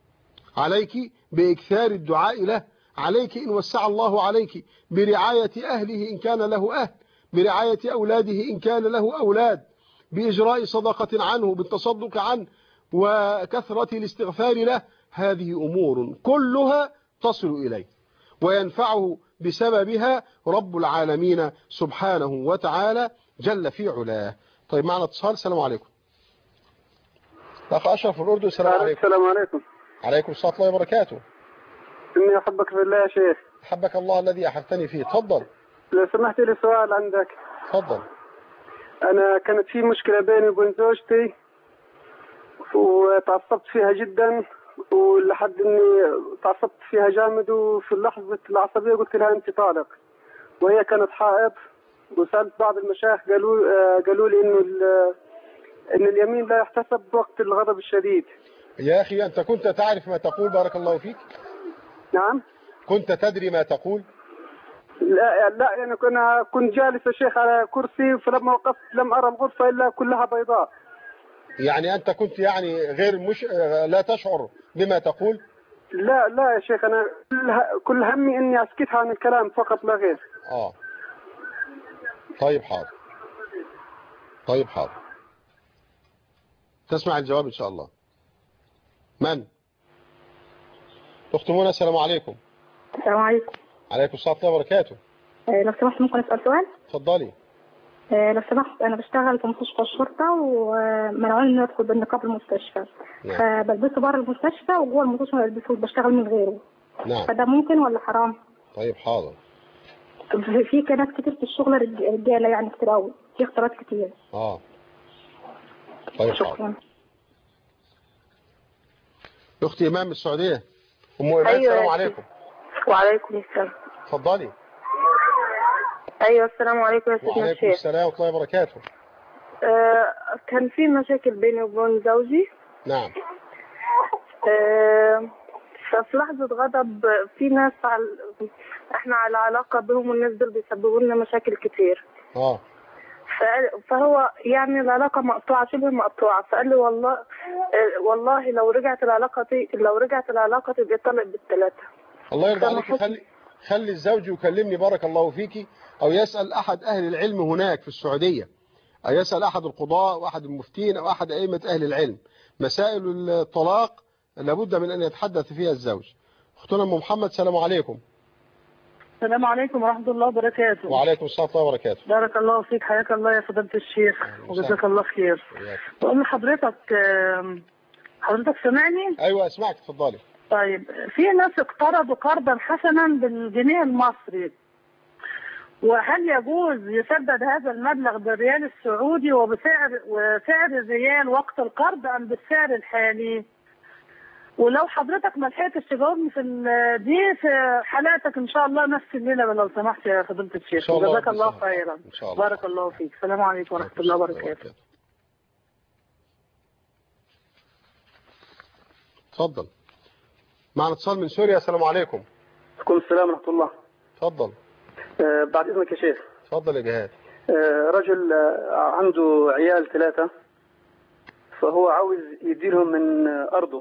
عليك بإكثار الدعاء له، عليك إن وسع الله عليك برعاية أهله إن كان له أهل، برعاية أولاده إن كان له أولاد، بإجراء صدقة عنه، بالتصدق عنه، وكثرة الاستغفار له. هذه أمور كلها تصل إليه وينفعه بسببها رب العالمين سبحانه وتعالى جل في علاه. طيب معنا اتصال. السلام عليكم. أخ أشرف الأردن. السلام عليكم. السلام عليكم. عليكم السلام ورحمة الله وبركاته. إني أحبك في الله يا شيخ. أحبك الله الذي أحبتني فيه. تفضل. لو سمحت لي سؤال عندك. تفضل. أنا كانت في مشكلة بيني وبين زوجتي وتعصبت فيها جدا، ولحد إني تعصبت فيها جامد، وفي لحظة العصبية قلت لها أنت طالق، وهي كانت حائض. وسألت بعض المشايخ قالوا لي إن اليمين لا يحتسب وقت الغضب الشديد. يا أخي أنت كنت تعرف ما تقول؟ بارك الله فيك. نعم. كنت تدري ما تقول؟ لا يعني كنت جالس يا شيخ على كرسي، فلما وقفت لم أرى الغرفة إلا كلها بيضاء. يعني أنت كنت يعني لا تشعر بما تقول؟ لا يا شيخ، أنا كل همي إني أسكتها عن الكلام فقط لا غير. طيب حاضر. طيب حاضر. تسمع الجواب إن شاء الله. من؟ أخت منى. السلام عليكم. السلام عليكم. عليكم السلام ورحمة الله وبركاته. لو سمحت ممكن أسأل سؤال؟ اتفضلي. لو سمحت أنا بشتغل في مستشفى الشرطة ومنعوني إني أدخل بالنقاب المستشفى. نعم. فبلبسه بره المستشفى وجوه المستشفى بلبسه بشتغل من غيره. نعم. فده ممكن ولا حرام؟ طيب حاضر. في ناس كتير في الشغل رجالة يعني كتير قوي، في اختلاط كتير. طيب شكرا. حاضر. أختي إيمان من السعودية. أم إيمان. أيوة. السلام عليكم. وعليكم السلام. اتفضلي. أيوة السلام عليكم يا سيدنا الشيخ. وعليكم السلام ورحمة الله وبركاته. كان في مشاكل بيني وبين زوجي. نعم. ففي لحظة غضب في ناس احنا على علاقة بهم، والناس دول بيسببوا لنا مشاكل كتير. فهو يعني العلاقة مقطوعة، شبه مقطوعة. فقال لي والله لو رجعت العلاقة تبقى طلق بالثلاثة. الله يرضى عليك. خلي الزوج يكلمني بارك الله فيكي، أو يسأل أحد أهل العلم هناك في السعودية، أو يسأل أحد القضاء وأحد المفتين أو أحد أئمة أهل العلم. مسائل الطلاق لابد من أن يتحدث فيها الزوج. أختنا أم محمد. السلام عليكم. السلام عليكم ورحمة الله وبركاته. وعليكم السلام ورحمة الله وبركاته. بارك الله فيك، حياك الله يا فضيلة الشيخ وجزاك الله خير. بقول لحضرتك، حضرتك سامعني؟ أيوة أسمعك، اتفضلي. طيب، في ناس اقترضوا قرضا حسنا بالجنيه المصري، وهل يجوز يسدد هذا المبلغ بالريال السعودي وسعر الريال وقت القرض أم بالسعر الحالي؟ ولو حضرتك ما لحقتش تجاوبني في دي في حالاتك ان شاء الله نفس الليله لو سمحت يا فضيله الشيخ. جزاك الله خيرا. ان شاء الله. بارك الله فيك. السلام عليكم ورحمه الله وبركاته. اتفضل. معنا اتصال من سوريا. السلام عليكم. عليكم السلام ورحمه الله. اتفضل. بعد اذنك يا شيخ. اتفضل يا جهاد. رجل عنده عيال 3 فهو عاوز يديلهم من أرضه.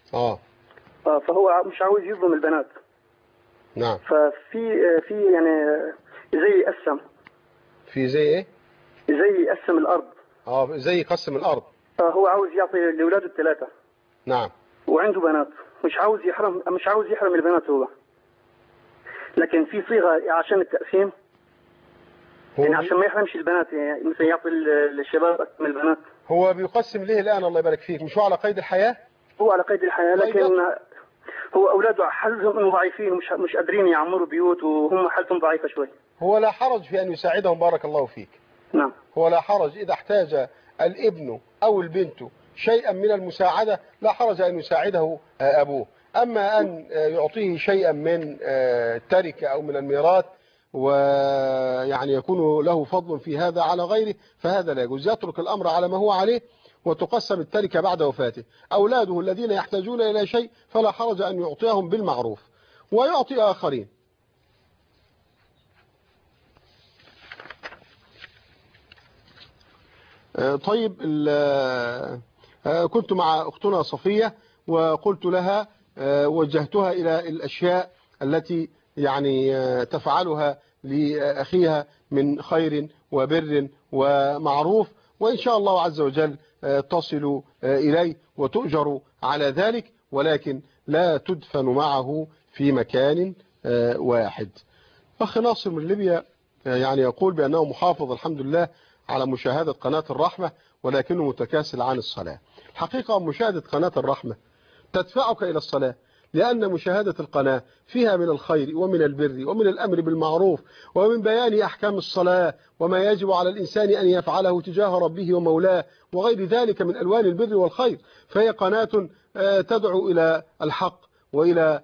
فهو مش عاوز يظلم البنات. نعم. ففي يعني زي يقسم. في زي ايه؟ زي يقسم الأرض. زي يقسم الأرض. هو عاوز يعطي لأولاده ال3. نعم. وعنده بنات مش عاوز يحرم البنات هو. لكن في صيغة عشان التقسيم يعني عشان ما يحرمش البنات، يعني مثلا يعطي الشباب أكثر من البنات. هو بيقسم ليه الآن الله يبارك فيك؟ مش هو على قيد الحياة؟ هو على قيد الحياة، لكن هو أولاده حالتهم ضعيفين مش قادرين يعمروا بيوت وهم حالتهم ضعيفة شوي. هو لا حرج في أن يساعدهم بارك الله فيك. نعم. هو لا حرج إذا احتاج الابن أو البنت شيئا من المساعدة لا حرج أن يساعده أبوه. أما أن يعطيه شيئا من التركة أو من الميراث ويعني يكون له فضل في هذا على غيره فهذا لا يجوز. يترك الأمر على ما هو عليه وتقسم التركة بعد وفاته. أولاده الذين يحتاجون إلى شيء فلا حرج أن يعطيهم بالمعروف ويعطي آخرين. طيب، كنت مع أختنا صفية وقلت لها وجهتها إلى الأشياء التي يعني تفعلها لأخيها من خير وبر ومعروف، وإن شاء الله عز وجل تصل إليه وتؤجر على ذلك، ولكن لا تدفن معه في مكان واحد. أخ ناصر من ليبيا يعني يقول بأنه محافظ الحمد لله على مشاهدة قناة الرحمة ولكنه متكاسل عن الصلاة. الحقيقة مشاهدة قناة الرحمة تدفعك إلى الصلاة، لأن مشاهدة القناة فيها من الخير ومن البر ومن الأمر بالمعروف ومن بيان أحكام الصلاة وما يجب على الإنسان أن يفعله تجاه ربه ومولاه وغير ذلك من ألوان البر والخير. فهي قناة تدعو إلى الحق وإلى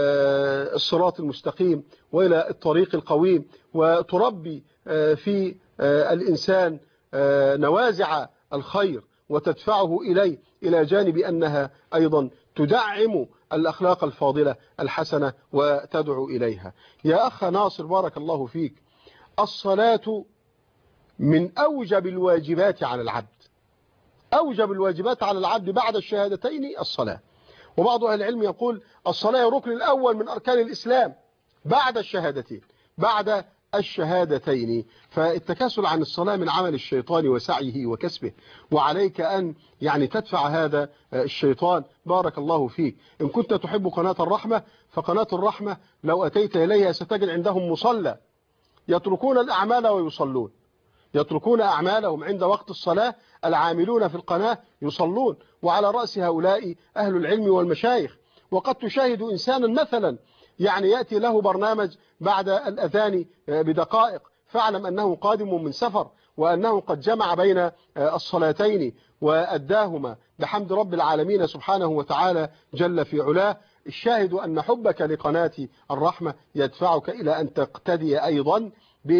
الصراط المستقيم وإلى الطريق القويم، وتربي في الإنسان نوازع الخير وتدفعه إليه، إلى جانب أنها أيضا تدعم الأخلاق الفاضلة الحسنة وتدعو إليها. يا أخ ناصر بارك الله فيك، الصلاة من أوجب الواجبات على العبد. أوجب الواجبات على العبد بعد الشهادتين الصلاة. وبعض أهل العلم يقول الصلاة الركن الأول من أركان الإسلام بعد الشهادتين، بعد الشهادتين. فالتكاسل عن الصلاة من عمل الشيطان وسعيه وكسبه، وعليك أن يعني تدفع هذا الشيطان. بارك الله فيك. إن كنت تحب قناة الرحمة فقناة الرحمة لو أتيت إليها ستجد عندهم مصلى، يتركون الأعمال ويصلون، يتركون أعمالهم عند وقت الصلاة. العاملون في القناة يصلون، وعلى رأس هؤلاء أهل العلم والمشايخ. وقد تشاهد إنسانا مثلا يعني يأتي له برنامج بعد الأذان بدقائق، فاعلم أنه قادم من سفر وأنه قد جمع بين الصلاتين وأداهما بحمد رب العالمين سبحانه وتعالى جل في علاه. الشاهد أن حبك لقناة الرحمة يدفعك إلى أن تقتدي أيضا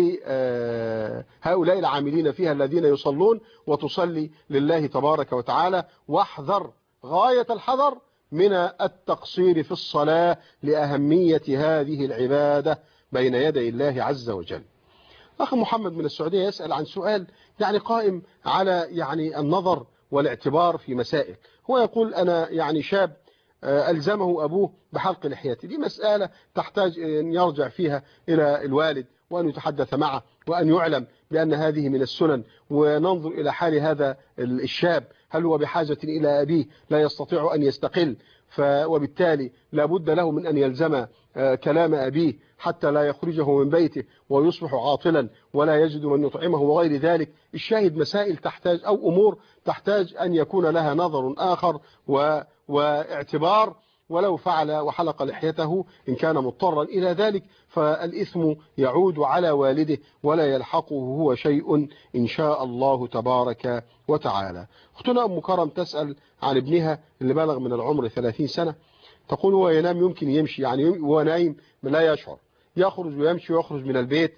بهؤلاء العاملين فيها الذين يصلون وتصلي لله تبارك وتعالى. واحذر غاية الحذر من التقصير في الصلاة لأهمية هذه العبادة بين يدي الله عز وجل. أخي محمد من السعودية يسأل عن سؤال يعني قائم على يعني النظر والاعتبار في مسائل. هو يقول أنا يعني شاب ألزمه أبوه بحلق لحيته. دي مسألة تحتاج أن يرجع فيها إلى الوالد وأن يتحدث معه وأن يعلم بأن هذه من السنن، وننظر إلى حال هذا الشاب هل هو بحاجة إلى أبيه لا يستطيع أن يستقل، وبالتالي لا بد له من أن يلزم كلام أبيه حتى لا يخرجه من بيته ويصبح عاطلا ولا يجد من يطعمه وغير ذلك. الشاهد مسائل تحتاج أو أمور تحتاج أن يكون لها نظر آخر واعتبار، ولو فعل وحلق لحيته إن كان مضطرا إلى ذلك فالإثم يعود على والده ولا يلحقه هو شيء إن شاء الله تبارك وتعالى. أختنا أم كرم تسأل عن ابنها اللي بلغ من العمر 30 سنة، تقول هو ينام يمكن يمشي، يعني هو نايم لا يشعر، يخرج ويمشي ويخرج من البيت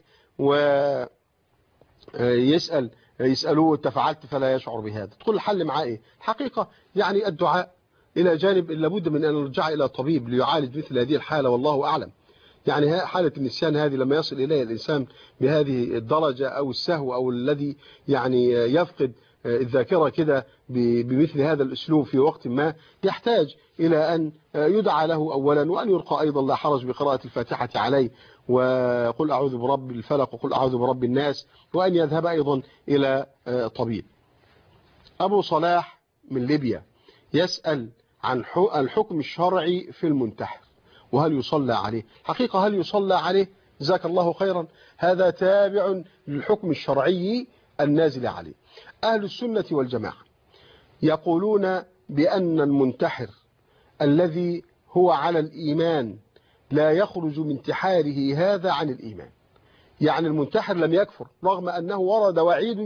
يسألوه أنت فعلت فلا يشعر بهذا. تقول الحل معاه إيه؟ الحقيقة يعني الدعاء إلى جانب لابد من أن نرجع إلى طبيب ليعالج مثل هذه الحالة والله أعلم. يعني حالة النسيان هذه لما يصل إليها الإنسان بهذه الدرجة أو السهو أو الذي يعني يفقد الذاكرة كده بمثل هذا الأسلوب في وقت ما، يحتاج إلى أن يدعى له أولا وأن يرقى أيضا لا حرج بقراءة الفاتحة عليه وقل أعوذ برب الفلق وقل أعوذ برب الناس، وأن يذهب أيضا إلى طبيب. أبو صلاح من ليبيا يسأل عن الحكم الشرعي في المنتحر وهل يصلى عليه. حقيقة هل يصلى عليه؟ جزاك الله خيرا، هذا تابع للحكم الشرعي النازل عليه. أهل السنة والجماعة يقولون بأن المنتحر الذي هو على الإيمان لا يخرج من انتحاره هذا عن الإيمان. يعني المنتحر لم يكفر رغم أنه ورد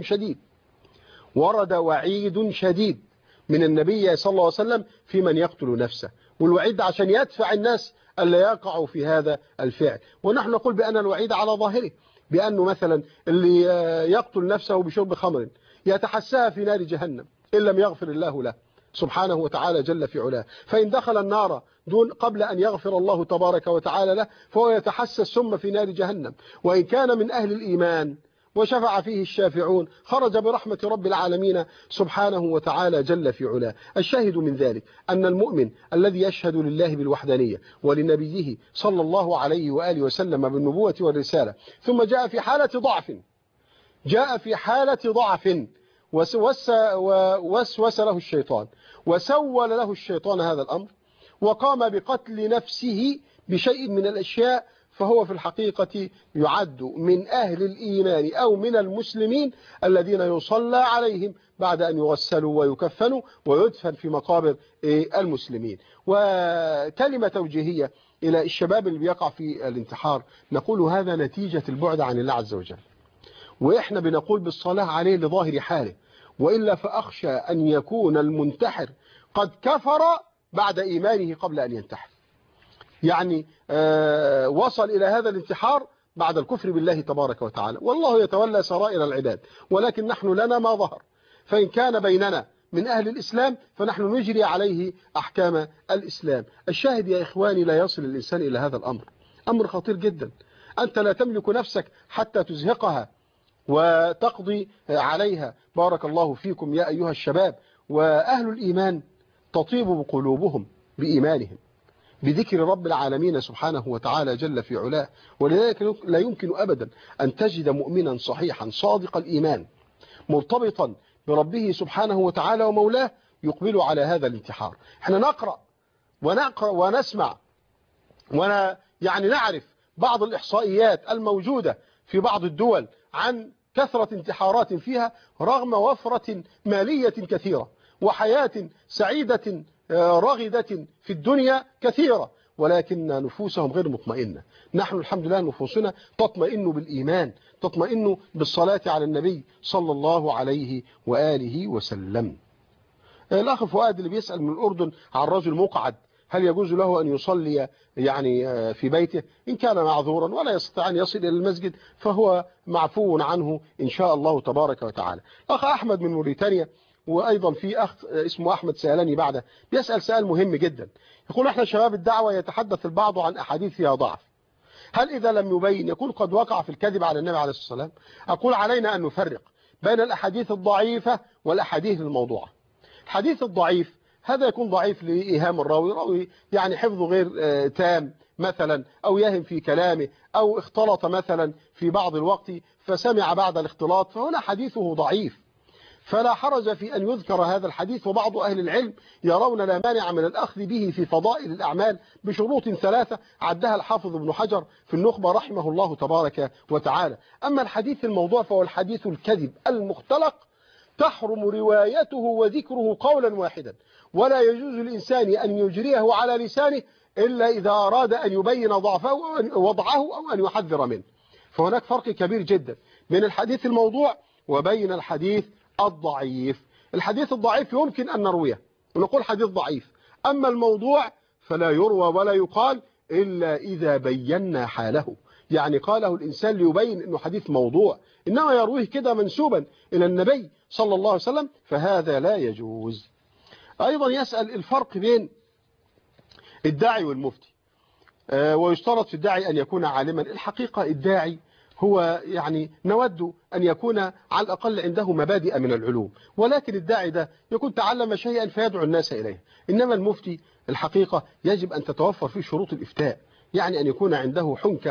وعيد شديد من النبي صلى الله عليه وسلم في من يقتل نفسه، والوعيد عشان يدفع الناس ألا يقعوا في هذا الفعل. ونحن نقول بأن الوعيد على ظاهره، بأنه مثلا اللي يقتل نفسه بشرب خمر يتحسها في نار جهنم إن لم يغفر الله له سبحانه وتعالى جل في علاه، فإن دخل النار قبل أن يغفر الله تبارك وتعالى له فهو يتحسى السم في نار جهنم. وإن كان من أهل الإيمان وشفع فيه الشافعون خرج برحمة رب العالمين سبحانه وتعالى جل في علاه. الشاهد من ذلك أن المؤمن الذي يشهد لله بالوحدانية ولنبيه صلى الله عليه وآله وسلم بالنبوة والرسالة ثم جاء في حالة ضعف ووسوس له الشيطان وسول له الشيطان هذا الأمر وقام بقتل نفسه بشيء من الأشياء، فهو في الحقيقة يعد من أهل الإيمان أو من المسلمين الذين يصلى عليهم بعد أن يغسلوا ويكفنوا ويدفن في مقابر المسلمين. وكلمة توجيهية إلى الشباب اللي بيقع في الانتحار، نقول هذا نتيجة البعد عن الله عز وجل، وإحنا بنقول بالصلاة عليه لظاهر حاله، وإلا فأخشى أن يكون المنتحر قد كفر بعد إيمانه قبل أن ينتحر، يعني وصل إلى هذا الانتحار بعد الكفر بالله تبارك وتعالى. والله يتولى سرائر العباد، ولكن نحن لنا ما ظهر، فإن كان بيننا من أهل الإسلام فنحن نجري عليه أحكام الإسلام. الشاهد يا إخواني لا يصل الإنسان إلى هذا الأمر، أمر خطير جدا. أنت لا تملك نفسك حتى تزهقها وتقضي عليها. بارك الله فيكم يا أيها الشباب. وأهل الإيمان تطيب قلوبهم بإيمانهم بذكر رب العالمين سبحانه وتعالى جل في علاه، ولذلك لا يمكن أبدا أن تجد مؤمنا صحيحا صادق الإيمان مرتبطا بربه سبحانه وتعالى ومولاه يقبل على هذا الانتحار. احنا نقرأ ونسمع يعني نعرف بعض الإحصائيات الموجودة في بعض الدول عن كثرة انتحارات فيها رغم وفرة مالية كثيرة وحياة سعيدة رغدة في الدنيا كثيرة، ولكن نفوسهم غير مطمئنة. نحن الحمد لله نفوسنا تطمئن بالإيمان، تطمئن بالصلاة على النبي صلى الله عليه وآله وسلم. الأخ فؤاد اللي بيسأل من الأردن عن رجل مقعد، هل يجوز له أن يصلي يعني في بيته؟ إن كان معذورا ولا يستطيع أن يصل إلى المسجد فهو معفو عنه إن شاء الله تبارك وتعالى. أخ أحمد من موريتانيا، وأيضا في أخ اسمه أحمد سألني بعده بيسأل سؤال مهم جدا، يقول احنا شباب الدعوة يتحدث البعض عن أحاديث فيها ضعف، هل إذا لم يبين يكون قد وقع في الكذب على النبي عليه الصلاة والسلام؟ أقول علينا أن نفرق بين الأحاديث الضعيفة والأحاديث الموضوعة. الحديث الضعيف هذا يكون ضعيف لإيهام الراوي يعني حفظه غير تام مثلا، أو يهم في كلامه، أو اختلط مثلا في بعض الوقت فسمع بعد الاختلاط، فهنا حديثه ضعيف، فلا حرج في أن يذكر هذا الحديث. وبعض أهل العلم يرون لا مانع من الأخذ به في فضائل الأعمال بشروط 3 عدها الحافظ ابن حجر في النخبة رحمه الله تبارك وتعالى. أما الحديث الموضوع فهو الحديث الكذب المختلق تحرم روايته وذكره قولا واحدا، ولا يجوز للإنسان أن يجريه على لسانه إلا إذا أراد أن يبين ضعفه ووضعه أو أن يحذر منه. فهناك فرق كبير جدا بين الحديث الموضوع وبين الحديث الضعيف. الحديث الضعيف يمكن أن نرويه ونقول حديث ضعيف، أما الموضوع فلا يروى ولا يقال إلا إذا بينا حاله، يعني قاله الإنسان ليبين أنه حديث موضوع، إنما يرويه كده منسوبا إلى النبي صلى الله عليه وسلم فهذا لا يجوز. أيضا يسأل الفرق بين الداعي والمفتي، ويشترط في الداعي أن يكون عالما. الحقيقة الداعي هو يعني نود أن يكون على الأقل عنده مبادئ من العلوم، ولكن الداعي ده يكون تعلم شيئا فيدعو الناس إليه. إنما المفتي الحقيقة يجب أن تتوفر فيه شروط الإفتاء، يعني أن يكون عنده حنكة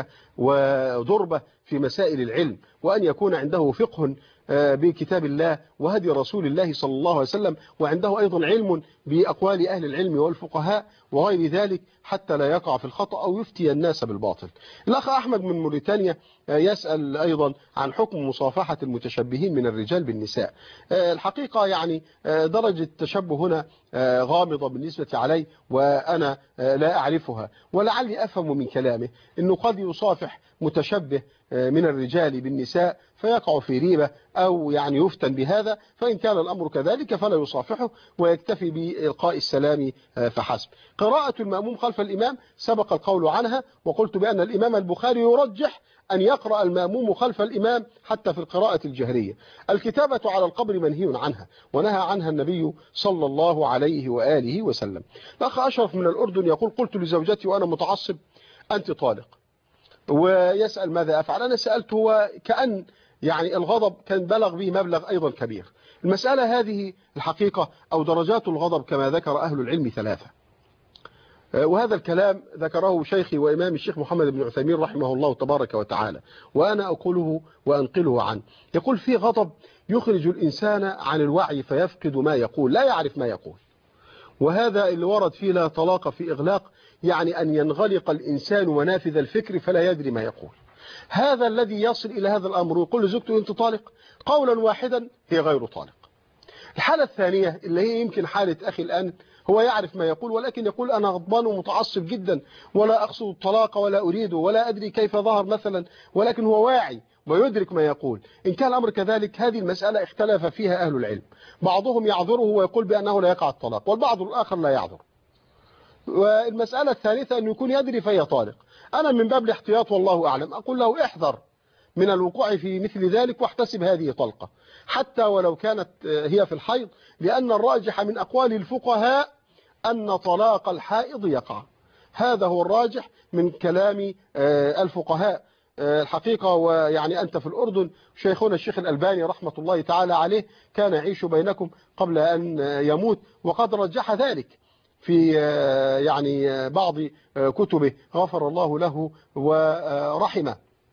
وضربة في مسائل العلم، وأن يكون عنده فقه بكتاب الله وهدي رسول الله صلى الله عليه وسلم، وعنده أيضا علم بأقوال أهل العلم والفقهاء وغير ذلك حتى لا يقع في الخطأ أو يفتي الناس بالباطل. الأخ أحمد من موريتانيا يسأل أيضا عن حكم مصافحة المتشبهين من الرجال بالنساء. الحقيقة يعني درجة التشبه هنا غامضة بالنسبة علي وأنا لا أعرفها، ولعلي أفهم من كلامه أنه قد يصافح متشبه من الرجال بالنساء فيقع في ريبة أو يعني يفتن بهذا، فإن كان الأمر كذلك فلا يصافحه ويكتفي بإلقاء السلام فحسب. قراءة المأموم خلف الإمام سبق القول عنها، وقلت بأن الإمام البخاري يرجح أن يقرأ المأموم خلف الإمام حتى في القراءة الجهرية. الكتابة على القبر منهي عنها ونهى عنها النبي صلى الله عليه وآله وسلم. الأخ أشرف من الأردن يقول قلت لزوجتي وأنا متعصب أنت طالق، ويسأل ماذا أفعل. أنا سألته وكأن يعني الغضب كان بلغ به مبلغ أيضا كبير. المسألة هذه الحقيقة أو درجات الغضب كما ذكر أهل العلم 3، وهذا الكلام ذكره شيخي وإمام الشيخ محمد بن عثيمين رحمه الله تبارك وتعالى، وأنا أقوله وأنقله عنه. يقول في غضب يخرج الإنسان عن الوعي فيفقد ما يقول، لا يعرف ما يقول، وهذا اللي ورد فيه لا طلاق في إغلاق، يعني أن ينغلق الإنسان منافذ الفكر فلا يدري ما يقول. هذا الذي يصل إلى هذا الأمر ويقول لزوجته أنت طالق قولا واحدا هي غير طالق. الحالة الثانية اللي هي يمكن حالة أخي الآن، هو يعرف ما يقول ولكن يقول أنا غضبان ومتعصب جدا ولا أقصد الطلاق ولا أريده ولا أدري كيف ظهر مثلا، ولكن هو واعي ويدرك ما يقول. إن كان الأمر كذلك هذه المسألة اختلف فيها أهل العلم، بعضهم يعذره ويقول بأنه لا يقع الطلاق، والبعض الآخر لا يعذر. والمسألة الثالثة أن يكون يدري فهي طالق. أنا من باب الاحتياط والله أعلم أقول له احذر من الوقوع في مثل ذلك واحتسب هذه طلقة حتى ولو كانت هي في الحيض، لأن الراجح من أقوال الفقهاء أن طلاق الحائض يقع. هذا هو الراجح من كلام الفقهاء الحقيقة. ويعني أنت في الأردن شيخنا الشيخ الألباني رحمة الله تعالى عليه كان يعيش بينكم قبل أن يموت، وقد رجح ذلك في يعني بعض كتبه غفر الله له ورحمه،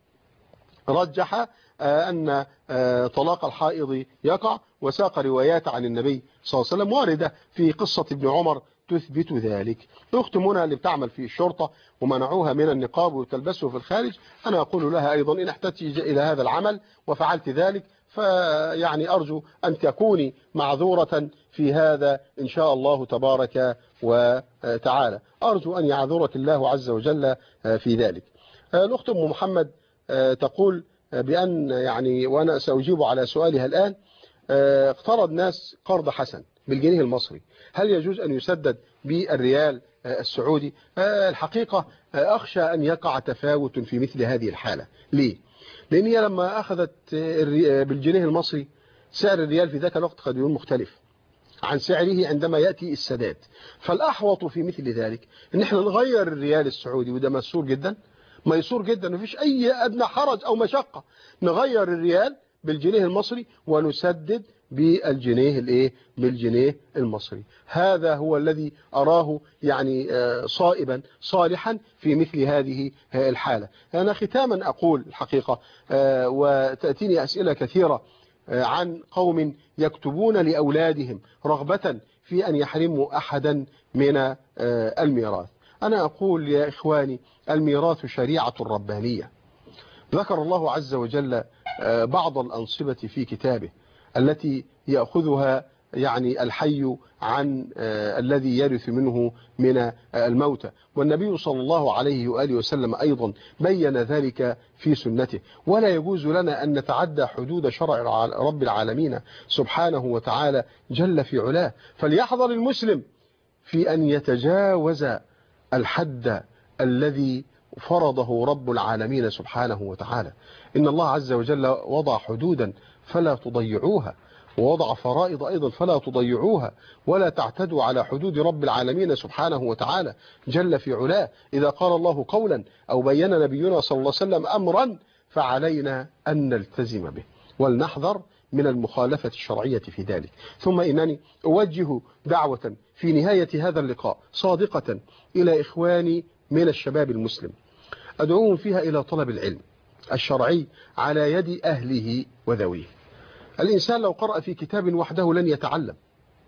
رجح أن طلاق الحائض يقع، وساق روايات عن النبي صلى الله عليه وسلم واردة في قصة ابن عمر تثبت ذلك. الأخت منى اللي بتعمل في الشرطة ومنعوها من النقاب وتلبسه في الخارج، أنا أقول لها أيضا إن احتجت إلى هذا العمل وفعلت ذلك فيعني أرجو أن تكوني معذورة في هذا إن شاء الله تبارك وتعالى، أرجو أن يعذرك الله عز وجل في ذلك. الأخت أم محمد تقول بأن يعني وأنا سأجيب على سؤالها الآن، اقترض ناس قرض حسن بالجنيه المصري، هل يجوز أن يسدد بالريال السعودي؟ الحقيقة أخشى أن يقع تفاوت في مثل هذه الحالة. ليه؟ لأن هي لما أخذت بالجنيه المصري سعر الريال في ذاك الوقت قد يكون مختلف عن سعره عندما يأتي السداد، فالأحوط في مثل ذلك أن احنا نغير الريال السعودي، وده ميسور جدا ميسور جدا، مفيش أي أدنى حرج أو مشقة، نغير الريال بالجنيه المصري ونسدد بالجنيه المصري. هذا هو الذي أراه يعني صائبا صالحا في مثل هذه الحالة. أنا ختاما أقول الحقيقة وتأتيني أسئلة كثيرة عن قوم يكتبون لأولادهم رغبة في أن يحرموا أحدا من الميراث. أنا أقول يا إخواني الميراث شريعة ربانية، ذكر الله عز وجل بعض الأنصبة في كتابه التي يأخذها يعني الحي عن الذي يرث منه من الموتى. والنبي صلى الله عليه وآله وسلم أيضا بين ذلك في سنته. ولا يجوز لنا أن نتعدى حدود شرع رب العالمين سبحانه وتعالى جل في علاه. فليحذر المسلم في أن يتجاوز الحد الذي فرضه رب العالمين سبحانه وتعالى. إن الله عز وجل وضع حدودا فلا تضيعوها، ووضع فرائض أيضا فلا تضيعوها، ولا تعتدوا على حدود رب العالمين سبحانه وتعالى جل في علاه. إذا قال الله قولا أو بين نبينا صلى الله عليه وسلم أمرا فعلينا أن نلتزم به، ولنحذر من المخالفة الشرعية في ذلك. ثم إنني أوجه دعوة في نهاية هذا اللقاء صادقة إلى إخواني من الشباب المسلم، أدعوهم فيها إلى طلب العلم الشرعي على يد أهله وذويه. الإنسان لو قرأ في كتاب وحده لن يتعلم.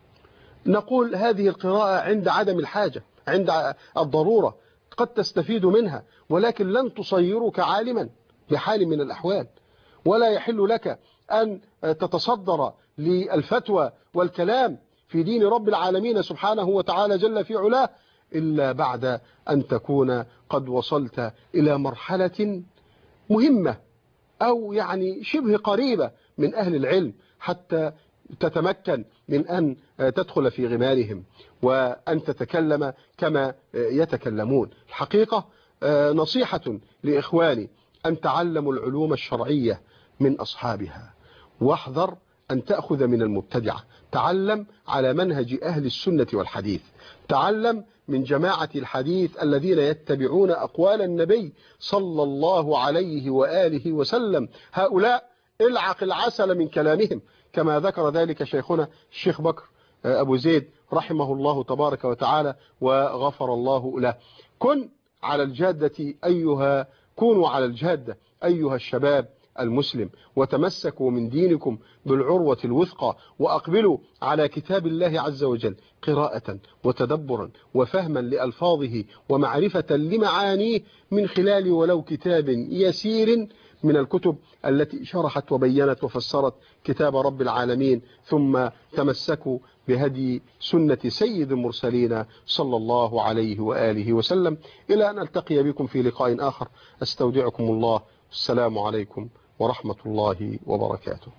نقول هذه القراءة عند عدم الحاجة، عند الضرورة قد تستفيد منها، ولكن لن تصيرك عالما بحال من الأحوال. ولا يحل لك أن تتصدر للفتوى والكلام في دين رب العالمين سبحانه وتعالى جل في علاه إلا بعد أن تكون قد وصلت إلى مرحلة مهمة أو يعني شبه قريبة من أهل العلم، حتى تتمكن من أن تدخل في غمارهم وأن تتكلم كما يتكلمون. الحقيقة نصيحة لإخواني أن تعلموا العلوم الشرعية من أصحابها، واحذر أن تأخذ من المبتدعة. تعلم على منهج أهل السنة والحديث، تعلم من جماعة الحديث الذين يتبعون أقوال النبي صلى الله عليه وآله وسلم. هؤلاء العق العسل من كلامهم، كما ذكر ذلك شيخنا الشيخ بكر أبو زيد رحمه الله تبارك وتعالى وغفر الله له. كونوا على الجادة أيها الشباب المسلم، وتمسكوا من دينكم بالعروة الوثقى، وأقبلوا على كتاب الله عز وجل قراءة وتدبرا وفهما لألفاظه ومعرفة لمعانيه من خلال ولو كتاب يسير من الكتب التي شرحت وبينت وفسرت كتاب رب العالمين، ثم تمسكوا بهدي سنة سيد المرسلين صلى الله عليه وآله وسلم. إلى أن ألتقي بكم في لقاء آخر، أستودعكم الله. السلام عليكم ورحمة الله وبركاته.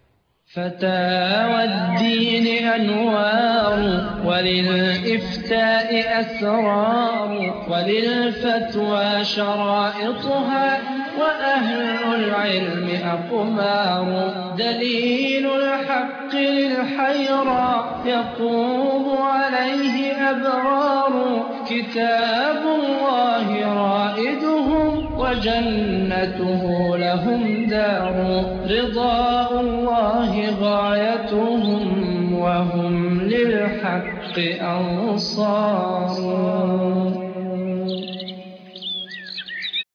فتاوى الدين أنوار، وللإفتاء أسرار، وللفتوى شرائطها، وأهل العلم أقمار. دليل الحق للحيرى يقوم عليه أبرار. كتاب الله رائدهم، وجنته لهم دار. رضاء الله غايتهم، وهم للحق أنصار.